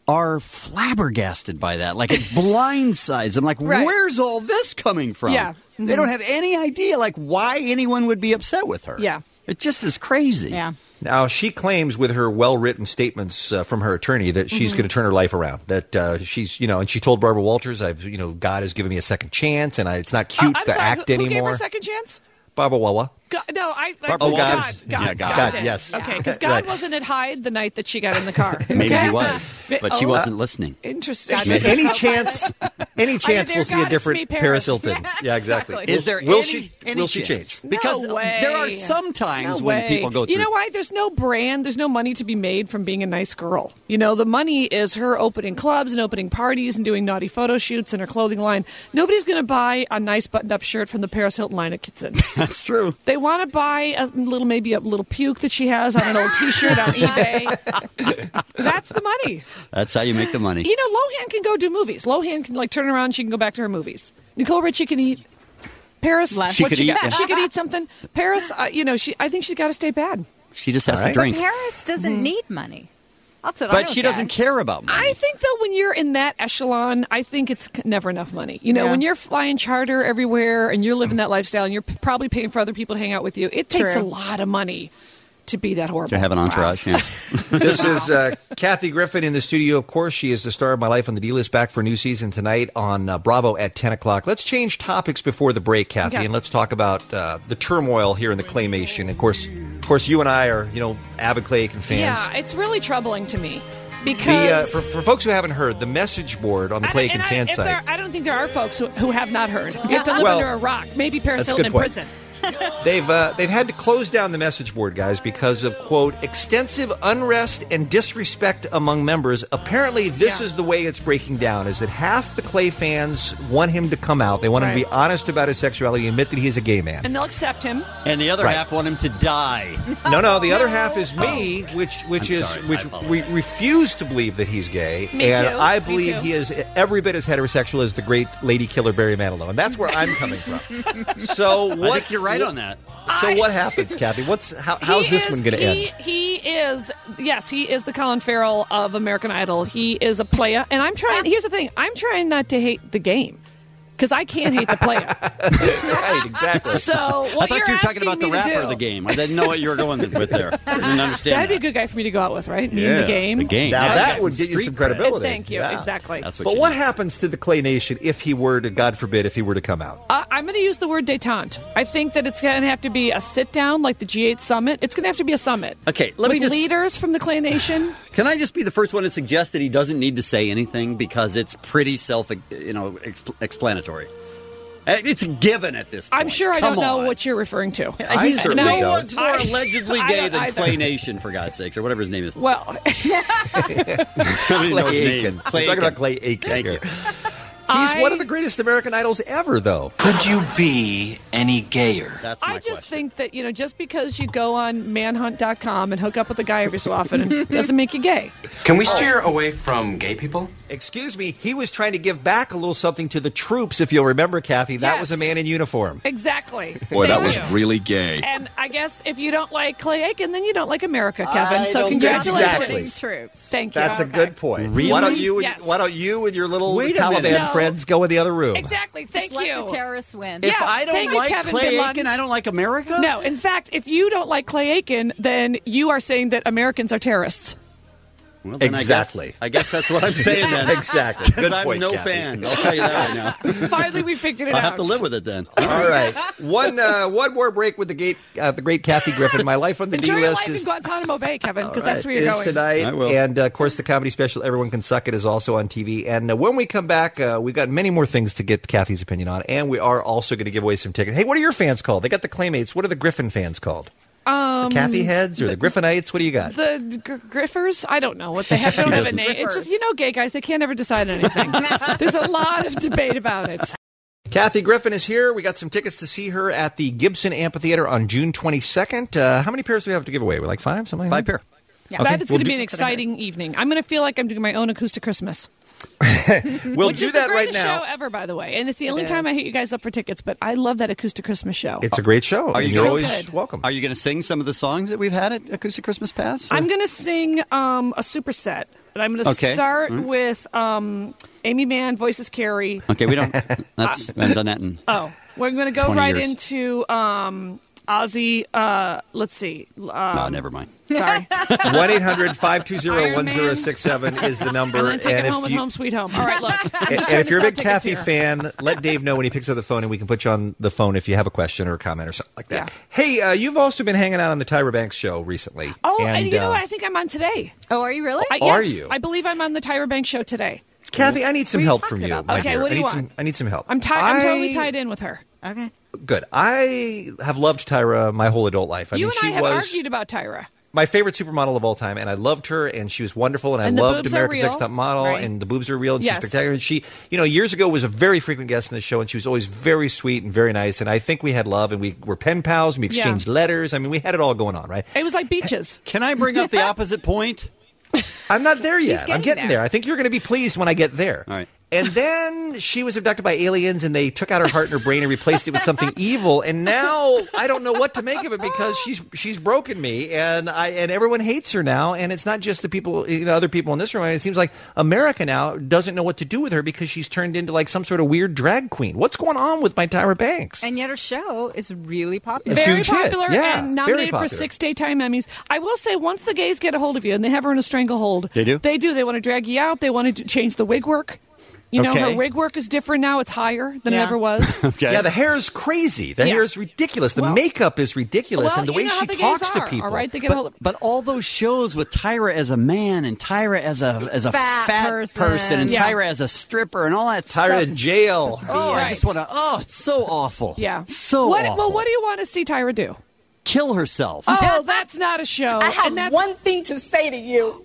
are flabbergasted by that. Like, it blindsides them. Like, Right. where's all this coming from? Yeah. They Mhm. don't have any idea, like, why anyone would be upset with her. Yeah. It just is crazy. Yeah. Now, she claims with her well-written statements uh, from her attorney that she's Mhm. going to turn her life around. That uh, she's, you know, and she told Barbara Walters, "I've, you know, God has given me a second chance, and I, it's not Oh, cute I'm to sorry, act who, who gave anymore." her a second chance? Barbara Wawa. God, no, I. I Barbara oh, God, Walters. God, Yeah, God, God, did. yes. Okay, because God Right. wasn't at Hyde the night that she got in the car. Maybe okay? he was, but she Oh, wasn't listening. Interesting. Any chance? Any chance there, we'll see God, a it's different me, Paris Paris. Hilton? Yeah, Yeah, exactly. exactly. Is there will any, she? any will she chance? change? Because No way. there are some times No when way. people go through. You know why? There's no brand. There's no money to be made from being a nice girl. You know, the money is her opening clubs and opening parties and doing naughty photo shoots and her clothing line. Nobody's going to buy a nice buttoned-up shirt from the Paris Hilton line at Kitson. That's true. They want to buy a little, maybe a little puke that she has on an old T-shirt on eBay. That's the money. That's how you make the money. You know, Lohan can go do movies. Lohan can like turn around. She can go back to her movies. Nicole Richie can eat. Paris, Less. She what could she eat, got- yeah. She could eat something. Paris, uh, you know, she. I think she's got to stay bad. She just has All right. to drink. But Paris doesn't Mm-hmm. need money. That's what I But don't she doesn't get. care about money. I think though, when you're in that echelon, I think it's c- never enough money. You know, Yeah. when you're flying charter everywhere and you're living that lifestyle and you're p- probably paying for other people to hang out with you, it takes True. a lot of money to be that horrible. To have an entourage, yeah. This is uh, Kathy Griffin in the studio. Of course, she is the star of My Life on the D-List, back for a new season tonight on uh, Bravo at ten o'clock. Let's change topics before the break, Kathy, Okay. and let's talk about uh, the turmoil here in the claymation. Of course, of course, you and I are, you know, avid Clay Aiken fans. Yeah, it's really troubling to me because The, uh, for, for folks who haven't heard, the message board on the I Clay don't- Aiken and I- fan if site. there- I don't think there are folks who, who have not heard. You have to live Well, under a rock. Maybe Paris that's a Hilton in good point. prison. They've uh, they've had to close down the message board, guys, because of, quote, extensive unrest and disrespect among members. Apparently, this Yeah. is the way it's breaking down, is that half the Clay fans want him to come out. They want him to be Right. honest about his sexuality, admit that he's a gay man. And they'll accept him. And the other Right. half want him to die. No, no, the other half is me, which which I'm is sorry, which I apologize. we refuse to believe that he's gay, Me and too, I me believe too. he is every bit as heterosexual as the great lady killer Barry Manilow, and that's where I'm coming from. So what? I think you're right on that. So I- what happens, Kathy? What's how, how's He this is- one going to he, end? He is, yes, he is the Colin Farrell of American Idol. He is a player. And I'm trying, here's the thing, I'm trying not to hate the game. Because I can't hate the player. Right, exactly. So what I thought you're you were talking asking about the me to rapper do- of the game. I didn't know what you were going with there. I didn't understand That'd be a that. good guy for me to go out with, right? Me in Yeah, the game. the game. Now Yeah, that get would some get you street some cred. credibility. Thank you, Yeah. exactly. That's what But you what need. happens to the Clay Nation if he were to, God forbid, if he were to come out? Uh, I'm going to use the word détente. I think that it's going to have to be a sit down like the G eight summit. It's going to have to be a summit. Okay, let with me just- leaders from the Clay Nation. Can I just be the first one to suggest that he doesn't need to say anything because it's pretty self, you know, exp- explanatory. Uh, It's a given at this point. I'm sure I Come don't know on. what you're referring to. I He's certainly no don't. one's more I- allegedly I gay don't than either. Clay Nation, for God's sakes, or whatever his name is. Well, Nobody knows Clay his Aiken. name. We're Clay talking Aiken. about Clay Aiken Thank here. you. He's I- one of the greatest American Idols ever, though. Could you be any gayer? That's my I just question. think that, you know, just because you go on manhunt dot com and hook up with a guy every so often doesn't make you gay. Can we steer away from gay people? Excuse me, he was trying to give back a little something to the troops, if you'll remember, Kathy. That Yes. was a man in uniform. Exactly. Boy, that Thank was you. really gay. And I guess if you don't like Clay Aiken, then you don't like America, Kevin. I so don't congratulations. Exactly. Troops. Thank you. That's a Okay. good point. Really? Why don't you? And, Yes. Why don't you and your little Wait a Taliban minute. No. friends go in the other room? Exactly. Thank Just you. let the terrorists win. If Yeah, I don't thank you, like Kevin Clay Bin Laden. Aiken, I don't like America? No, in fact, if you don't like Clay Aiken, then you are saying that Americans are terrorists. Well, then Exactly. I guess, I guess that's what I'm saying then. Exactly. Because Good I'm point, no Kathy. fan. I'll tell you that right now. Finally, we figured it I'll out. have to live with it then. All right, one uh, one more break with the gate, uh, the great Kathy Griffin. My life on the D Enjoy your list life in is Guantanamo Bay, Kevin, because All that's right, where you're is going. tonight, I will. and uh, of course the comedy special "Everyone Can Suck It" is also on T V. And uh, when we come back, uh, we've got many more things to get Kathy's opinion on, and we are also going to give away some tickets. Hey, what are your fans called? They got the Claymates. What are the Griffin fans called? Um, The Kathy heads or the, Griffinites? What do you got? The gr- Griffers? I don't know what they have. They don't have a name. It's just, you know, gay guys, they can't ever decide on anything. There's a lot of debate about it. Kathy Griffin is here. We got some tickets to see her at the Gibson Amphitheater on June twenty-second. Uh, how many pairs do we have to give away? We like five? Something like Five that? pair. Yeah. Okay, That is we'll going to do- be an exciting evening. I'm going to feel like I'm doing my own acoustic Christmas. We'll Which do is that the right greatest now. show ever, by the way. And it's the only It time I is. hit you guys up for tickets, but I love that Acoustic Christmas show. It's a great show. Are you You're so always good. welcome. Are you going to sing some of the songs that we've had at Acoustic Christmas Pass? or- I'm going to sing um, a superset, but I'm going to Okay. start All right. with um, Amy Mann, Voices Carry. Okay, we don't. That's we haven't done that in. Oh, we're going to go twenty right years. into um, Ozzy. Uh, let's see. Um, No, never mind. Sorry. one eight hundred five two zero Iron one zero Man. six seven is the number. And then take it if home with you- Home Sweet Home. All right, look. I'm And, just and trying if to you're a sell big tickets Kathy here. fan, let Dave know when he picks up the phone, and we can put you on the phone if you have a question or a comment or something like that. Hey, uh, you've also been hanging out on the Tyra Banks show recently. Oh, and, and you know uh, what? I think I'm on today. Oh, are you really? I, Are yes, you? I believe I'm on the Tyra Banks show today. Kathy, I need some What are you help from talking you, about? my Okay, dear. what do I you need want? some. I need some help. I'm, ti- I'm I- totally tied in with her. Okay. Good. I have loved Tyra my whole adult life. I you mean, and she I have was argued about Tyra. my favorite supermodel of all time, and I loved her, and she was wonderful, and I And the loved boobs are America's real, Next Top Model, right? and the boobs are real, and Yes. she's spectacular. And she, you know, years ago was a very frequent guest in the show, and she was always very sweet and very nice. And I think we had love, and we were pen pals, and we Yeah. exchanged letters. I mean, we had it all going on, right? It was like beaches. Can I bring up the opposite point? I'm not there yet. I'm getting getting there. there. I think you're going to be pleased when I get there. All right. And then she was abducted by aliens, and they took out her heart and her brain and replaced it with something evil. And now I don't know what to make of it because she's she's broken me, and I and everyone hates her now. And it's not just the people, you know, other people in this room. It seems like America now doesn't know what to do with her because she's turned into like some sort of weird drag queen. What's going on with my Tyra Banks? And yet her show is really popular. Very huge hit. popular Yeah, and very nominated for popular. six daytime Emmys. I will say, once the gays get a hold of you and they have her in a stranglehold, They do? They do. They want to drag you out. They want to change the wig work. You know, Okay. her wig work is different now. It's higher than it Yeah. ever was. Okay. Yeah, the hair is crazy. The Yeah. hair is ridiculous. The Well- makeup is ridiculous, well, and the you way know how she the gays talks to are, people. all right? They get a hold But, of but all those shows with Tyra as a man and Tyra as a as a Fat fat, person. and Yeah. Tyra as a stripper and all that Tyra stuff. in jail. Oh, I Right. just want to. Oh, it's so awful. Yeah. so what, awful. Well, what do you want to see Tyra do? Kill herself. Oh, that's not a show. I have and that's, one thing to say to you.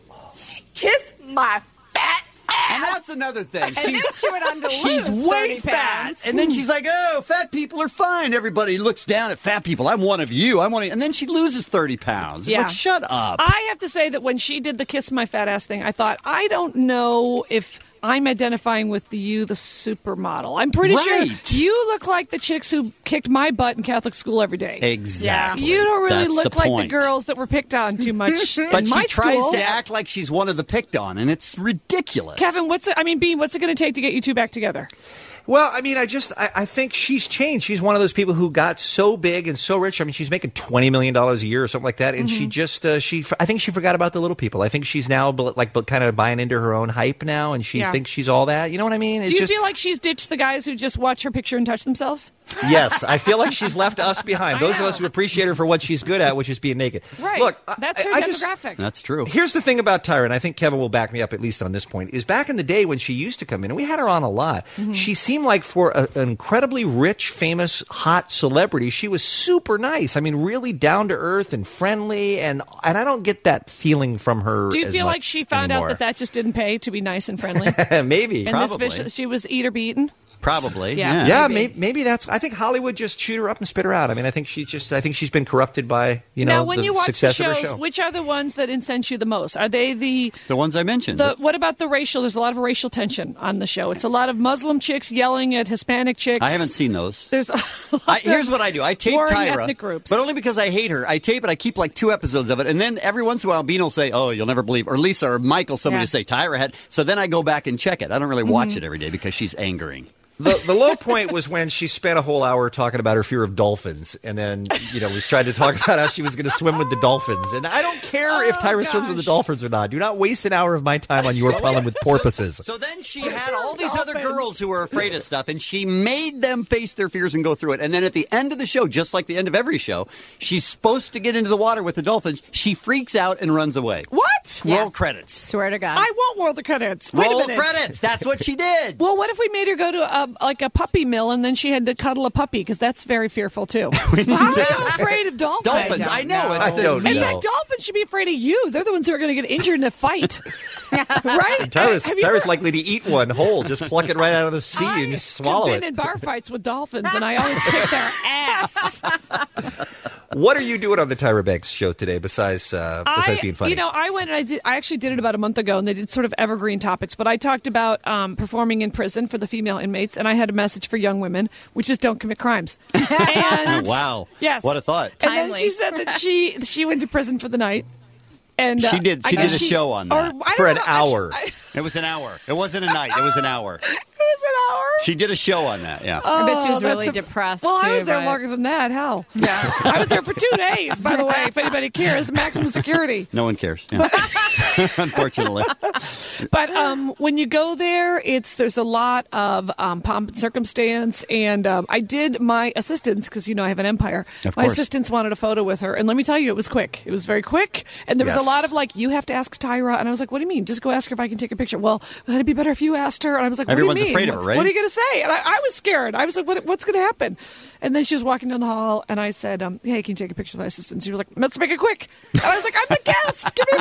Kiss my fat And that's another thing. And then She's she went on to she's lose way thirty fat, pounds. and then she's like, "Oh, fat people are fine." Everybody looks down at fat people. I'm one of you. I'm one. Of, and then she loses thirty pounds. It's Yeah. Like, shut up. I have to say that when she did the kiss my fat ass thing, I thought, I don't know if I'm identifying with the you, the supermodel. I'm pretty Right. sure you look like the chicks who kicked my butt in Catholic school every day. Exactly. You don't really That's look the like the point. girls that were picked on too much But in she my tries school. to act like she's one of the picked on, and it's ridiculous. Kevin, what's it, I mean, Bean, what's it going to take to get you two back together? Well, I mean, I just I, I think she's changed. She's one of those people who got so big and so rich. I mean, she's making twenty million dollars a year or something like that, and she just uh, she I think she forgot about the little people. I think she's now bl- like bl- kind of buying into her own hype now, and she Yeah. thinks she's all that. You know what I mean? It's Do you just feel like she's ditched the guys who just watch her picture and touch themselves? yes, I feel like she's left us behind. I Those of know. us who appreciate her for what she's good at, which is being naked. Right. Look, I- That's her I, I just- demographic. That's true. Here's the thing about Tyra, and I think Kevin will back me up at least on this point, is back in the day when she used to come in, and we had her on a lot, Mm-hmm. she seemed like for a, an incredibly rich, famous, hot celebrity, she was super nice. I mean, really down to earth and friendly, and and I don't get that feeling from her. Do you as feel much like she found anymore. out that that just didn't pay to be nice and friendly? Maybe. And this vicious, she was eat or be eaten? Probably. Yeah. Yeah. Yeah, maybe. maybe. maybe that's. I think Hollywood just chewed her up and spit her out. I mean, I think she's just. I think she's been corrupted by you know now, when the you watch the success of her shows, show. which are the ones that incense you the most? Are they the The ones I mentioned. the? What about the racial? There's a lot of racial tension on the show. It's a lot of Muslim chicks yelling at Hispanic chicks. I haven't seen those. There's. A lot I, here's of what I do. I tape warring Tyra, ethnic groups. but only because I hate her. I tape it. I keep like two episodes of it, and then every once in a while, Bean will say, "Oh, you'll never believe," or Lisa or Michael, somebody Yeah. to say Tyra had. So then I go back and check it. I don't really watch Mm-hmm. it every day because she's angering. The, the low point was when she spent a whole hour talking about her fear of dolphins, and then you know was trying to talk about how she was going to swim with the dolphins. And I don't care if Tyra swims with the dolphins or not. Do not waste an hour of my time on your problem with porpoises. So then she had all these other girls who were afraid of stuff, and she made them face their fears and go through it. And then at the end of the show, just like the end of every show, she's supposed to get into the water with the dolphins. She freaks out and runs away. What? Roll credits. Swear to God. I won't roll the credits. Wait a Roll minute. credits. That's what she did. Well, what if we made her go to a, like a puppy mill and then she had to cuddle a puppy? Because that's very fearful too. How are you afraid of dolphins? Dolphins. I know. I It's the don't And know. that dolphin should be afraid of you. They're the ones who are going to get injured in a fight, right? Tyra's, Have you Tyra's ever- likely to eat one whole. Just pluck it right out of the sea I and just swallow have been it. in bar fights with dolphins, and I always kick their ass. What are you doing on the Tyra Banks show today besides uh, besides I, being funny? You know, I went and I did. I actually did it about a month ago, and they did sort of evergreen topics. But I talked about um, performing in prison for the female inmates, and I had a message for young women, which is don't commit crimes. And, wow. Yes. What a thought. And then she said that she she went to prison for the night. And uh, She did. She I did guess a show on that or, I for don't an know, hour. actually, I- It was an hour. It wasn't a night. It was an hour. It was an hour. She did a show on that. Yeah. I bet she was Oh, really that's a- depressed. Well, I too, was there but- longer than that. Hell, yeah, I was there for two days. By the way, if anybody cares, maximum security. No one cares. Yeah. Unfortunately. But um, when you go there, it's there's a lot of um, pomp and circumstance. And um, I did my assistants because you know I have an empire. Of my course. assistants wanted a photo with her, and let me tell you, it was quick. It was very quick, and there was Yes. a lot of like, you have to ask Tyra, and I was like, what do you mean? Just go ask her if I can take a picture. Well, it'd be better if you asked her. And I was like, what Everyone's do you mean? afraid of her, right? What are you going to say? And I, I was scared. I was like, what, what's going to happen? And then she was walking down the hall, and I said, um, hey, can you take a picture of my assistant? She was like, let's make it quick. And I was like, I'm the guest. Give me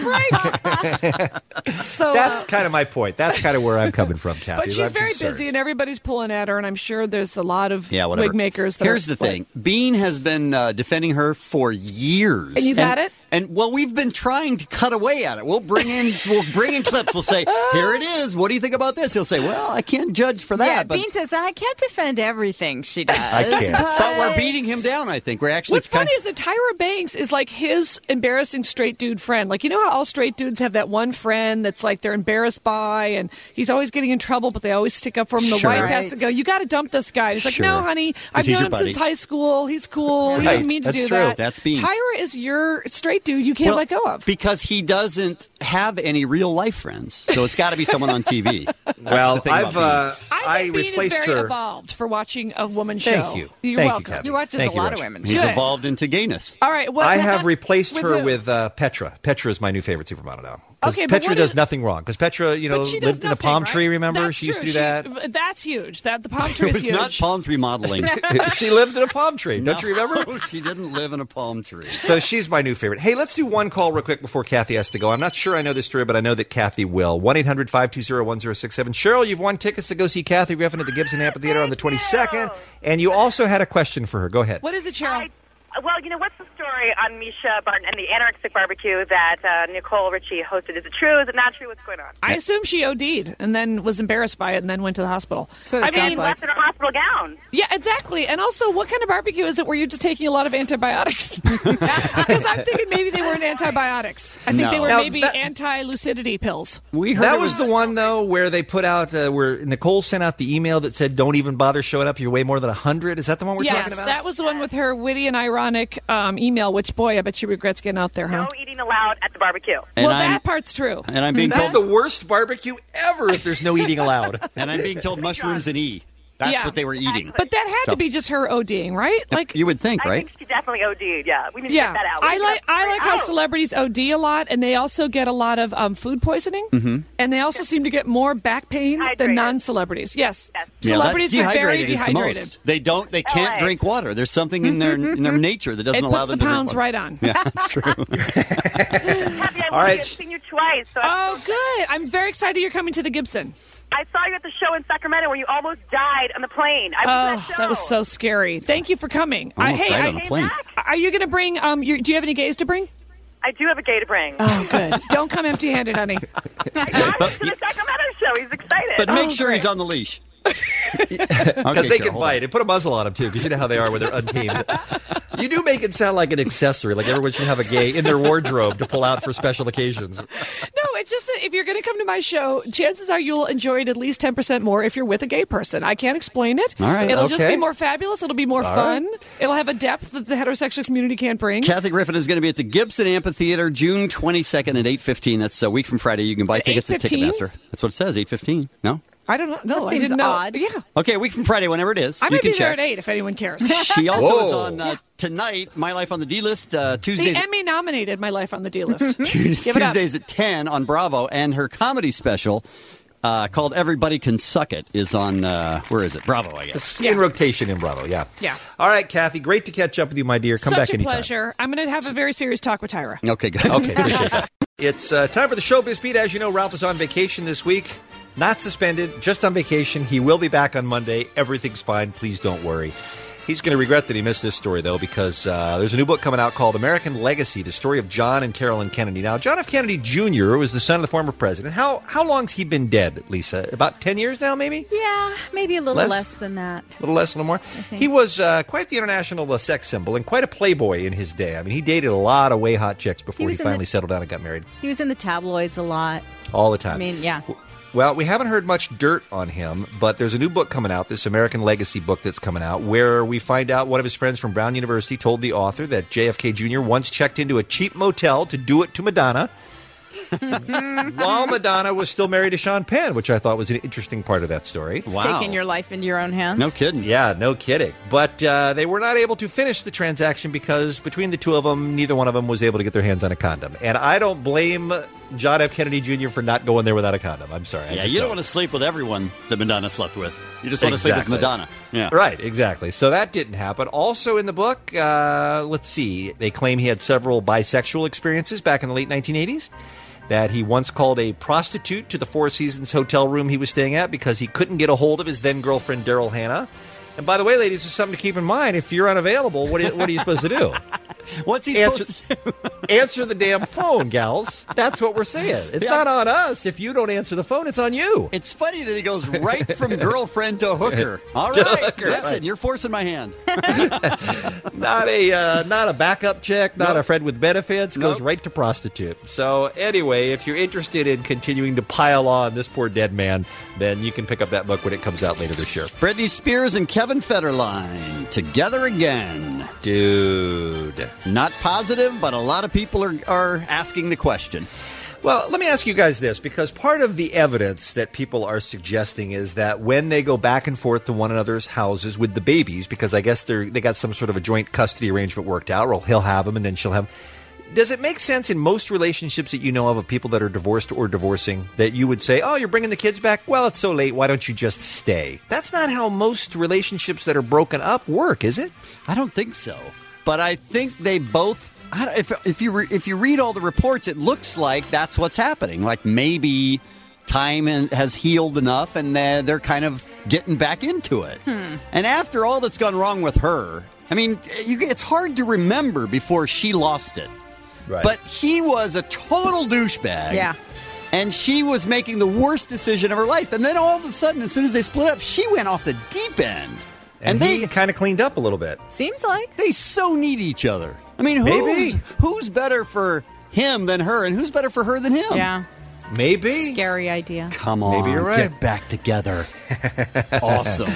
a break. So That's uh, kind of my point. That's kind of where I'm coming from, Kathy. but she's I'm very concerned. busy, and everybody's pulling at her, and I'm sure there's a lot of Yeah, whatever. wig makers. That Here's are, the thing. Bean has been uh, defending her for years. And you've had it? And, well, we've been trying to cut away at it. We'll bring in we'll bring in clips. We'll say, here it is. What do you think about this? He'll say, well, I can't judge for that. Yeah, but Bean says, I can't defend everything she does. I can't. But, But we're beating him down, I think. We're actually What's kind funny is that Tyra Banks is like his embarrassing straight dude friend. Like, you know how all straight dudes have that one friend that's like they're embarrassed by, and he's always getting in trouble, but they always stick up for him. The Sure. wife has to Right. go, you got to dump this guy. And he's like, Sure. no, honey, I've he's known your him buddy. since high school. He's cool. He Right. didn't mean to That's do true. that. That's Beans. Tyra is your straight dude you can't Well, let go of. Because he doesn't have any real life friends. So it's got to be someone on T V. That's Well, the thing I've about uh, I I think Bean is replaced very her. evolved for watching a woman show. Thank you. You're Thank you, welcome. Kathy. He watches Thank a you, lot Rich. of women. He's Good. evolved into gayness. All right. What, I have replaced with her who? with uh, Petra. Petra is my new favorite supermodel now. 'Cause Okay, but Petra what does is- nothing wrong. Because Petra, you know, But she does lived in a nothing, palm right? tree. Remember, That's she used true. to do that. She- that's huge. That the palm tree It is was huge. not palm tree modeling. She lived in a palm tree. Don't you remember? No, she didn't live in a palm tree. So she's my new favorite. Hey, let's do one call real quick before Kathy has to go. I'm not sure I know this story, but I know that Kathy will. one eight hundred five two zero one zero six seven. Cheryl, you've won tickets to go see Kathy Griffin at the Gibson Amphitheater on the twenty-second. And you also had a question for her. Go ahead. What is it, Cheryl? Well, you know, what's the story on Misha Barton and the anorexic barbecue that uh, Nicole Richie hosted? Is it true? Is it not true? What's going on? I assume she OD'd and then was embarrassed by it and then went to the hospital. what it I sounds mean, like. Left in a hospital gown. Yeah, exactly. And also, what kind of barbecue is it where you're just taking a lot of antibiotics? Because I'm thinking maybe they weren't antibiotics. I think No. they were Now, maybe that- anti-lucidity pills. We that was, the one, though, where they put out, uh, where Nicole sent out the email that said, don't even bother showing up. You're way more than one hundred. Is that the one we're yes, talking about? that was the one with her witty and ironic um, email, which, boy, I bet she regrets getting out there, huh? No eating allowed at the barbecue. And well, I'm- that part's true. And I'm being That's told the worst barbecue ever if there's no eating allowed. And I'm being told mushrooms and E. That's Yeah. what they were eating. But that had So- to be just her ODing, right? Like You would think, I right? think she definitely OD'd, yeah. We need to Yeah, check that out. We I need to like get that I story like how out. celebrities O D a lot, and they also get a lot of um, food poisoning, Mm-hmm. and they also seem to get more back pain than Dehydrated. non-celebrities. Yes, Yeah, celebrities that get very dehydrated is the dehydrated. most. They don't. They can't L A. drink water. There's something in their in their nature that doesn't It allow puts them the to drink pounds water. right on. Yeah, that's true. Happy I All right. I've seen you twice. So Oh, good! I'm very excited you're coming to the Gibson. I saw you at the show in Sacramento where you almost died on the plane. I was Oh, at that show. that was so scary. Thank you for coming. Almost I, hey, died I, on a plane. are you going to bring? Um, your, do you have any gays to bring? I do have a gay to bring. Oh, good. Don't come empty-handed, honey. I got him to the Sacramento show. He's excited. But make Oh, sure great. he's on the leash. Because Okay, they Cheryl, can hold bite on. and put a muzzle on them, too, because you know how they are when they're untamed. You do make it sound like an accessory, like everyone should have a gay in their wardrobe to pull out for special occasions. No, it's just that if you're going to come to my show, chances are you'll enjoy it at least ten percent more if you're with a gay person. I can't explain it. All right, It'll just okay. be more fabulous. It'll be more All fun. It'll have a depth that the heterosexual community can't bring. Kathy Griffin is going to be at the Gibson Amphitheater June twenty-second at eight fifteen. That's a week from Friday. You can buy At tickets at eight fifteen? Ticketmaster. That's what it says, eight fifteen. No? I don't know. No, That I seems didn't know. odd. Yeah. Okay, a week from Friday, whenever it is. I'm you going to can be there check. at eight if anyone cares. She also is Whoa. on uh, tonight, My Life on the D-List, uh, the Tuesdays. Emmy nominated My Life on the D list. Tues- Give it up. Tuesdays at ten on Bravo, and her comedy special uh, called Everybody Can Suck It is on, uh, where is it? Bravo, I guess. Yeah. In rotation in Bravo, yeah. Yeah. All right, Kathy, great to catch up with you, my dear. Come Such back a anytime. pleasure. I'm going to have a very serious talk with Tyra. Okay, good. Okay, appreciate that. It's uh, time for the Showbiz Beat. As you know, Ralph is on vacation this week. Not suspended, just on vacation. He will be back on Monday. Everything's fine. Please don't worry. He's going to regret that he missed this story, though, because uh, there's a new book coming out called American Legacy, the story of John and Carolyn Kennedy. Now, John F. Kennedy Junior was the son of the former president. How how long's he been dead, Lisa? About ten years now, maybe? Yeah, maybe a little Less? less, than that. A little less, a little more? He was uh, quite the international uh, sex symbol and quite a playboy in his day. I mean, he dated a lot of way hot chicks before he, He was in finally the- settled down and got married. He was in the tabloids a lot. All the time. I mean, yeah. Well, we haven't heard much dirt on him, but there's a new book coming out, this American Legacy book that's coming out, where we find out one of his friends from Brown University told the author that J F K Junior once checked into a cheap motel to do it to Madonna, while Madonna was still married to Sean Penn, which I thought was an interesting part of that story. It's taking your life into your own hands. kidding. Yeah, no kidding. But uh, they were not able to finish the transaction because between the two of them, neither one of them was able to get their hands on a condom. And I don't blame John F. Kennedy Junior for not going there without a condom. I'm sorry. I Yeah, just you don't want to sleep with everyone that Madonna slept with. You just want to Exactly. sleep with Madonna. Yeah. Right, exactly. So that didn't happen. Also in the book, uh, let's see, they claim he had several bisexual experiences back in the late nineteen eighties. That he once called a prostitute to the Four Seasons hotel room he was staying at because he couldn't get a hold of his then girlfriend, Daryl Hannah. And by the way, ladies, there's something to keep in mind. If you're unavailable, what are you, what are you supposed to do? What's he answer, supposed to do? Answer the damn phone, gals. That's what we're saying. It's Yeah. not on us. If you don't answer the phone, it's on you. It's funny that he goes right from girlfriend to hooker. All To right, hooker, listen, right. you're forcing my hand. Not a uh, not a backup check, not Nope. a friend with benefits, goes Nope. right to prostitute. So anyway, if you're interested in continuing to pile on this poor dead man, then you can pick up that book when it comes out later this year. Britney Spears and Kevin Federline together again. Dude. Not positive, but a lot of people are, are asking the question. Well, let me ask you guys this, because part of the evidence that people are suggesting is that when they go back and forth to one another's houses with the babies, because I guess they're they got some sort of a joint custody arrangement worked out, or he'll have them and then she'll have them. Does it make sense in most relationships that you know of, of people that are divorced or divorcing, that you would say, oh, you're bringing the kids back? Well, it's so late. Why don't you just stay? That's not how most relationships that are broken up work, is it? I don't think so. But I think they both... I don't, if, if, you re, if you read all the reports, it looks like that's what's happening. Like maybe time in, has healed enough and they're, they're kind of getting back into it. Hmm. And after all that's gone wrong with her, I mean, you, it's hard to remember before she lost it. Right. But he was a total douchebag. Yeah. And she was making the worst decision of her life. And then all of a sudden, as soon as they split up, she went off the deep end. And, And he they- kind of cleaned up a little bit. Seems like. They so need each other. I mean, Maybe. who's, who's better for him than her, and who's better for her than him? Yeah. Maybe. Scary idea. Come on, Maybe you're right. get back together. Awesome.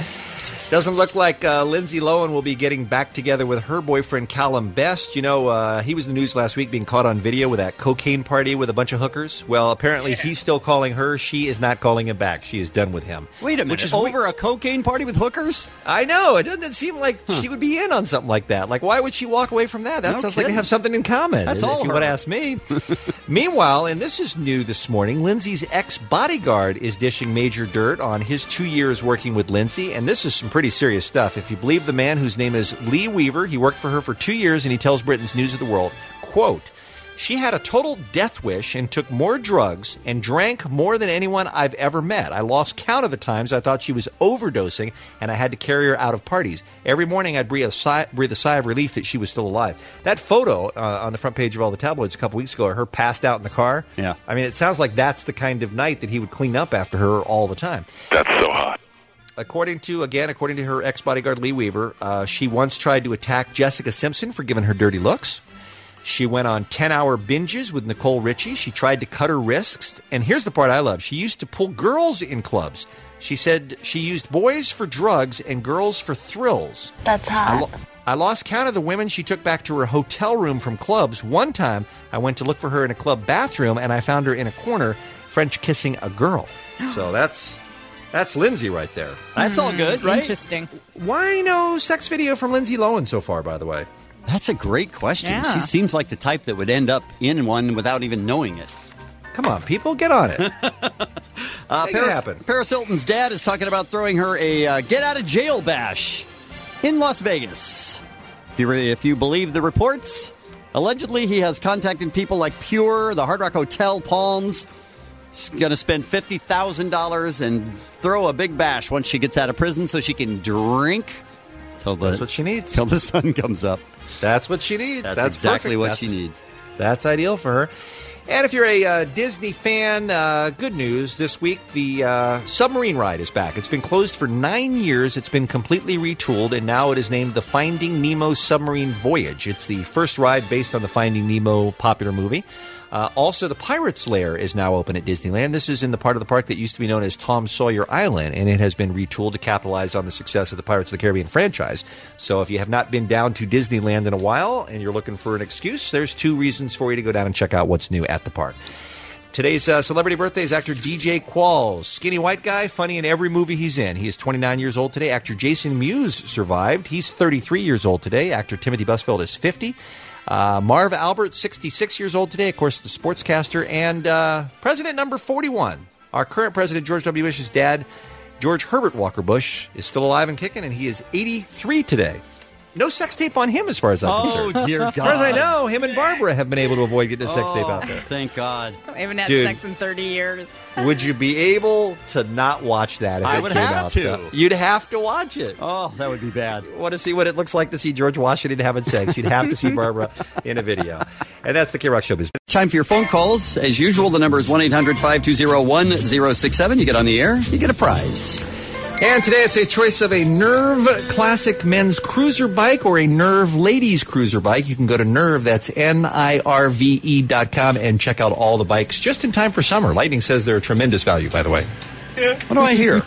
Doesn't look like uh, Lindsay Lohan will be getting back together with her boyfriend, Callum Best. You know, uh, he was in the news last week being caught on video with that cocaine party with a bunch of hookers. Well, apparently he's still calling her. She is not calling him back. She is done with him. Wait a minute. Which is Over a cocaine party with hookers? I know. It doesn't seem like she would be in on something like that. Like, why would she walk away from that? That No sounds like they kidding. have something in common. That's if all you her. want to ask me. Meanwhile, and this is new this morning, Lindsay's ex-bodyguard is dishing major dirt on his two years working with Lindsay, and this is some pretty serious stuff. If you believe the man whose name is Lee Weaver, he worked for her for two years, and he tells Britain's News of the World, quote, she had a total death wish and took more drugs and drank more than anyone I've ever met. I lost count of the times I thought she was overdosing, and I had to carry her out of parties. Every morning I'd breathe a sigh, breathe a sigh of relief that she was still alive. That photo uh, on the front page of all the tabloids a couple weeks ago, her passed out in the car. Yeah. I mean, it sounds like that's the kind of night that he would clean up after her all the time. That's so hot. According to, again, according to her ex-bodyguard Lee Weaver, uh, she once tried to attack Jessica Simpson for giving her dirty looks. She went on ten-hour binges with Nicole Richie. She tried to cut her wrists. And here's the part I love. She used to pull girls in clubs. She said she used boys for drugs and girls for thrills. That's I, hot. lo- I lost count of the women she took back to her hotel room from clubs. One time, I went to look for her in a club bathroom, and I found her in a corner, French kissing a girl. So that's that's Lindsay right there. That's all good, right? Interesting. Why no sex video from Lindsay Lohan so far, by the way? That's a great question. Yeah. She seems like the type that would end up in one without even knowing it. Come on, people, get on it. Uh, Make it Paris, happen. Paris Hilton's dad is talking about throwing her a uh, get-out-of-jail bash in Las Vegas. If you, re- if you believe the reports, allegedly he has contacted people like Pure, the Hard Rock Hotel, Palms. She's going to spend fifty thousand dollars and throw a big bash once she gets out of prison so she can drink Till the, That's what she needs. Till the sun comes up. That's what she needs. That's, That's exactly perfect. what That's, she needs. That's ideal for her. And if you're a uh, Disney fan, uh, good news. This week, the uh, submarine ride is back. It's been closed for nine years. It's been completely retooled, and now it is named the Finding Nemo Submarine Voyage. It's the first ride based on the Finding Nemo popular movie. Uh, also, the Pirate's Lair is now open at Disneyland. This is in the part of the park that used to be known as Tom Sawyer Island, and it has been retooled to capitalize on the success of the Pirates of the Caribbean franchise. So if you have not been down to Disneyland in a while and you're looking for an excuse, there's two reasons for you to go down and check out what's new at the park. Today's uh, celebrity birthday is actor D J Qualls. Skinny white guy, funny in every movie he's in. He is twenty-nine years old today. Actor Jason Mewes survived. He's thirty-three years old today. Actor Timothy Busfield is fifty. Uh, Marv Albert, sixty-six years old today, of course, the sportscaster, and uh, President number forty-one. Our current president, George W. Bush's dad, George Herbert Walker Bush, is still alive and kicking, and he is eighty-three today. No sex tape on him, as far as I'm Oh, concerned. dear As far as I God. know, him and Barbara have been able to avoid getting a sex tape out there. Thank God. I haven't had Dude. sex in thirty years. Would you be able to not watch that if I it would came have out? to. You'd have to watch it. Oh, that would be bad. Want to see what it looks like to see George Washington having sex? You'd have to see Barbara in a video. And that's the K-Rock Showbiz. Time for your phone calls. As usual, the number is one eight hundred five two zero one zero six seven. You get on the air, you get a prize. And today it's a choice of a Nerve Classic men's cruiser bike or a Nerve ladies cruiser bike. You can go to Nerve, that's N I R V E dot com, and check out all the bikes just in time for summer. Lightning says they're a tremendous value, by the way. What do I hear?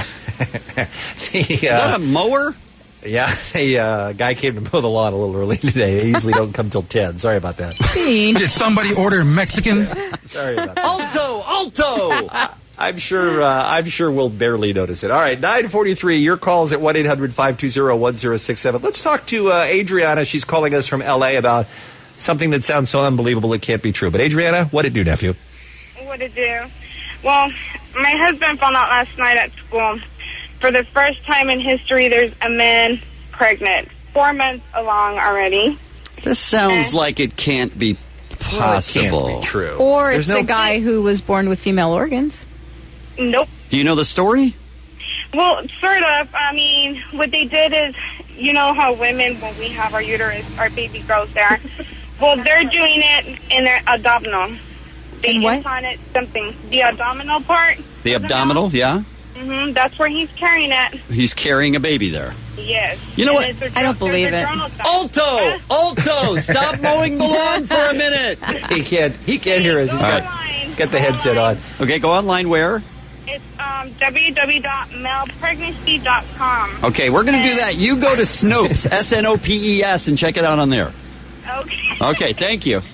the, Is that a mower? Yeah, a uh, guy came to mow the lawn a little early today. They usually don't come till ten. Sorry about that. Did somebody order Mexican? Sorry about that. Alto! Alto! I'm sure uh, I'm sure we'll barely notice it. All right, nine forty-three, your calls at one eight hundred five two zero one zero six seven. Let's talk to uh, Adriana. She's calling us from L A about something that sounds so unbelievable it can't be true. But Adriana, what'd it do, nephew? What to do? Well, my husband found out last night at school. For the first time in history, there's a man pregnant. Four months along already. This sounds like it can't be possible. Well, it can't be true. Or There's it's no- the guy who was born with female organs. Nope. Do you know the story? Well, sort of. I mean, what they did is, you know how women, when we have our uterus, our baby grows there. Well, they're doing it in their abdominal. They implanted something. The abdominal part. The abdominal, yeah? hmm That's where he's carrying it. He's carrying a baby there. Yes. You know And what? it's a- I don't believe there's a it. journal site. Alto! Alto! Stop mowing the lawn for a minute! He can't. He can't hear us. He's All got, right. got the headset on. Okay, go online where? It's um, w w w dot male pregnancy dot com. Okay, we're going to do that. You go to Snopes, S N O P E S, and check it out on there. Okay. Okay, thank you.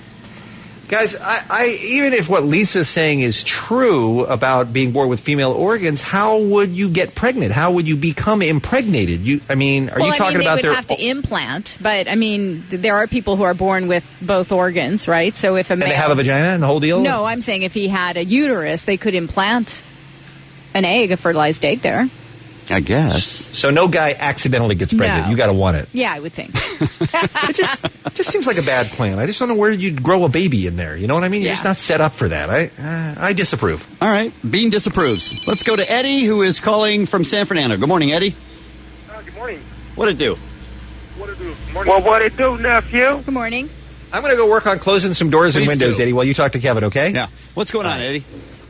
Guys, I, I even if what Lisa's saying is true about being born with female organs, how would you get pregnant? How would you become impregnated? You, I mean, are well, you talking I mean, about they would their? have to implant, but I mean, th- there are people who are born with both organs, right? So if a and male, they have a vagina and the whole deal? no, I'm saying if he had a uterus, they could implant an egg, a fertilized egg there. I guess. So no guy accidentally gets pregnant. No. You got to want it. Yeah, I would think. It just just seems like a bad plan. I just don't know where you'd grow a baby in there. You know what I mean? You're Yeah. just not set up for that. I uh, I disapprove. All right, Bean disapproves. Let's go to Eddie, who is calling from San Fernando. Good morning, Eddie. Uh, good morning. What'd it do? What it do? Well, what it do, nephew? Good morning. I'm going to go work on closing some doors and Please windows, do. Eddie, while you talk to Kevin, okay? Yeah. What's going on, Eddie?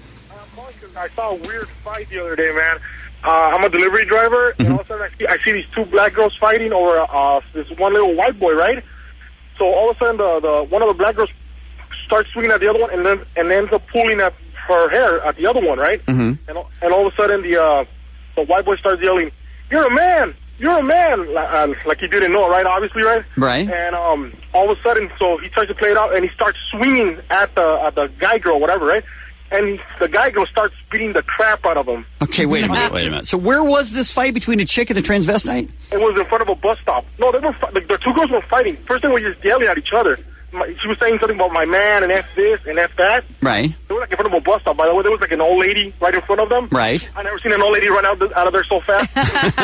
I saw a weird fight the other day, man. Uh, I'm a delivery driver, and all of a sudden I see, I see these two black girls fighting over uh, this one little white boy, right? So all of a sudden, the, the one of the black girls starts swinging at the other one, and then and ends up pulling at her hair at the other one, right? Mm-hmm. And and all of a sudden, the uh, the white boy starts yelling, "You're a man! You're a man!" Like, uh, like he didn't know, right? Obviously, right? Right. And um, all of a sudden, so he tries to play it out, and he starts swinging at the at the guy girl, whatever, right? And the guy girl starts beating the crap out of him. Okay, wait a minute, wait a minute. So where was this fight between a chick and a transvestite? It was in front of a bus stop. No, they were fi- the, the two girls were fighting. First, they were just yelling at each other. My, she was saying something about my man and F this and F that. Right. They were like in front of a bus stop. By the way, there was like an old lady right in front of them. Right. I never seen an old lady run out, the, out of there so fast.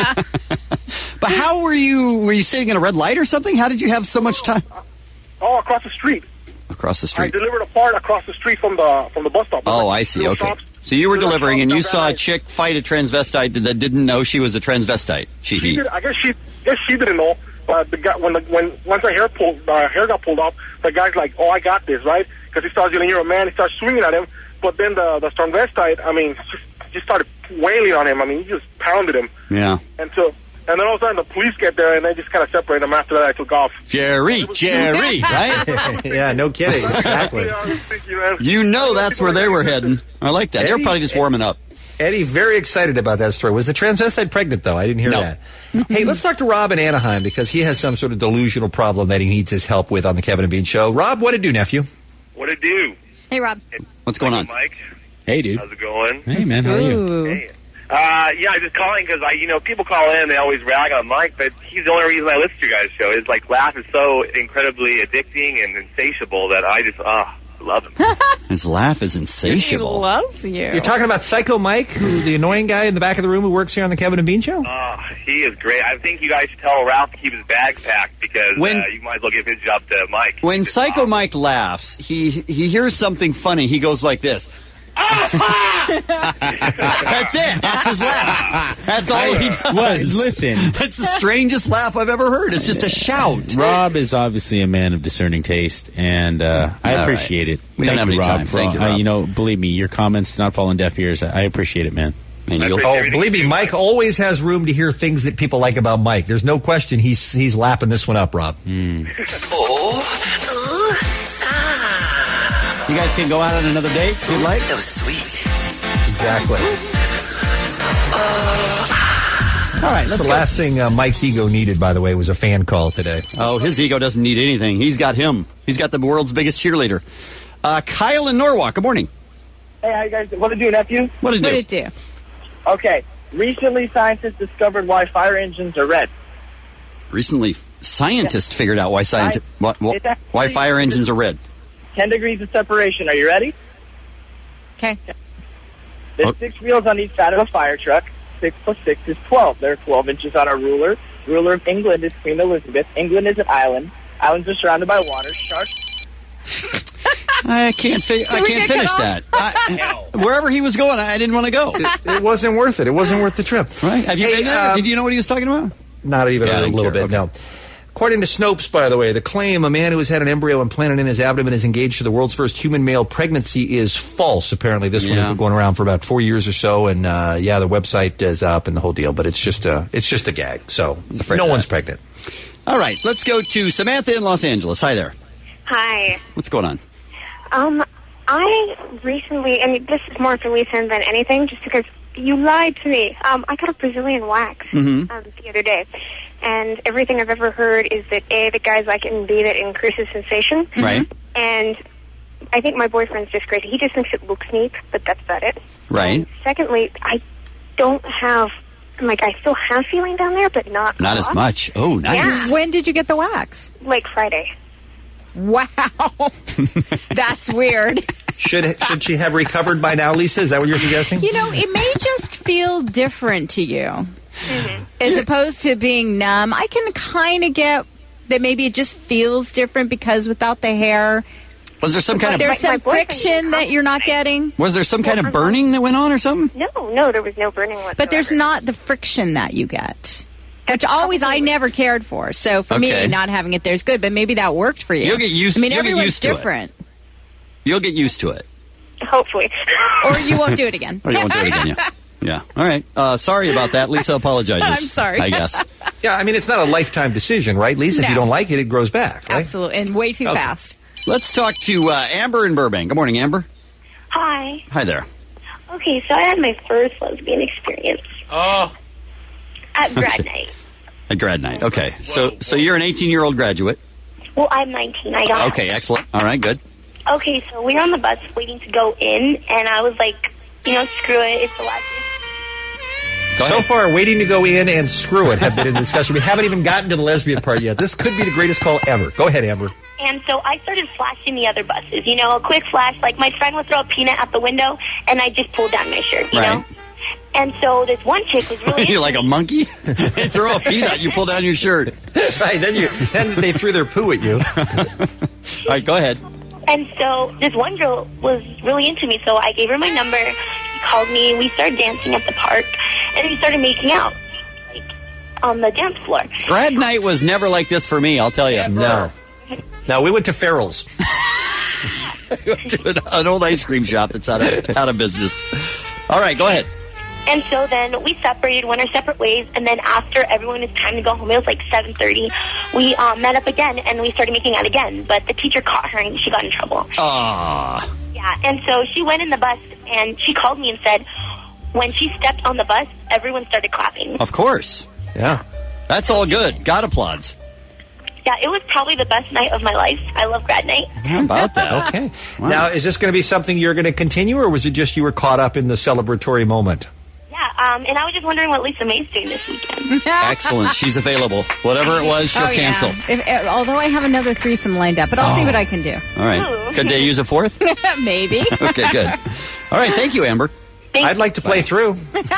But how were you, were you sitting at a red light or something? How did you have so much time? Oh, across the street. Across the I street. delivered a part across the street from the from the bus stop. Oh, Like I see. little Okay. shops. So you were There's a delivering, and you show saw a that chick fight a transvestite that didn't know she was a transvestite. She, She he. did, I guess she, guess she didn't know. But the guy, when the, when once her hair pulled, uh, hair got pulled off, the guy's like, "Oh, I got this," right? Because he starts yelling, "You're a man!" He starts swinging at him. But then the the transvestite, I mean, just just started wailing on him. I mean, he just pounded him. Yeah. And so, and then all of a sudden the police get there, and they just kind of separate them. After that, I took off. Jerry, Jerry, right? Yeah, no kidding. Exactly. You know that's where they were heading. I like that. They were probably just warming up. Eddie, very excited about that story. Was the transvestite pregnant, though? I didn't hear No. that. Hey, let's talk to Rob in Anaheim, because he has some sort of delusional problem that he needs his help with on the Kevin and Bean Show. Rob, what it do, nephew? What it do? Hey, Rob. What's going on? Mike. Hey, dude. How's it going? Hey, man. How are you? Ooh. Hey. Uh, yeah, I'm just calling because I, you know, people call in, they always rag on Mike, but he's the only reason I listen to your guys' show. His like laugh is so incredibly addicting and insatiable that I just, ah, love him. His laugh is insatiable. He loves you. You're talking about Psycho Mike, who, the annoying guy in the back of the room who works here on the Kevin and Bean Show? Oh, he is great. I think you guys should tell Ralph to keep his bags packed because When- uh, you might as well give his job to Mike. When Psycho Mike laughs, he he hears something funny. He goes like this. That's it. That's his laugh. That's all he does. Well, listen. That's the strangest laugh I've ever heard. It's just a shout. Rob is obviously a man of discerning taste, and uh, I All appreciate right. it. We don't Thank have you, any Rob, time. for Thank you, all- uh, Rob. you know, believe me, your comments not fall on deaf ears. I I appreciate it, man. And you'll- Oh, believe me, Mike always has room to hear things that people like about Mike. There's no question he's he's lapping this one up, Rob. You guys can go out on another date if you'd like. So sweet. Exactly. All right, let's The go. last thing uh, Mike's ego needed, by the way, was a fan call today. Oh, his ego doesn't need anything. He's got him. He's got the world's biggest cheerleader. Uh, Kyle in Norwalk. Good morning. Hey, how you guys? What to do, nephew? What did What it did do? it do? Okay. Recently, scientists discovered why fire engines are red. Recently, scientists figured out why scienti- why, why, It's actually- why fire engines are red. Ten degrees of separation. Are you ready? Okay. There's Oh. six wheels on each side of a fire truck. Six plus six is twelve. There are twelve inches on our ruler. Ruler of England is Queen Elizabeth. England is an island. Islands are surrounded by water. Sharks. I can't. Fi- I we can't get finish cut that. I, wherever he was going, I didn't want to go. It, it wasn't worth it. It wasn't worth the trip. Right? Have you Hey, been there? um, Did you know what he was talking about? Not even Yeah, I a didn't little care. bit, no. According to Snopes, by the way, the claim a man who has had an embryo implanted in his abdomen is engaged to the world's first human male pregnancy is false. Apparently, this one has Yeah. been going around for about four years or so, and uh, yeah, the website is up and the whole deal. But it's just a, it's just a gag. So afraid no of one's that. pregnant. All right, let's go to Samantha in Los Angeles. Hi there. Hi. What's going on? Um, I recently, and this is more for Lisa than anything, just because you lied to me. Um, I got a Brazilian wax Mhm. um, the other day, and everything I've ever heard is that A, the guys like it, and B, that it increases sensation. Right. And I think my boyfriend's just crazy. He just thinks it looks neat, but that's about it. Right. Secondly, I don't have, like, I still have feeling down there, but not Not a as lot. much. Oh, nice. Yeah. When did you get the wax? Like Friday. Wow. That's weird. Should should she have recovered by now, Lisa? Is that what you're suggesting? You know, it may just feel different to you. As opposed to being numb. I can kind of get that maybe it just feels different because without the hair, Was there some kind of there's some friction that you're not getting. was there some kind of burning that went on or something? No, no, there was no burning whatsoever. But there's not the friction that you get. Which always I never cared for. So for Okay. me, not having it there is good. But maybe that worked for you. You'll get used- I mean, you'll get everyone's used to it. different. You'll get used to it. Hopefully. Or you won't do it again. Or you won't do it again, yeah. Yeah. All right. Uh, sorry about that. Lisa apologizes. I'm sorry. I guess. Yeah, I mean, it's not a lifetime decision, right, Lisa? If you No. don't like it, it grows back, right? Absolutely. And way too Okay. fast. Let's talk to uh, Amber in Burbank. Good morning, Amber. Hi. Hi there. Okay, so I had my first lesbian experience Oh. at grad Okay. night. At grad night. Okay. So so you're an eighteen-year-old graduate. Well, I'm nineteen. I got Okay, excellent. All right, good. Okay, so we were on the bus waiting to go in, and I was like, you know, screw it, it's the last So far, waiting to go in and screw it have been in discussion. We haven't even gotten to the lesbian part yet. This could be the greatest call ever. Go ahead, Amber. And so I started flashing the other buses, you know, a quick flash. Like, my friend would throw a peanut out the window, and I just pulled down my shirt, you Right. know? And so this one chick was really... You're like a monkey. They throw a peanut, you pull down your shirt. Right. Then you then they threw their poo at you. All right, go ahead. And so this one girl was really into me, so I gave her my number. She called me. We started dancing at the park, and we started making out, like, on the dance floor. Grad night was never like this for me, I'll tell you. No. No, we went to Farrell's. We went to an, an old ice cream shop that's out of, out of business. All right, go ahead. And so then we separated, went our separate ways, and then after everyone was time to go home, it was like seven thirty, we um, met up again, and we started making out again. But the teacher caught her, and she got in trouble. Ah. Yeah, and so she went in the bus, and she called me and said when she stepped on the bus, everyone started clapping. Of course. Yeah. That's all good. God applauds. Yeah, it was probably the best night of my life. I love grad night. How about that? Okay. Wow. Now, is this going to be something you're going to continue, or was it just you were caught up in the celebratory moment? Yeah, um, and I was just wondering what Lisa May's doing this weekend. Excellent. She's available. Whatever it was, she'll oh, yeah. cancel. If, if, although I have another threesome lined up, but I'll Oh. see what I can do. All right. Could they use a fourth? Maybe. Okay, good. All right. Thank you, Amber. I'd like to play through.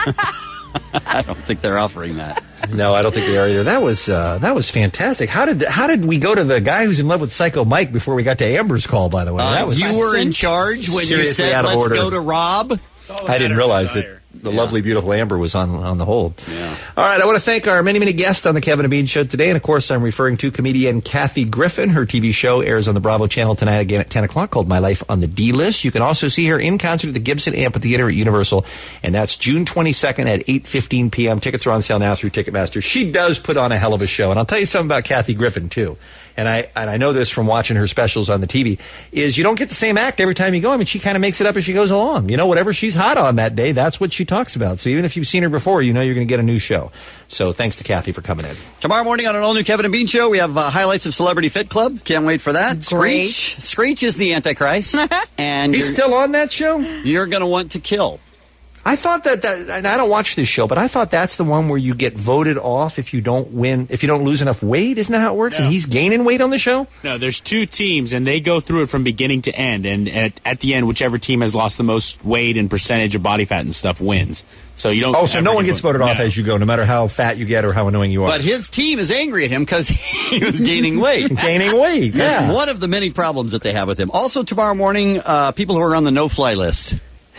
I don't think they're offering that. No, I don't think they are either. That was uh, that was fantastic. How did how did we go to the guy who's in love with Psycho Mike before we got to Amber's call? By the way, Uh, that was you were in charge when you seriously said, out of let's order. go to Rob. I didn't realize that the lovely, beautiful Amber was on on the hold. Yeah. All right, I want to thank our many, many guests on the Kevin and Bean Show today. And, of course, I'm referring to comedian Kathy Griffin. Her T V show airs on the Bravo channel tonight again at ten o'clock called My Life on the D-List. You can also see her in concert at the Gibson Amphitheater at Universal, and that's June twenty-second at eight fifteen p.m. Tickets are on sale now through Ticketmaster. She does put on a hell of a show, and I'll tell you something about Kathy Griffin, too. And I and I know this from watching her specials on the T V, is you don't get the same act every time you go. I mean, she kind of makes it up as she goes along. You know, whatever she's hot on that day, that's what she talks about. So even if you've seen her before, you know you're going to get a new show. So thanks to Kathy for coming in. Tomorrow morning on an all-new Kevin and Bean Show, we have uh, highlights of Celebrity Fit Club. Can't wait for that. Great. Screech. Screech is the Antichrist. And He's you're- still on that show? You're going to want to kill. I thought that, that, and I don't watch this show, but I thought that's the one where you get voted off if you don't win, if you don't lose enough weight. Isn't that how it works? No. And he's gaining weight on the show? No, there's two teams, and they go through it from beginning to end. And at, at the end, whichever team has lost the most weight and percentage of body fat and stuff wins. So you don't. Oh, so ever no one get gets voted off no. as you go, no matter how fat you get or how annoying you are. But his team is angry at him because he was gaining weight. Gaining weight, That's yeah. one of the many problems that they have with him. Also, tomorrow morning, uh, people who are on the no-fly list.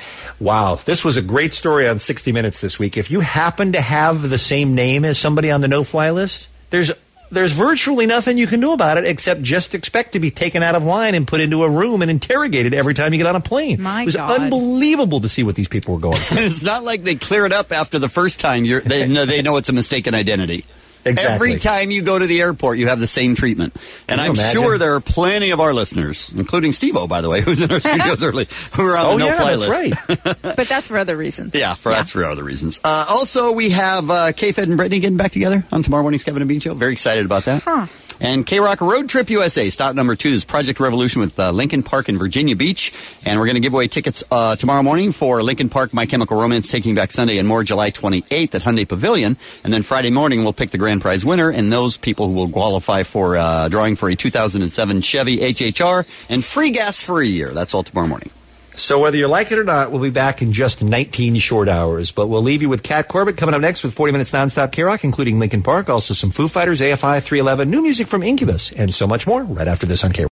Wow, this was a great story on sixty minutes this week. If you happen to have the same name as somebody on the no-fly list, there's there's virtually nothing you can do about it except just expect to be taken out of line and put into a room and interrogated every time you get on a plane. My it was God. unbelievable to see what these people were going through. And it's not like they clear it up after the first time. You're, they, know, they know it's a mistaken identity. Exactly. Every time you go to the airport, you have the same treatment. And Can you I'm imagine? sure there are plenty of our listeners, including Steve-O, by the way, who's in our studios early, who are on Oh, the yeah, no-fly that's list. right. But that's for other reasons. Yeah, for, that's for other reasons. Uh, also, we have uh, K-Fed and Brittany getting back together on tomorrow morning's Kevin and Bean Show. Very excited about that. Huh. And K-Rock Road Trip U S A, stop number two is Project Revolution with uh, Lincoln Park in Virginia Beach. And we're going to give away tickets uh, tomorrow morning for Lincoln Park, My Chemical Romance, Taking Back Sunday, and more July twenty-eighth at Hyundai Pavilion. And then Friday morning, we'll pick the grand prize winner and those people who will qualify for uh, drawing for a two thousand seven Chevy H H R and free gas for a year. That's all tomorrow morning. So whether you like it or not, we'll be back in just nineteen short hours. But we'll leave you with Kat Corbett coming up next with forty minutes nonstop K-Rock, including Linkin Park, also some Foo Fighters, A F I, three eleven, new music from Incubus, and so much more right after this on K-Rock.